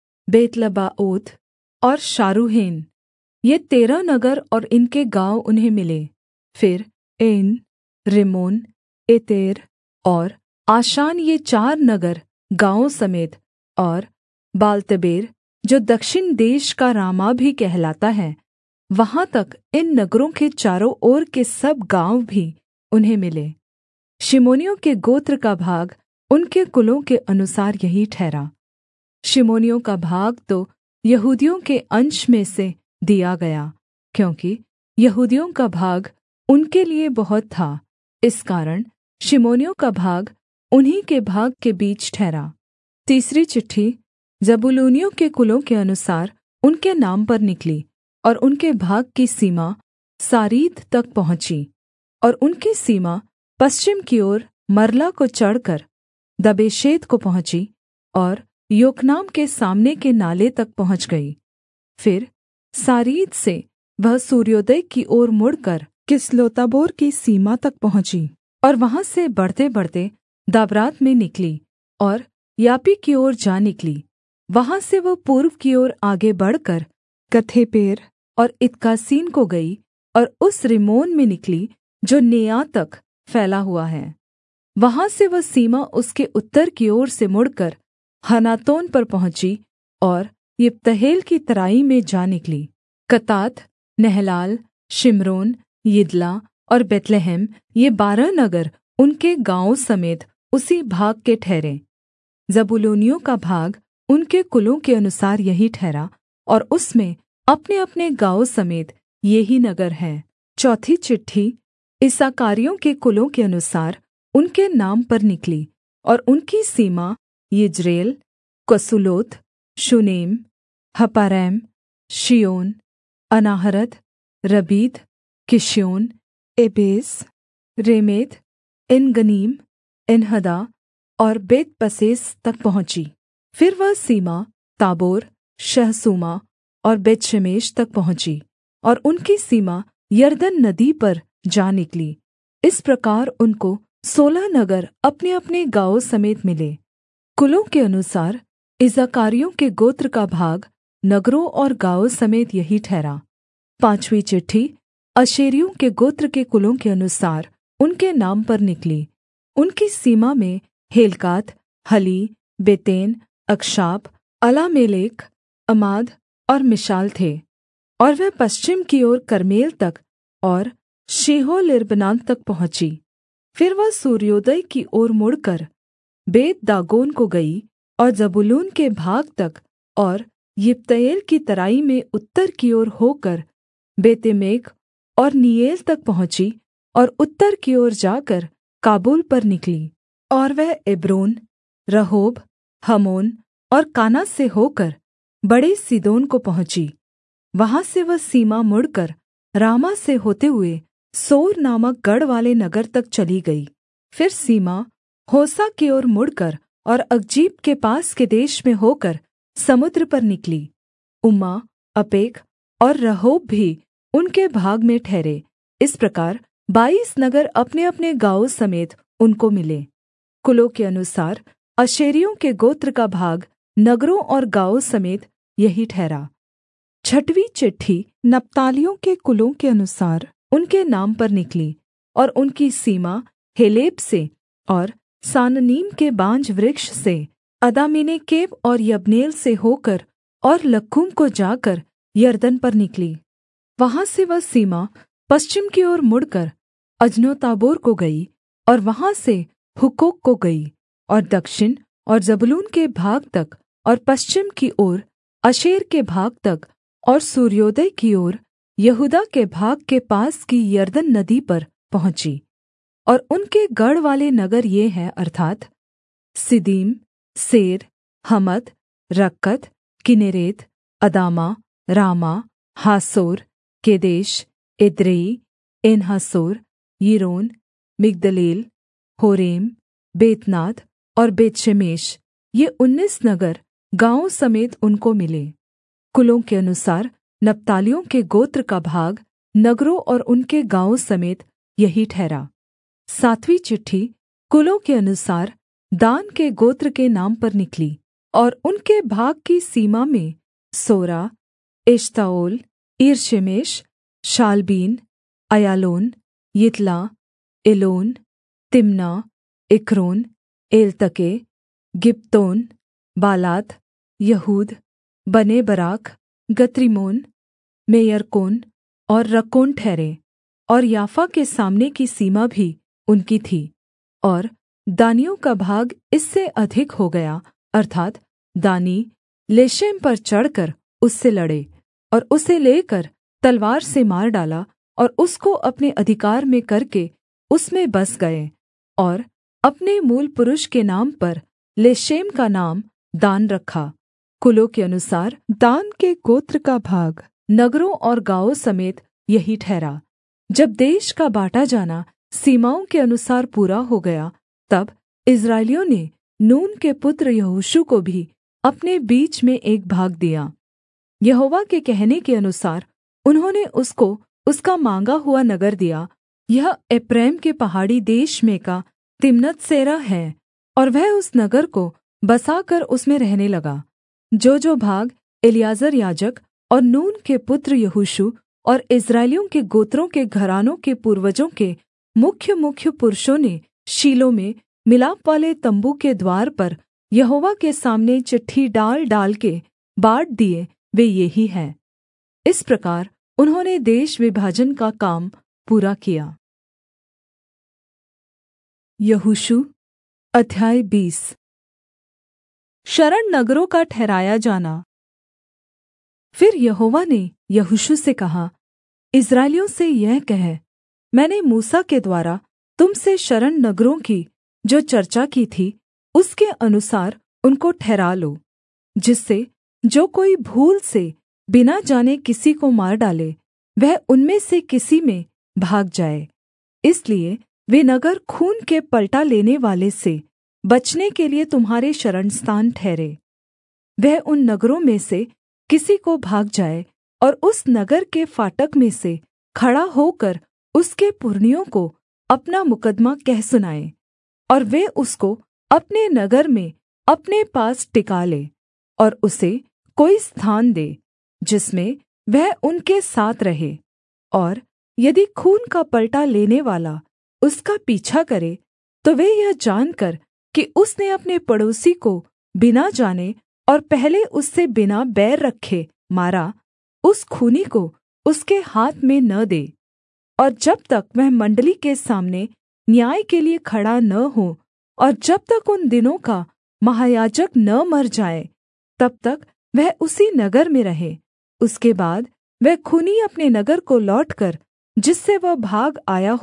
बेतलबाओत और शारूहेन, ये 13 नगर और इनके गाँव उन्हें मिले। फिर एन, रिम्मोन, एतेर और आशान, ये 4 नगर गाँवों समेत, और बालत्बेर, जो दक्षिण देश का रामा भी कहलाता है, वहाँ तक इन नगरों के चारों ओर के सब गाँव भी उन्हें मिले। शिमोनियों के गोत्र का भाग उनके कुलों के अनुसार यही ठहरा। शिमोनियों का भाग तो यहूदियों के अंश में से दिया गया, क्योंकि यहूदियों का भाग उनके लिए बहुत था, इस कारण शिमोनियों का भाग उन्हीं के भाग के बीच ठहरा। तीसरी चिट्ठी जबूलूनियों के कुलों के अनुसार उनके नाम पर निकली, और उनके भाग की सीमा सारीद तक पहुँची, और उनकी सीमा पश्चिम की ओर मरला को चढ़कर दबेशेत को पहुँची और योकनाम के सामने के नाले तक पहुँच गई। फिर सारीद से वह सूर्योदय की ओर मुड़कर किसलोताबोर की सीमा तक पहुँची, और वहाँ से बढ़ते-बढ़ते दाबरात में निकली और यापी की ओर जा निकली। वहाँ से वह पूर्व की ओर आगे बढ़कर कथेपेर और इत्कासीन को गई, और उस रिम्मोन में निकली जो नेआ तक फैला हुआ है। वहाँ से वह सीमा उसके उत्तर की ओर से मुड़कर हनातोन पर पहुँची और यिप्तहेल की तराई में जा निकली। कतात, नहलाल, शिम्रोन, यिदला और बेतलहम, ये 12 नगर उनके गाँवों समेत उसी भाग के ठहरे। जबूलूनियों का भाग उनके कुलों के अनुसार यही ठहरा, और उसमें अपने-अपने गाँवों समेत ये ही नगर हैं। चौथी चिट्ठी इस्साकारियों के कुलों के अनुसार उनके नाम पर निकली, और उनकी सीमा Jezreel, Chesulloth, Shunem, Hapharaim, Shion, Anaharath, Rabbith, Kishion, Abez, Remeth, Engannim, Enhaddah और बेतपसेस तक पहुँची। फिर वह सीमा ताबोर, शहसूमा और बेतशेमेश तक पहुँची, और उनकी सीमा यरदन नदी पर जा निकली। इस प्रकार उनको 16 नगर अपने-अपने गाँवों समेत मिले। कुलों के अनुसार इस्साकारियों के गोत्र का भाग नगरों और गाँवों समेत यही ठहरा। पाँचवीं चिट्ठी आशेरियों के गोत्र के कुलों के अनुसार उनके नाम पर निकली। उनकी सीमा में हेलकात, हली, बेतेन, अक्षाप, अलामेलेक, अमाद और मिशाल थे, और वह पश्चिम की ओर कर्मेल तक और शीहो लिर्बनान तक पहुँची। फिर वह सूर्योदय की ओर मुड़कर बेत दागोन को गई और जबूलून के भाग तक और यिप्तएल की तराई में उत्तर की ओर होकर बेतेमेक और नीएल तक पहुँची, और उत्तर की ओर जाकर काबुल पर निकली। और वह एब्रोन, रहोब, हमोन और काना से होकर बड़े सीदोन को पहुँची। वहाँ से वह सीमा मुड़कर रामाह से होते हुए सोर नामक गढ़वाले नगर तक चली गई। फिर सीमा होसा की ओर मुड़कर और अकजीब के पास के देश में होकर समुद्र पर निकली। उम्मा, अपेक और रहोब भी उनके भाग में ठहरे। इस प्रकार 22 नगर अपनेअपने गाँवों समेत उनको मिले। कुलों के अनुसार आशेरियों के गोत्र का भाग नगरों और गाँवों समेत यही ठहरा। छठवीं चिट्ठी नप्तालियों के कुलों के अनुसार उनके नाम पर निकली, और उनकी सीमा हेलेब से और साननीम के बांज वृक्ष से अदामिनेकेब और यब्नेल से होकर और लक्कूम को जाकर यरदन पर निकली। वहाँ से वह सीमा पश्चिम की ओर मुड़कर अजनोताबोर को गई और वहाँ से हुक्कोक को गई और दक्षिण और जबूलून के भाग तक और पश्चिम की ओर आशेर के भाग तक और सूर्योदय की ओर यहूदा के भाग के पास की यरदन नदी पर पहुँची। और उनके गढ़वाले नगर ये हैं, अर्थात् Ziddim, Zer, Hammath, Rakkath, Chinnereth, Adamah, Ramah, Hazor, Kedesh, Edrei, Enhazor, Iron, Migdalel, Horem, Bethanath और बेतशेमेश, ये 19 नगर गाँवों समेत उनको मिले। कुलों के अनुसार नप्तालियों के गोत्र का भाग नगरों और उनके गाँवों समेत यही ठहरा। 7वीं चिट्ठी कुलों के अनुसार दान के गोत्र के नाम पर निकली, और उनके भाग की सीमा में Zorah, Eshtaol, Irshemesh, Shaalabbin, Aijalon, Jethlah, Elon, Timnah, Ekron, Eltekeh, Gibbethon, Baalath, Jehud, Bene Barack, गत्रिम्मोन, मेयर्कोन और रक्कोन ठहरे। और याफा के सामने की सीमा भी उनकी थी। और दानियों का भाग इससे अधिक हो गया, अर्थात् दानी लेशेम पर चढ़कर उससे लड़े और उसे लेकर तलवार से मार डाला और उसको अपने अधिकार में करके उसमें बस गए, और अपने मूल पुरुष के नाम पर लेशेम का नाम दान रखा। कुलों के अनुसार दान के गोत्र का भाग नगरों और गाँवों समेत यही ठहरा। जब देश का बाँटा जाना सीमाओं के अनुसार पूरा हो गया, तब इस्राएलियों ने नून के पुत्र यहोशू को भी अपने बीच में एक भाग दिया। यहोवा के कहने के अनुसार उन्होंने उसको उसका माँगा हुआ नगर दिया। यह एप्रैम के पहाड़ी देश में का तिम्नत्सेरह है, और वह उस नगर को बसाकर उसमें रहने लगा। जो भाग एलीआजर याजक और नून के पुत्र यहोशू और इस्राएलियों के गोत्रों के घरानों के पूर्वजों के मुख्य पुरुषों ने शीलो में मिलापवाले तम्बू के द्वार पर यहोवा के सामने चिट्ठी डाल डाल के बाँट दिए, वे ये ही हैं। इस प्रकार उन्होंने देश विभाजन का काम पूरा किया। यहोशू अध्याय 20। शरण नगरों का ठहराया जाना। फिर यहोवा ने यहोशू से कहा, इस्राएलियों से यह कह, मैंने मूसा के द्वारा तुम से शरण नगरों की जो चर्चा की थी, उसके अनुसार उनको ठहरा लो, जिससे जो कोई भूल से बिना जाने किसी को मार डाले, वह उनमें से किसी में भाग जाए। इसलिए वे नगर खून के पलटा लेने वाले से बचने के लिए तुम्हारे शरणस्थान ठहरे। वह उन नगरों में से किसी को भाग जाए और उस नगर के फाटक में से खड़ा होकर उसके पुरनियों को अपना मुकद्दमा कह सुनाए, और वे उसको अपने नगर में अपने पास टिका ले, और उसे कोई स्थान दे जिसमें वह उनके साथ रहे। और यदि खून का पलटा लेने वाला उसका पीछा करे, तो वे यह जानकर कि उसने अपने पड़ोसी को बिना जाने और पहले उससे बिना बैर रखे मारा, उस खूनी को उसके हाथ में न दे। और जब तक वह मण्डली के सामने न्याय के लिए खड़ा न हो, और जब तक उन दिनों का महायाजक न मर जाए, तब तक वह उसी नगर में रहे। उसके बाद वह खूनी अपने नगर को लौटकर जिससे वह भाग आया हो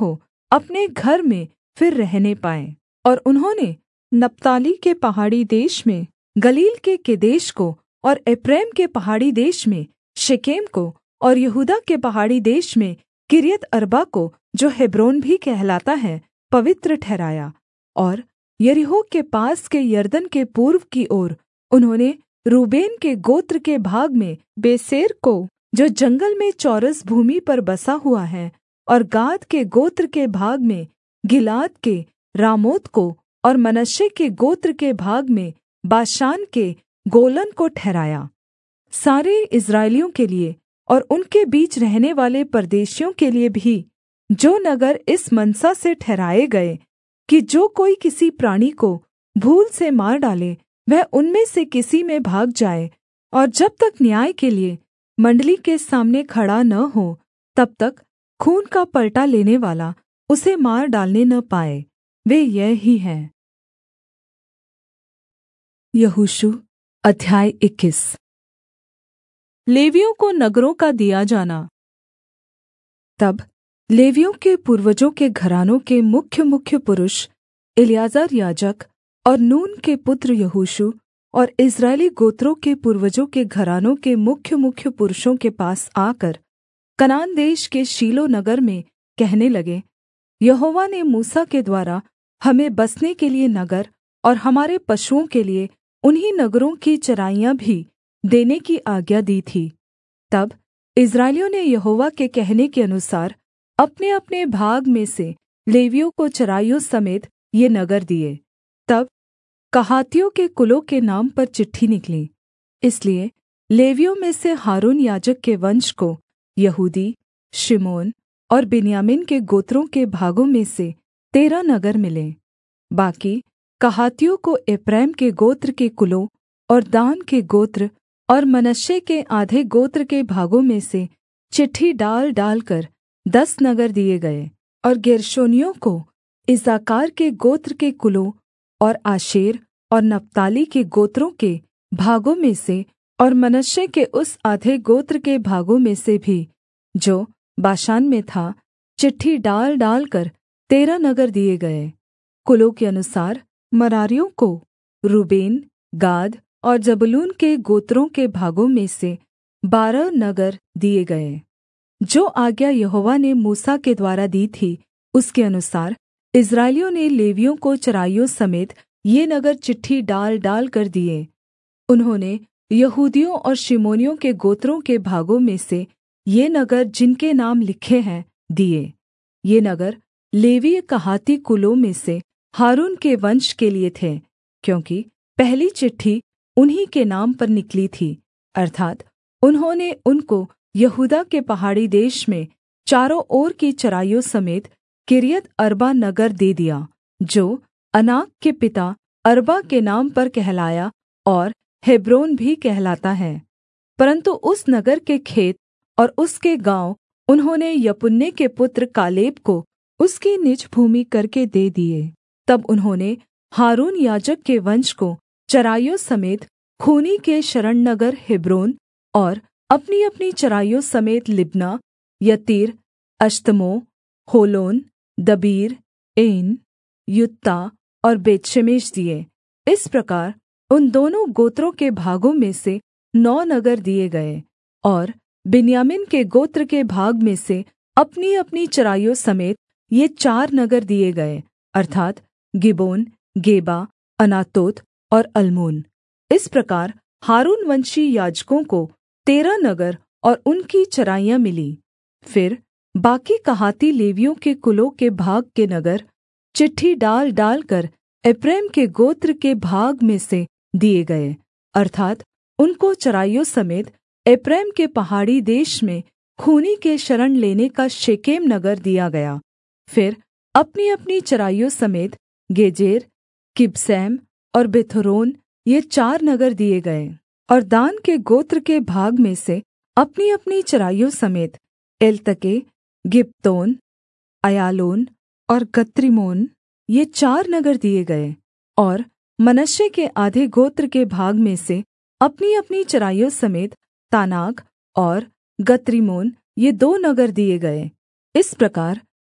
अपने घर में फिर रहने पाएँ। और उन्होंने नप्ताली के पहाड़ी देश में गलील के केदेश को, और एप्रैम के पहाड़ी देश में शेकेम को, और यहूदा के पहाड़ी देश में किर्यत अर्बा को, जो हेब्रोन भी कहलाता है, पवित्र ठहराया। और यरीहो के पास के यरदन के पूर्व की ओर उन्होंने रूबेन के गोत्र के भाग में बेसेर को, जो जंगल में चौरस भूमि पर बसा हुआ है, और गाद के गोत्र के भाग में गिलाद के रामोत को, और मनश्शे के गोत्र के भाग में बाशान के गोलन को ठहराया। सारे इस्राएलियों के लिए और उनके बीच रहने वाले परदेशियों के लिए भी जो नगर इस मनसा से ठहराए गए कि जो कोई किसी प्राणी को भूल से मार डाले, वह उनमें से किसी में भाग जाए, और जब तक न्याय के लिए मण्डली के सामने खड़ा न हो, तब तक खून का पलटा लेने वाला उसे मार डालने न पाए, वे यह ही हैं। यहोशू अध्याय 21। लेवियों को नगरों का दिया जाना। तब लेवियों के पूर्वजों के घरानों के मुख्य मुख्य पुरुष एलीआजर याजक और नून के पुत्र यहोशू और इस्राएली गोत्रों के पूर्वजों के घरानों के मुख्य मुख्य पुरुषों के पास आकर कनान देश के शीलो नगर में कहने लगे, यहोवा ने मूसा के द्वारा हमें बसने के लिए नगर और हमारे पशुओं के लिए उन्हीं नगरों की चराइयाँ भी देने की आज्ञा दी थी। तब इस्राएलियों ने यहोवा के कहने के अनुसार अपने-अपने भाग में से लेवियों को चराइयों समेत ये नगर दिए। तब कहातियों के कुलों के नाम पर चिट्ठी निकली। इसलिए लेवियों में से हारून याजक के वंश को यहूदी, शिमोन और बिन्यामीन के गोत्रों के भागों में से 13 नगर मिले। बाकी कहातियों को एप्रैम के गोत्र के कुलों और दान के गोत्र और मनश्शे के आधे गोत्र के भागों में से चिट्ठी डाल डालकर 10 नगर दिए गए। और गेर्शोनियों को इस्साकार के गोत्र के कुलों और आशेर और नप्ताली के गोत्रों के भागों में से और मनश्शे के उस आधे गोत्र के भागों में से भी जो बाशान में था, चिट्ठी डाल डालकर 13 नगर दिए गए। कुलों के अनुसार मरारियों को रूबेन, गाद और जबूलून के गोत्रों के भागों में से 12 नगर दिए गए। जो आज्ञा यहोवा ने मूसा के द्वारा दी थी, उसके अनुसार इस्राएलियों ने लेवियों को चराइयों समेत ये नगर चिट्ठी डाल डाल कर दिए। उन्होंने यहूदियों और शिमोनियों के गोत्रों के भागों में से ये नगर जिनके नाम लिखे हैं दिए। ये नगर लेवीय कहाती कुलों में से हारून के वंश के लिए थे, क्योंकि पहली चिट्ठी उन्हीं के नाम पर निकली थी, अर्थात् उन्होंने उनको यहूदा के पहाड़ी देश में चारों ओर की चराइयों समेत किर्यत अर्बा नगर दे दिया, जो अनाक के पिता अर्बा के नाम पर कहलाया और हेब्रोन भी कहलाता है। परन्तु उस नगर के खेत और उसके गाँव उन्होंने यपुन्ने के पुत्र कालेब को उसकी निज भूमि करके दे दिए। तब उन्होंने हारून याजक के वंश को चराइयों समेत खूनी के शरणनगर हेब्रोन और अपनी-अपनी चराइयों समेत Libnah, Jattir, Eshtemoa, Holon, Debir, Ain, Juttah और बेतशेमेश दिए। इस प्रकार उन दोनों गोत्रों के भागों में से 9 नगर दिए गए। और बिन्यामीन के गोत्र के भाग में से अपनी-अपनी चराइयों समेत ये 4 नगर दिए गए, अर्थात् गिबोन, गेबा, अनातोत और अल्मोन। इस प्रकार हारून वंशी याजकों को 13 नगर और उनकी चराइयाँ मिली। फिर बाकी कहाती लेवियों के कुलों के भाग के नगर चिट्ठी डाल डालकर एप्रैम के गोत्र के भाग में से दिए गए, अर्थात् उनको चराइयों समेत एप्रैम के पहाड़ी देश में खूनी के शरण लेने का शेकेम नगर दिया गया। फिर अपनी-अपनी चराइयों समेत गेजेर, किबसैम और बेथोरोन ये 4 नगर दिए गए। और दान के गोत्र के भाग में से अपनी-अपनी चराइयों समेत एलतके, गिब्बतोन, अय्यालोन और गत्रिम्मोन ये 4 नगर दिए गए। और मनश्शे के आधे गोत्र के भाग में से अपनी-अपनी चराइयों समेत तानाक और गत्रिम्मोन ये 2 नगर दिए गए। इस प्रकार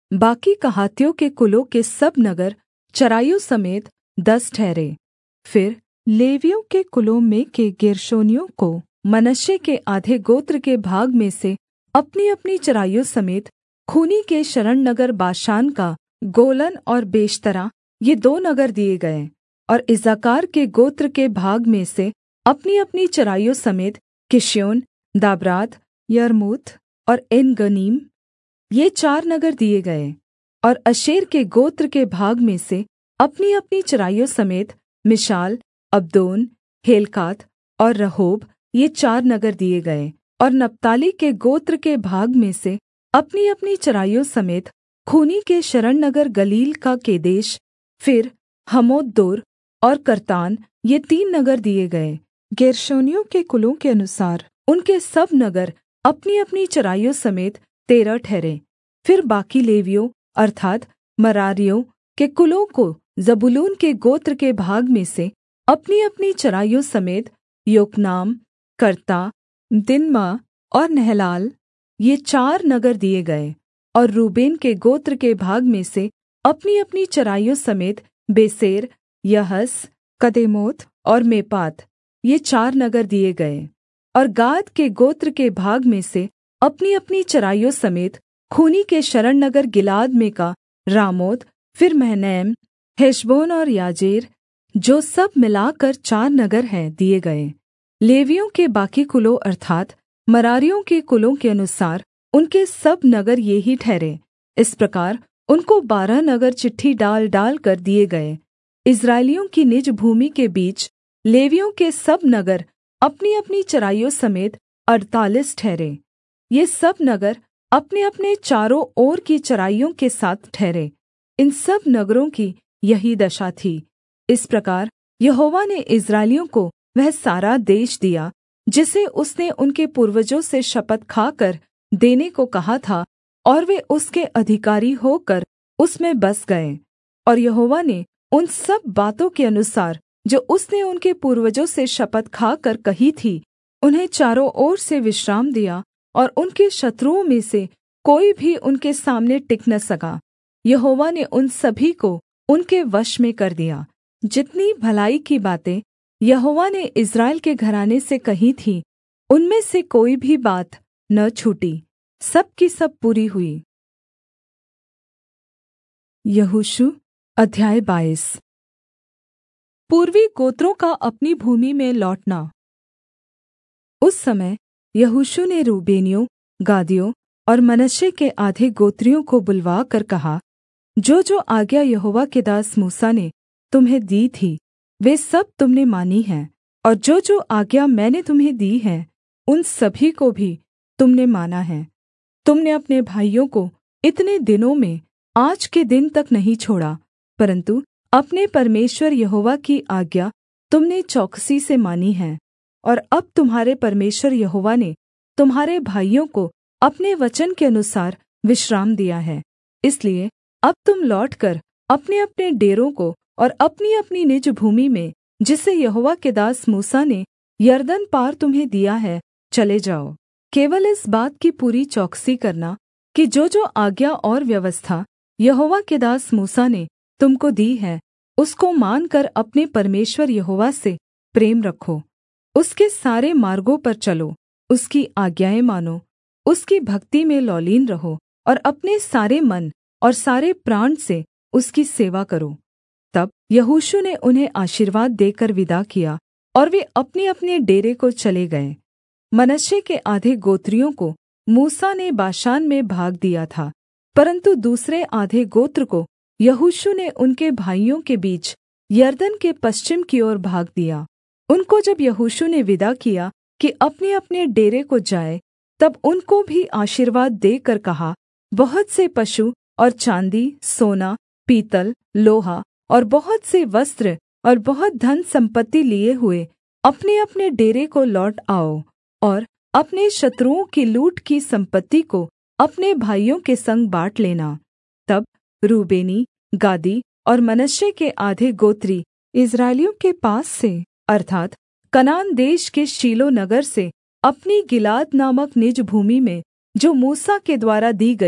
बाकी कहातियों के कुलों के सब नगर चराइयों समेत 10 ठहरे। फिर लेवियों के कुलों में के गेर्शोनियों को मनश्शे के आधे गोत्र के भाग में से अपनीअपनी चराइयों समेत खूनी के शरणनगर बाशान का गोलन और बेशतरा, ये 2 नगर दिए गए। और इस्साकार के गोत्र के भाग में से अपनीअपनी चराइयों समेत किश्योन, दाबरात, यर्मूत और एनगनीम, ये 4 नगर दिए गए। और आशेर के गोत्र के भाग में से अपनीअपनी चराइयों समेत मिशाल, अब्दोन, हेलकात और रहोब, ये 4 नगर दिए गए। और नप्ताली के गोत्र के भाग में से अपनीअपनी चराइयों समेत खूनी के शरणनगर गलील का केदेश, फिर हम्मोतदोर और कर्तान, ये 3 नगर दिए गए। गेर्शोनियों के कुलों के अनुसार उनके सब नगर अपनीअपनी चराइयों समेत 13 ठहरे। फिर बाकी लेवियों अर्थात् मरारियों के कुलों को जबूलून के गोत्र के भाग में से अपनीअपनी चराइयों समेत योकनाम, कर्ता, दिनमा और नहलाल, ये 4 नगर दिए गए। और रूबेन के गोत्र के भाग में से अपनीअपनी चराइयों समेत बेसेर, यहस, कदेमोत और मेपात, ये 4 नगर दिए गए। और गाद के गोत्र के भाग में से अपनीअपनी चराइयों समेत खूनी के शरणनगर गिलाद में का रामोत, फिर महनैम, हेशबोन और याजेर, जो सब मिलाकर 4 नगर हैं, दिए गए। लेवियों के बाकी कुलों अर्थात् मरारियों के कुलों के अनुसार उनके सब नगर ये ही ठहरे। इस प्रकार उनको 12 नगर चिट्ठी डाल डालकर दिए गए। इस्राएलियों की निज भूमि के बीच लेवियों के सब नगर अपनीअपनी चराइयों समेत 48 ठहरे। ये सब नगर अपने-अपने चारों ओर की चराइयों के साथ ठहरे। इन सब नगरों की यही दशा थी। इस प्रकार यहोवा ने इस्राएलियों को वह सारा देश दिया जिसे उसने उनके पूर्वजों से शपथ खाकर देने को कहा था, और वे उसके अधिकारी होकर उसमें बस गए। और यहोवा ने उन सब बातों के अनुसार जो उसने उनके पूर्वजों से शपथ खाकर कही थी, उन्हें चारों ओर से विश्राम दिया, और उनके शत्रुओं में से कोई भी उनके सामने टिक न सका। यहोवा ने उन सभी को उनके वश में कर दिया। जितनी भलाई की बातें यहोवा ने इस्राएल के घराने से कही थीं, उनमें से कोई भी बात न छूटी, सब की सब पूरी हुई। यहोशू अध्याय 22। पूर्वी गोत्रों का अपनी भूमि में लौटना। उस समय यहोशू ने रूबेनियों, गादियों और मनश्शे के आधे गोत्रियों को बुलवाकर कहा, जो आज्ञा यहोवा के दास मूसा ने तुम्हें दी थी, वे सब तुमने मानी हैं, और जो आज्ञा मैंने तुम्हें दी है, उन सभी को भी तुमने माना है। तुमने अपने भाइयों को इतने दिनों में आज के दिन तक नहीं छोड़ा, परन्तु अपने परमेश्वर यहोवा की आज्ञा तुमने चौकसी से मानी है। और अब तुम्हारे परमेश्वर यहोवा ने तुम्हारे भाइयों को अपने वचन के अनुसार विश्राम दिया है। इसलिए अब तुम लौटकर अपने-अपने डेरों को और अपनी-अपनी निज भूमि में, जिसे यहोवा के दास मूसा ने यरदन पार तुम्हें दिया है, चले जाओ। केवल इस बात की पूरी चौकसी करना कि जो आज्ञा और व्यवस्था यहोवा के दास मूसा ने तुमको दी है, उसको मानकर अपने परमेश्वर यहोवा से प्रेम रखो। उसके सारे मार्गों पर चलो, उसकी आज्ञाएँ मानो, उसकी भक्ति में लौलीन रहो, और अपने सारे मन और सारे प्राण से उसकी सेवा करो। तब यहोशू ने उन्हें आशीर्वाद देकर विदा किया, और वे अपने-अपने डेरे को चले गए। मनश्शे के आधे गोत्रियों को मूसा ने बाशान में भाग दिया था, परन्तु दूसरे आधे गोत्र को यहोशू ने उनके भाइयों के बीच यरदन के पश्चिम की ओर भाग दिया। उनको जब यहोशू ने विदा किया कि अपने-अपने डेरे को जाए, तब उनको भी आशीर्वाद देकर कहा, बहुत से पशु और चाँदी, सोना, पीतल, लोहा और बहुत से वस्त्र और बहुत धन सम्पत्ति लिए हुए अपने-अपने डेरे को लौट आओ, और अपने शत्रुओं की लूट की सम्पत्ति को अपने भाइयों के संग बाँट लेना। तब रूबेनी, गादी और मनश्शे के आधे गोत्री इस्राएलियों के पास से, अर्थात् कनान देश के शीलो नगर से, अपनी गिलाद नामक निज भूमि में, जो मूसा के द्वारा दी गई,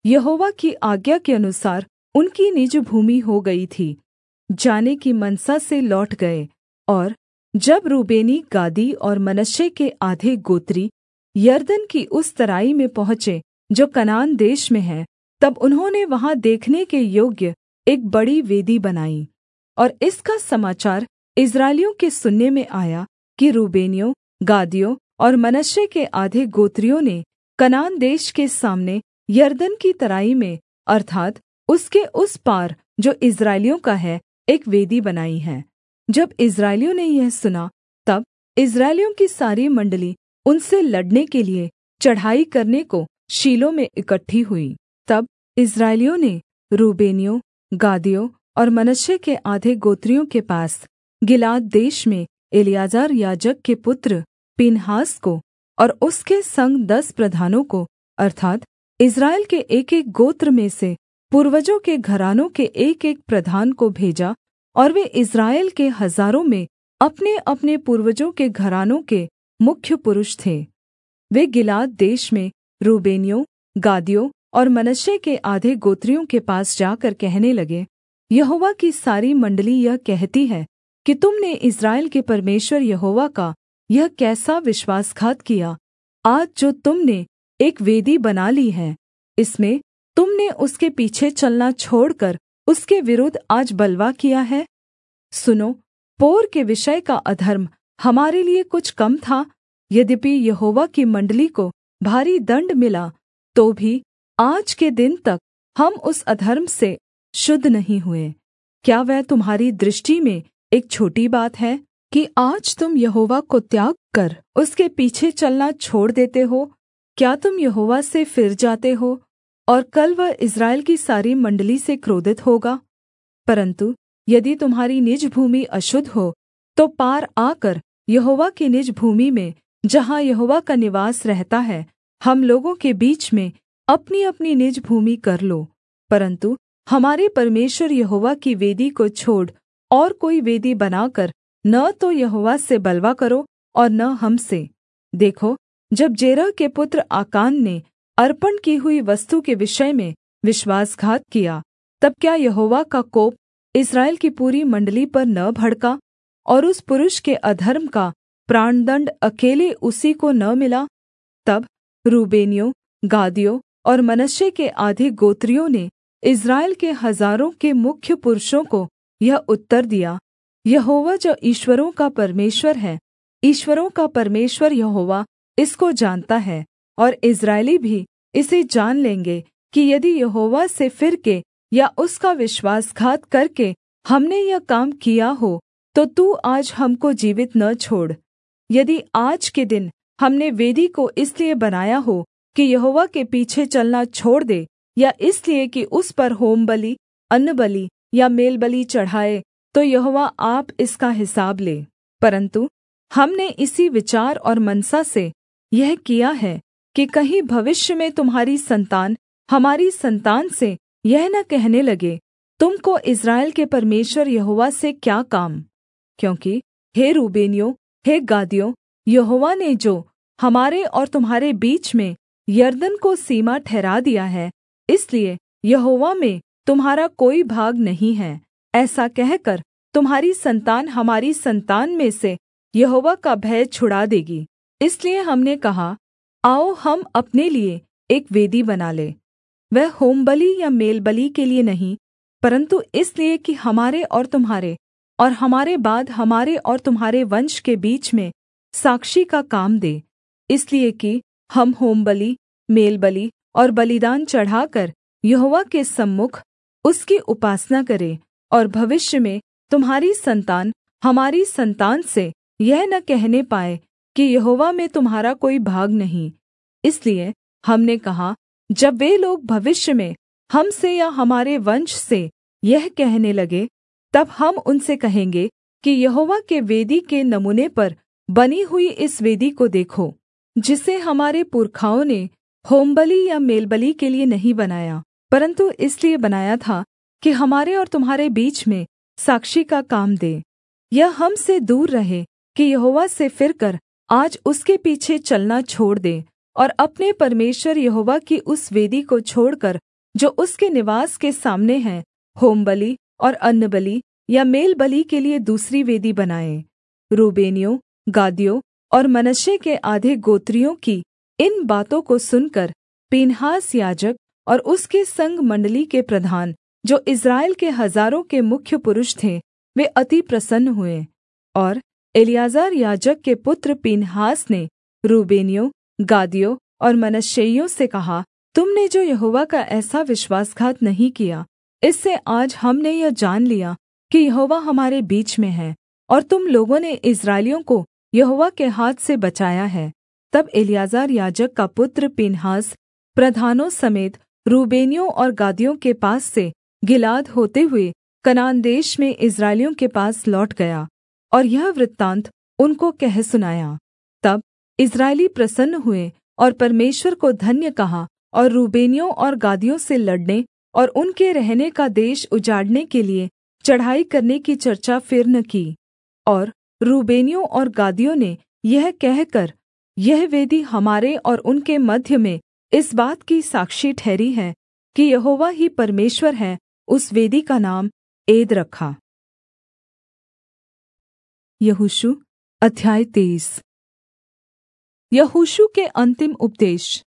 यहोवा की आज्ञा के अनुसार उनकी निज भूमि हो गई थी, जाने की मनसा से लौट गए। और जब रूबेनी, गादी और मनश्शे के आधे गोत्री यरदन की उस तराई में पहुँचे जो कनान देश में है, तब उन्होंने वहाँ देखने के योग्य एक बड़ी वेदी बनाई। और इसका समाचार इस्राएलियों के सुनने में आया कि रूबेनियों, गादियों और मनश्शे के आधे गोत्रियों ने कनान देश के सामने यरदन की तराई में, अर्थात् उसके उस पार जो इस्राएलियों का है, एक वेदी बनाई है। जब इस्राएलियों ने यह सुना, तब इस्राएलियों की सारी मण्डली उनसे लड़ने के लिए चढ़ाई करने को शीलो में इकट्ठी हुई। तब इस्राएलियों ने रूबेनियों, गादियों और मनश्शे के आधे गोत्रियों के पास गिलाद देश में एलीआजर याजक के पुत्र पीनहास को और उसके संग 10 प्रधानों को, अर्थात् इस्राएल के एकएक गोत्र में से पूर्वजों के घरानों के एकएक प्रधान को भेजा। और वे इस्राएल के हजारों में अपने-अपने पूर्वजों के घरानों के मुख्य पुरुष थे। वे गिलाद देश में रूबेनियों, गादियों और मनश्शे के आधे गोत्रियों के पास जाकर कहने लगे, यहोवा की सारी मण्डली यह कहती है कि तुम ने इस्राएल के परमेश्वर यहोवा का यह कैसा विश्वासघात किया। आज जो तुम ने एक वेदी बना ली है, इसमें तुम ने उसके पीछे चलना छोड़कर उसके विरुद्ध आज बलवा किया है। सुनो, पोर के विषय का अधर्म हमारे लिए कुछ कम था। यद्यपि यहोवा की मण्डली को भारी दण्ड मिला, तो भी आज के दिन तक हम उस अधर्म से शुद्ध नहीं हुए। क्या वह तुम्हारी दृष्टि में एक छोटी बात है कि आज तुम यहोवा को त्याग कर उसके पीछे चलना छोड़ देते हो? क्या तुम यहोवा से फिर जाते हो और कल वह इस्राएल की सारी मण्डली से क्रोधित होगा? परन्तु यदि तुम्हारी निज भूमि अशुद्ध हो, तो पार आकर यहोवा की निज भूमि में, जहाँ यहोवा का निवास रहता है, हम लोगों के बीच में अपनी-अपनी निज भूमि कर लो। परन्तु हमारे परमेश्वर यहोवा की वेदी को छोड़ और कोई वेदी बनाकर न तो यहोवा से बलवा करो और न हमसे। देखो, जब जेरह के पुत्र आकान ने अर्पण की हुई वस्तु के विषय में विश्वासघात किया, तब क्या यहोवा का कोप इस्राएल की पूरी मण्डली पर न भड़का और उस पुरुष के अधर्म का प्राणदण्ड अकेले उसी को न मिला? तब रूबेनियों, गादियों और मनश्शे के आधे गोत्रियों ने इस्राएल के हजारों के मुख्य पुरुषों को यह उत्तर दिया, यहोवा जो ईश्वरों का परमेश्वर है, ईश्वरों का परमेश्वर यहोवा इसको जानता है। और इस्राएली भी इसे जान लेंगे कि यदि यहोवा से फिर के या उसका विश्वासघात करके हमने यह काम किया हो, तो तू आज हमको जीवित न छोड़। यदि आज के दिन हमने वेदी को इसलिए बनाया हो कि यहोवा के पीछे चलना छोड़ दे, या इसलिए कि उस पर होमबलि, अन्नबलि या मेलबलि चढ़ाए, तो यहोवा आप इसका हिसाब ले। परन्तु हमने इसी विचार और मनसा से यह किया है कि कहीं भविष्य में तुम्हारी संतान हमारी संतान से यह न कहने लगे, तुम को इस्राएल के परमेश्वर यहोवा से क्या काम? क्योंकि हे रूबेनियों, हे गादियों, यहोवा ने जो हमारे और तुम्हारे बीच में यरदन को सीमा ठहरा दिया है, इसलिए यहोवा में तुम्हारा कोई भाग नहीं है। ऐसा कहकर तुम्हारी संतान हमारी संतान में से यहोवा का भय छुड़ा देगी। इसलिए हमने कहा, आओ हम अपने लिए एक वेदी बना लें, वह होमबलि या मेलबलि के लिए नहीं, परन्तु इसलिए कि हमारे और हमारे बाद हमारे और तुम्हारे वंश के बीच में साक्षी का काम दे। इसलिए कि हम होमबलि, मेलबलि और बलिदान चढ़ाकर यहोवा के सम्मुख उसकी उपासना करें, और भविष्य में तुम्हारी संतान हमारी संतान से यह न कहने पाए कि यहोवा में तुम्हारा कोई भाग नहीं। इसलिए हमने कहा, जब वे लोग भविष्य में हमसे या हमारे वंश से यह कहने लगे, तब हम उनसे कहेंगे कि यहोवा के वेदी के नमूने पर बनी हुई इस वेदी को देखो, जिसे हमारे पुरखाओं ने होमबलि या मेलबलि के लिए नहीं बनाया, परन्तु इसलिए बनाया था कि हमारे और तुम्हारे बीच में साक्षी का काम दे। यह हमसे दूर रहे कि यहोवा से फिरकर आज उसके पीछे चलना छोड़ दे और अपने परमेश्वर यहोवा की उस वेदी को छोड़कर जो उसके निवास के सामने है, होमबलि और अन्नबलि या मेलबलि के लिए दूसरी वेदी बनाए। रूबेनियों, गादियों और मनश्शे के आधे गोत्रियों की इन बातों को सुनकर पीनहास याजक और उसके संग मण्डली के प्रधान, जो इस्राएल के हजारों के मुख्य पुरुष थे, वे अति प्रसन्न हुए। और एलीआजर याजक के पुत्र पीनहास ने रूबेनियों, गादियों और मनश्शेइयों से कहा, तुमने जो यहोवा का ऐसा विश्वासघात नहीं किया, इससे आज हमने यह जान लिया कि यहोवा हमारे बीच में है, और तुम लोगों ने इस्राएलियों को यहोवा के हाथ से बचाया है। तब एलीआजर याजक का पुत्र पीनहास प्रधानों समेत रूबेनियों और गादियों के पास से गिलाद होते हुए कनान देश में इस्राएलियों के पास लौट गया और यह वृत्तान्त उनको कह सुनाया। तब इस्राएली प्रसन्न हुए और परमेश्वर को धन्य कहा और रूबेनियों और गादियों से लड़ने और उनके रहने का देश उजाड़ने के लिए चढ़ाई करने की चर्चा फिर न की। और रूबेनियों और गादियों ने यह कहकर, यह वेदी हमारे और उनके मध्य में इस बात की साक्षी ठहरी है कि यहोवा ही परमेश्वर है, उस वेदी का नाम एद रखा। यहोशू अध्याय 23। यहोशू के अंतिम उपदेश।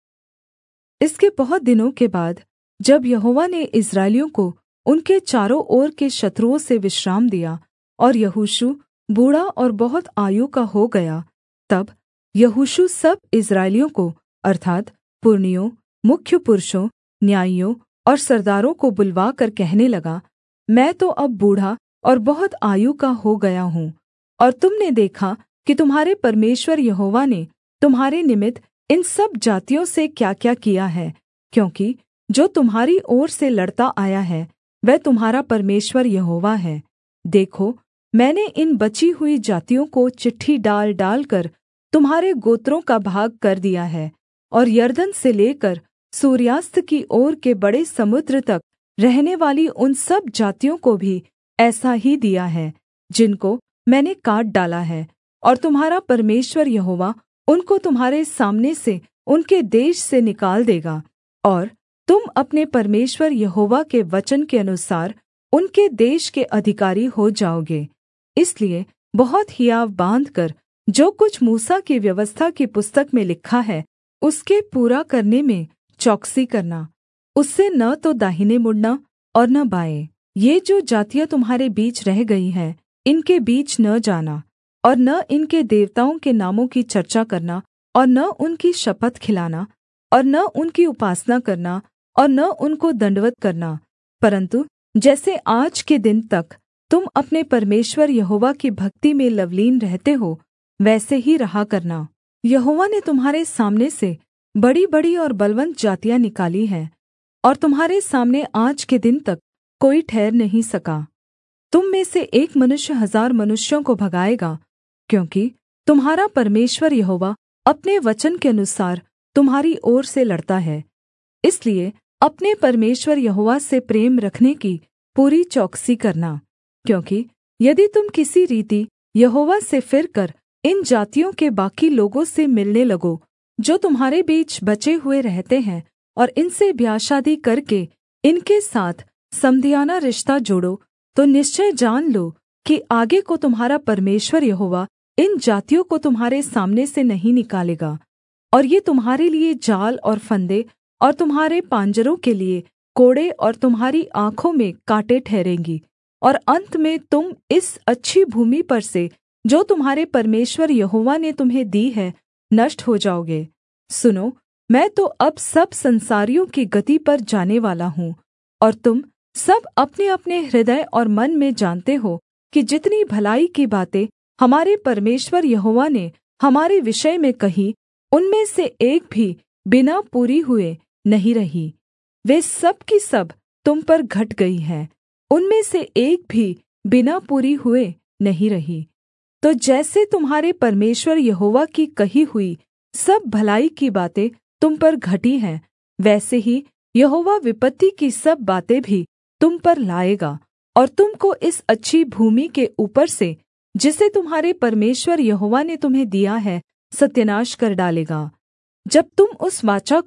इसके बहुत दिनों के बाद, जब यहोवा ने इस्राएलियों को उनके चारों ओर के शत्रुओं से विश्राम दिया और यहोशू बूढ़ा और बहुत आयु का हो गया, तब यहोशू सब इस्राएलियों को अर्थात् पुरनियों, मुख्य पुरुषों, न्यायियों और सरदारों को बुलवाकर कहने लगा, मैं तो अब बूढ़ा और बहुत आयु का हो गया हूँ, और तुमने देखा कि तुम्हारे परमेश्वर यहोवा ने तुम्हारे निमित्त इन सब जातियों से क्या-क्या किया है, क्योंकि जो तुम्हारी ओर से लड़ता आया है वह तुम्हारा परमेश्वर यहोवा है। देखो, मैंने इन बची हुई जातियों को चिट्ठी डाल डालकर तुम्हारे गोत्रों का भाग कर दिया है, और यरदन से लेकर सूर्यास्त की ओर के बड़े समुद्र तक रहने वाली उन सब जातियों को भी ऐसा ही दिया है, जिनको मैंने काट डाला है। और तुम्हारा परमेश्वर यहोवा उनको तुम्हारे सामने से उनके देश से निकाल देगा, और तुम अपने परमेश्वर यहोवा के वचन के अनुसार उनके देश के अधिकारी हो जाओगे। इसलिए बहुत हियाव बाँधकर जो कुछ मूसा की व्यवस्था की पुस्तक में लिखा है, उसके पूरा करने में चौकसी करना, उससे न तो दाहिने मुड़ना और न बाएं। ये जो जातियाँ तुम्हारे बीच रह गई हैं, इनके बीच न जाना, और न इनके देवताओं के नामों की चर्चा करना, और न उनकी शपथ खिलाना, और न उनकी उपासना करना, और न उनको दण्डवत् करना, परन्तु जैसे आज के दिन तक तुम अपने परमेश्वर यहोवा की भक्ति में लवलीन रहते हो, वैसे ही रहा करना। यहोवा ने तुम्हारे सामने से बड़ी-बड़ी और बलवन्त जातियाँ निकाली हैं, और तुम्हारे सामने आज के दिन तक कोई ठहर नहीं सका। तुम में से एक मनुष्य 1000 मनुष्यों को भगाएगा, क्योंकि तुम्हारा परमेश्वर यहोवा अपने वचन के अनुसार तुम्हारी ओर से लड़ता है। इसलिए अपने परमेश्वर यहोवा से प्रेम रखने की पूरी चौकसी करना, क्योंकि यदि तुम किसी रीति यहोवा से फिरकर इन जातियों के बाकी लोगों से मिलने लगो जो तुम्हारे बीच बचे हुए रहते हैं, और इनसे ब्याह शादी करके इनके साथ समधियाना रिश्ता जोड़ो, तो निश्चय जान लो कि आगे को तुम्हारा परमेश्वर यहोवा इन जातियों को तुम्हारे सामने से नहीं निकालेगा, और ये तुम्हारे लिए जाल और फंदे और तुम्हारे पांजरों के लिए कोड़े और तुम्हारी आँखों में काँटे ठहरेंगी, और अंत में तुम इस अच्छी भूमि पर से जो तुम्हारे परमेश्वर यहोवा ने तुम्हें दी है नष्ट हो जाओगे। सुनो, मैं तो अब सब संसारियों की गति पर जाने वाला हूँ, और तुम सब अपने-अपने हृदय और मन में जानते हो कि जितनी भलाई की बातें हमारे परमेश्वर यहोवा ने हमारे विषय में कही, उनमें से एक भी बिना पूरी हुए नहीं रही। वे सब की सब तुम पर घट गई हैं, उनमें से एक भी बिना पूरी हुए नहीं रही। तो जैसे तुम्हारे परमेश्वर यहोवा की कही हुई सब भलाई की बातें तुम पर घटी हैं, वैसे ही यहोवा विपत्ति की सब बातें भी तुम पर लाएगा, और तुमको इस अच्छी भूमि के ऊपर से, जिसे तुम्हारे परमेश्वर यहोवा ने तुम्हें दिया है, सत्यानाश कर डालेगा। जब तुम उस वाचा को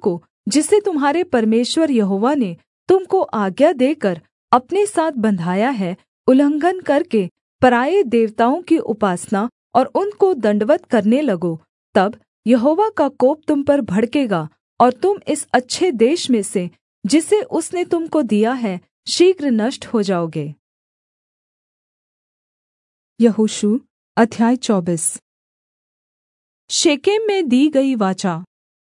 जिसे तुम्हारे परमेश्वर यहोवा ने तुम को आज्ञा देकर अपने साथ बन्धाया है, उल्लंघन करके पराए देवताओं की उपासना और उनको दण्डवत् करने लगो, तब यहोवा का कोप तुम पर भड़केगा और तुम इस अच्छे देश में से जिसे उसने तुम को दिया है शीघ्र नष्ट हो जाओगे। यहोशू अध्याय 24। शेकेम में दी गई वाचा।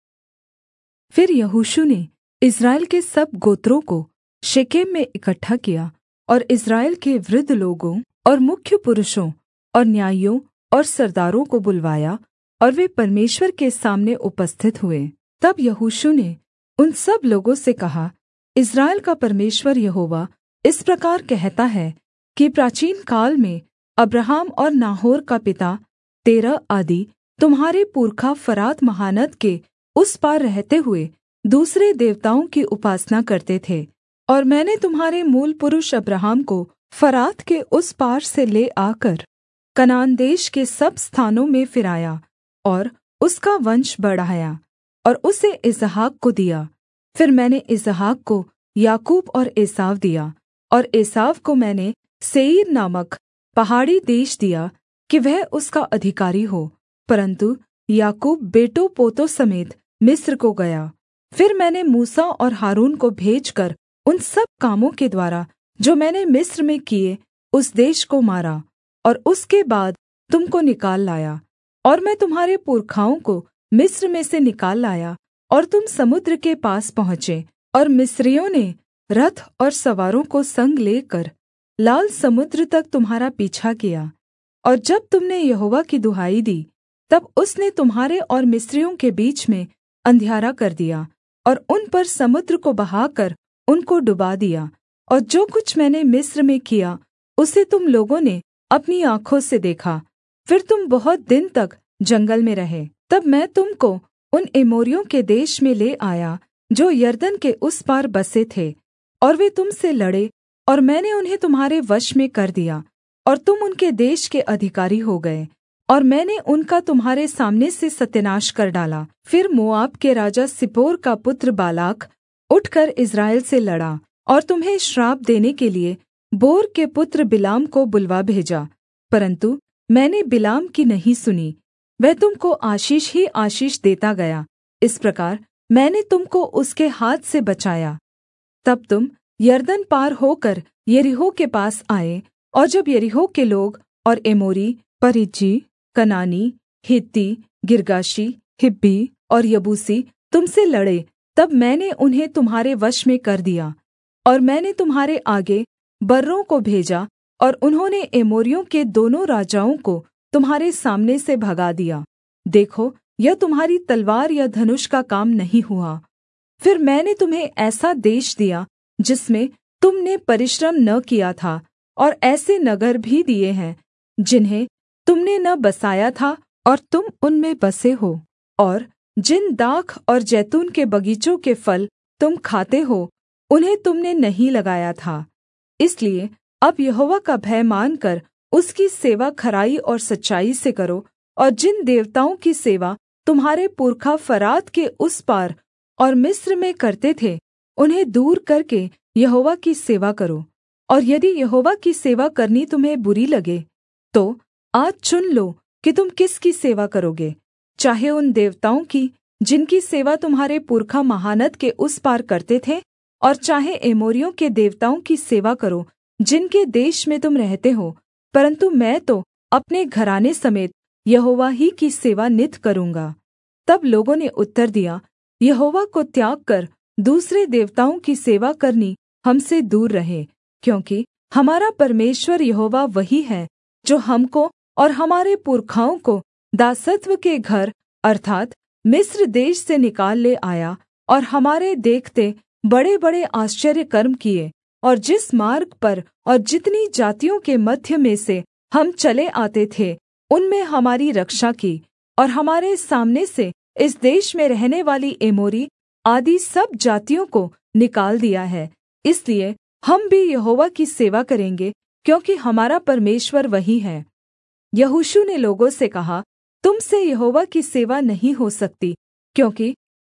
फिर यहोशू ने इस्राएल के सब गोत्रों को शेकेम में इकट्ठा किया और इस्राएल के वृद्ध लोगों और मुख्य पुरुषों और न्यायियों और सरदारों को बुलवाया और वे परमेश्वर के सामने उपस्थित हुए। तब यहोशू ने उन सब लोगों से कहा, इस्राएल का परमेश्वर यहोवा इस प्रकार कहता है कि प्राचीन काल में अब्राहम और नाहोर का पिता तेरह आदि तुम्हारे पुरखा फरात महानद के उस पार रहते हुए दूसरे देवताओं की उपासना करते थे, और मैंने तुम्हारे मूल पुरुष अब्राहम को फरात के उस पार से ले आकर कनान देश के सब स्थानों में फिराया और उसका वंश बढ़ाया और उसे इसहाक को दिया। फिर मैंने इसहाक को याकूब और एसाव दिया, और एसाव को मैंने सेईर नामक पहाड़ी देश दिया कि वह उसका अधिकारी हो, परन्तु याकूब बेटों पोतों समेत मिस्र को गया। फिर मैंने मूसा और हारून को भेजकर उन सब कामों के द्वारा जो मैंने मिस्र में किए उस देश को मारा, और उसके बाद तुम को निकाल लाया। और मैं तुम्हारे पुरखाओं को मिस्र में से निकाल लाया, और तुम समुद्र के पास पहुँचे, और मिस्रियों ने रथ और सवारों को संग लेकर लाल समुद्र तक तुम्हारा पीछा किया। और जब तुमने यहोवा की दुहाई दी, तब उसने तुम्हारे और मिस्रियों के बीच में अंधियारा कर दिया, और उन पर समुद्र को बहाकर उनको डुबा दिया। और जो कुछ मैंने मिस्र में किया उसे तुम लोगों ने अपनी आँखों से देखा। फिर तुम बहुत दिन तक जंगल में रहे। तब मैं तुम को उन एमोरियों के देश में ले आया जो यरदन के उस पार बसे थे, और वे तुम से लड़े, और मैंने उन्हें तुम्हारे वश में कर दिया, और तुम उनके देश के अधिकारी हो गए, और मैंने उनका तुम्हारे सामने से सत्यानाश कर डाला। फिर मोआब के राजा सिप्पोर का पुत्र बालाक उठकर इस्राएल से लड़ा, और तुम्हें श्राप देने के लिए बोर के पुत्र बिलाम को बुलवा भेजा, परन्तु मैंने बिलाम की नहीं सुनी, वह तुम को आशीष ही आशीष देता गया। इस प्रकार मैंने तुम को उसके हाथ से बचाया। तब तुम यरदन पार होकर यरीहो के पास आए, और जब यरीहो के लोग और एमोरी, परिज्जी, कनानी, हित्ती, गिर्गाशी, हिब्बी और यबूसी तुमसे लड़े, तब मैंने उन्हें तुम्हारे वश में कर दिया। और मैंने तुम्हारे आगे बर्रों को भेजा, और उन्होंने एमोरियों के दोनों राजाओं को तुम्हारे सामने से भगा दिया। देखो, यह तुम्हारी तलवार या धनुष का काम नहीं हुआ। फिर मैंने तुम्हें ऐसा देश दिया जिसमें तुमने परिश्रम न किया था, और ऐसे नगर भी दिए हैं जिन्हें तुमने न बसाया था, और तुम उनमें बसे हो। और जिन दाख और जैतून के बगीचों के फल तुम खाते हो, उन्हें तुमने नहीं लगाया था। इसलिए अब यहोवा का भय मानकर उसकी सेवा खराई और सच्चाई से करो, और जिन देवताओं की सेवा तुम्हारे पुरखा फरात के उस पार और मिस्र में करते थे, उन्हें दूर करके यहोवा की सेवा करो। और यदि यहोवा की सेवा करनी तुम्हें बुरी लगे, तो आज चुन लो कि तुम किसकी सेवा करोगे, चाहे उन देवताओं की जिनकी सेवा तुम्हारे पुरखा महानद के उस पार करते थे, और चाहे एमोरियों के देवताओं की सेवा करो जिनके देश में तुम रहते हो, परन्तु मैं तो अपने घराने समेत यहोवा ही की सेवा नित करूँगा। तब लोगों ने उत्तर दिया, यहोवा को त्याग कर दूसरे देवताओं की सेवा करनी हमसे दूर रहे, क्योंकि हमारा परमेश्वर यहोवा वही है जो हमको और हमारे पुरखाओं को दासत्व के घर अर्थात् मिस्र देश से निकाल ले आया, और हमारे देखते बड़ेबड़े आश्चर्य कर्म किए, और जिस मार्ग पर और जितनी जातियों के मध्य में से हम चले आते थे उनमें हमारी रक्षा की, और हमारे सामने से इस देश में रहने वाली एमोरी आदि सब जातियों को निकाल दिया है। इसलिए हम भी यहोवा की सेवा करेंगे, क्योंकि हमारा परमेश्वर वही है। यहोशू ने लोगों से कहा, तुम से यहोवा की सेवा नहीं हो सकती, क्योंकि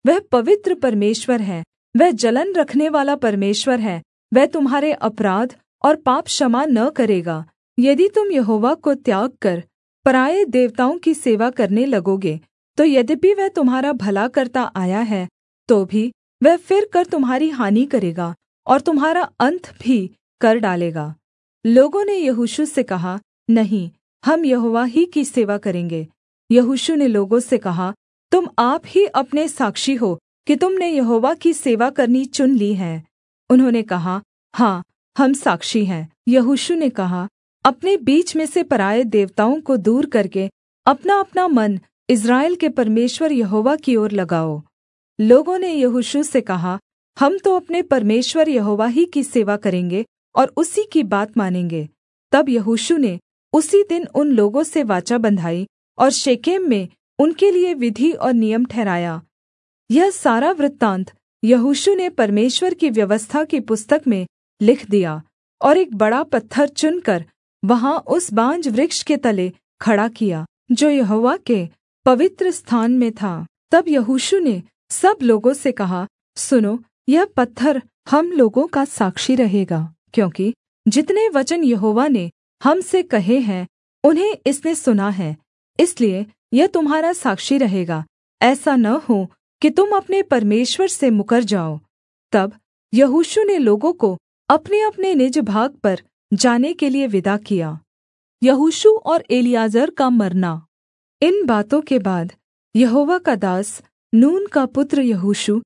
वह पवित्र परमेश्वर है, वह जलन रखने वाला परमेश्वर है। वह तुम्हारे अपराध और पाप क्षमा न करेगा। यदि तुम यहोवा को त्याग कर पराए देवताओं की सेवा करने लगोगे, तो यद्यपि वह तुम्हारा भला करता आया है, तो भी वह फिर कर तुम्हारी हानि करेगा और तुम्हारा अंत भी कर डालेगा। लोगों ने यहोशू से कहा, नहीं, हम यहोवा ही की सेवा करेंगे। यहोशू ने लोगों से कहा, तुम आप ही अपने साक्षी हो कि तुमने यहोवा की सेवा करनी चुन ली है। उन्होंने कहा, हाँ, हम साक्षी हैं। यहोशू ने कहा, अपने बीच में से पराए देवताओं को दूर करके अपना-अपना मन इस्राएल के परमेश्वर यहोवा की ओर लगाओ। लोगों ने यहोशू से कहा, हम तो अपने परमेश्वर यहोवा ही की सेवा करेंगे और उसी की बात मानेंगे। तब यहोशू ने उसी दिन उन लोगों से वाचा बँधाई और शेकेम में उनके लिए विधि और नियम ठहराया। यह सारा वृत्तान्त यहोशू ने परमेश्वर की व्यवस्था की पुस्तक में लिख दिया और एक बड़ा पत्थर चुनकर वहाँ उस बांज वृक्ष के तले खड़ा किया, जो यहोवा के पवित्र स्थान में था। तब यहोशू ने सब लोगों से कहा, सुनो, यह पत्थर हम लोगों का साक्षी रहेगा, क्योंकि जितने वचन यहोवा ने हम से कहे हैं उन्हें इसने सुना है, इसलिए यह तुम्हारा साक्षी रहेगा। ऐसा न हो कि तुम अपने परमेश्वर से मुकर जाओ। तब यहोशू ने लोगों को अपने-अपने निज भाग पर जाने के लिए विदा किया। यहोशू और एलीआजर का मरना। इन बातों के बाद यहोवा का दास नून का पुत्र यहोशू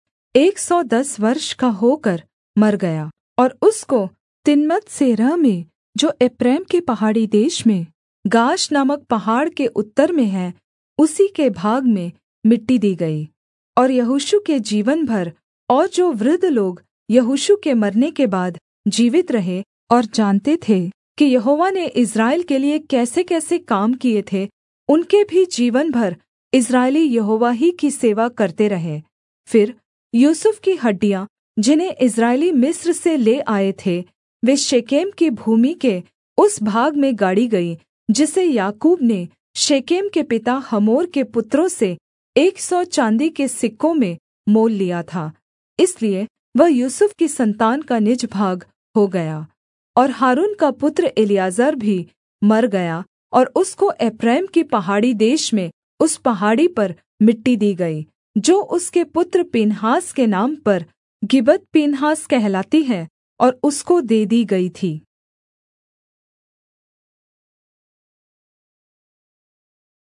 110 वर्ष का होकर मर गया, और उसको तिम्नत्सेरह में, जो एप्रैम के पहाड़ी देश में गाश नामक पहाड़ के उत्तर में है, उसी के भाग में मिट्टी दी गई। और यहोशू के जीवन भर और जो वृद्ध लोग यहोशू के मरने के बाद जीवित रहे और जानते थे कि यहोवा ने इस्राएल के लिए कैसे-कैसे काम किए थे, उनके भी जीवन भर इस्राएली यहोवा ही की सेवा करते रहे। फिर यूसुफ की हड्डियाँ, जिन्हें इस्राएली मिस्र से ले आए थे, वे शेकेम की भूमि के उस भाग में गाड़ी गई जिसे याकूब ने शेकेम के पिता हमोर के पुत्रों से 100 चाँदी के सिक्कों में मोल लिया था। इसलिए वह यूसुफ की संतान का निज भाग हो गया। और हारून का पुत्र एलीआजर भी मर गया, और उसको एप्रैम की पहाड़ी देश में उस पहाड़ी पर मिट्टी दी गई, जो उसके पुत्र पीनहास के नाम पर गिबत पीनहास कहलाती है, और उसको दे दी गई थी।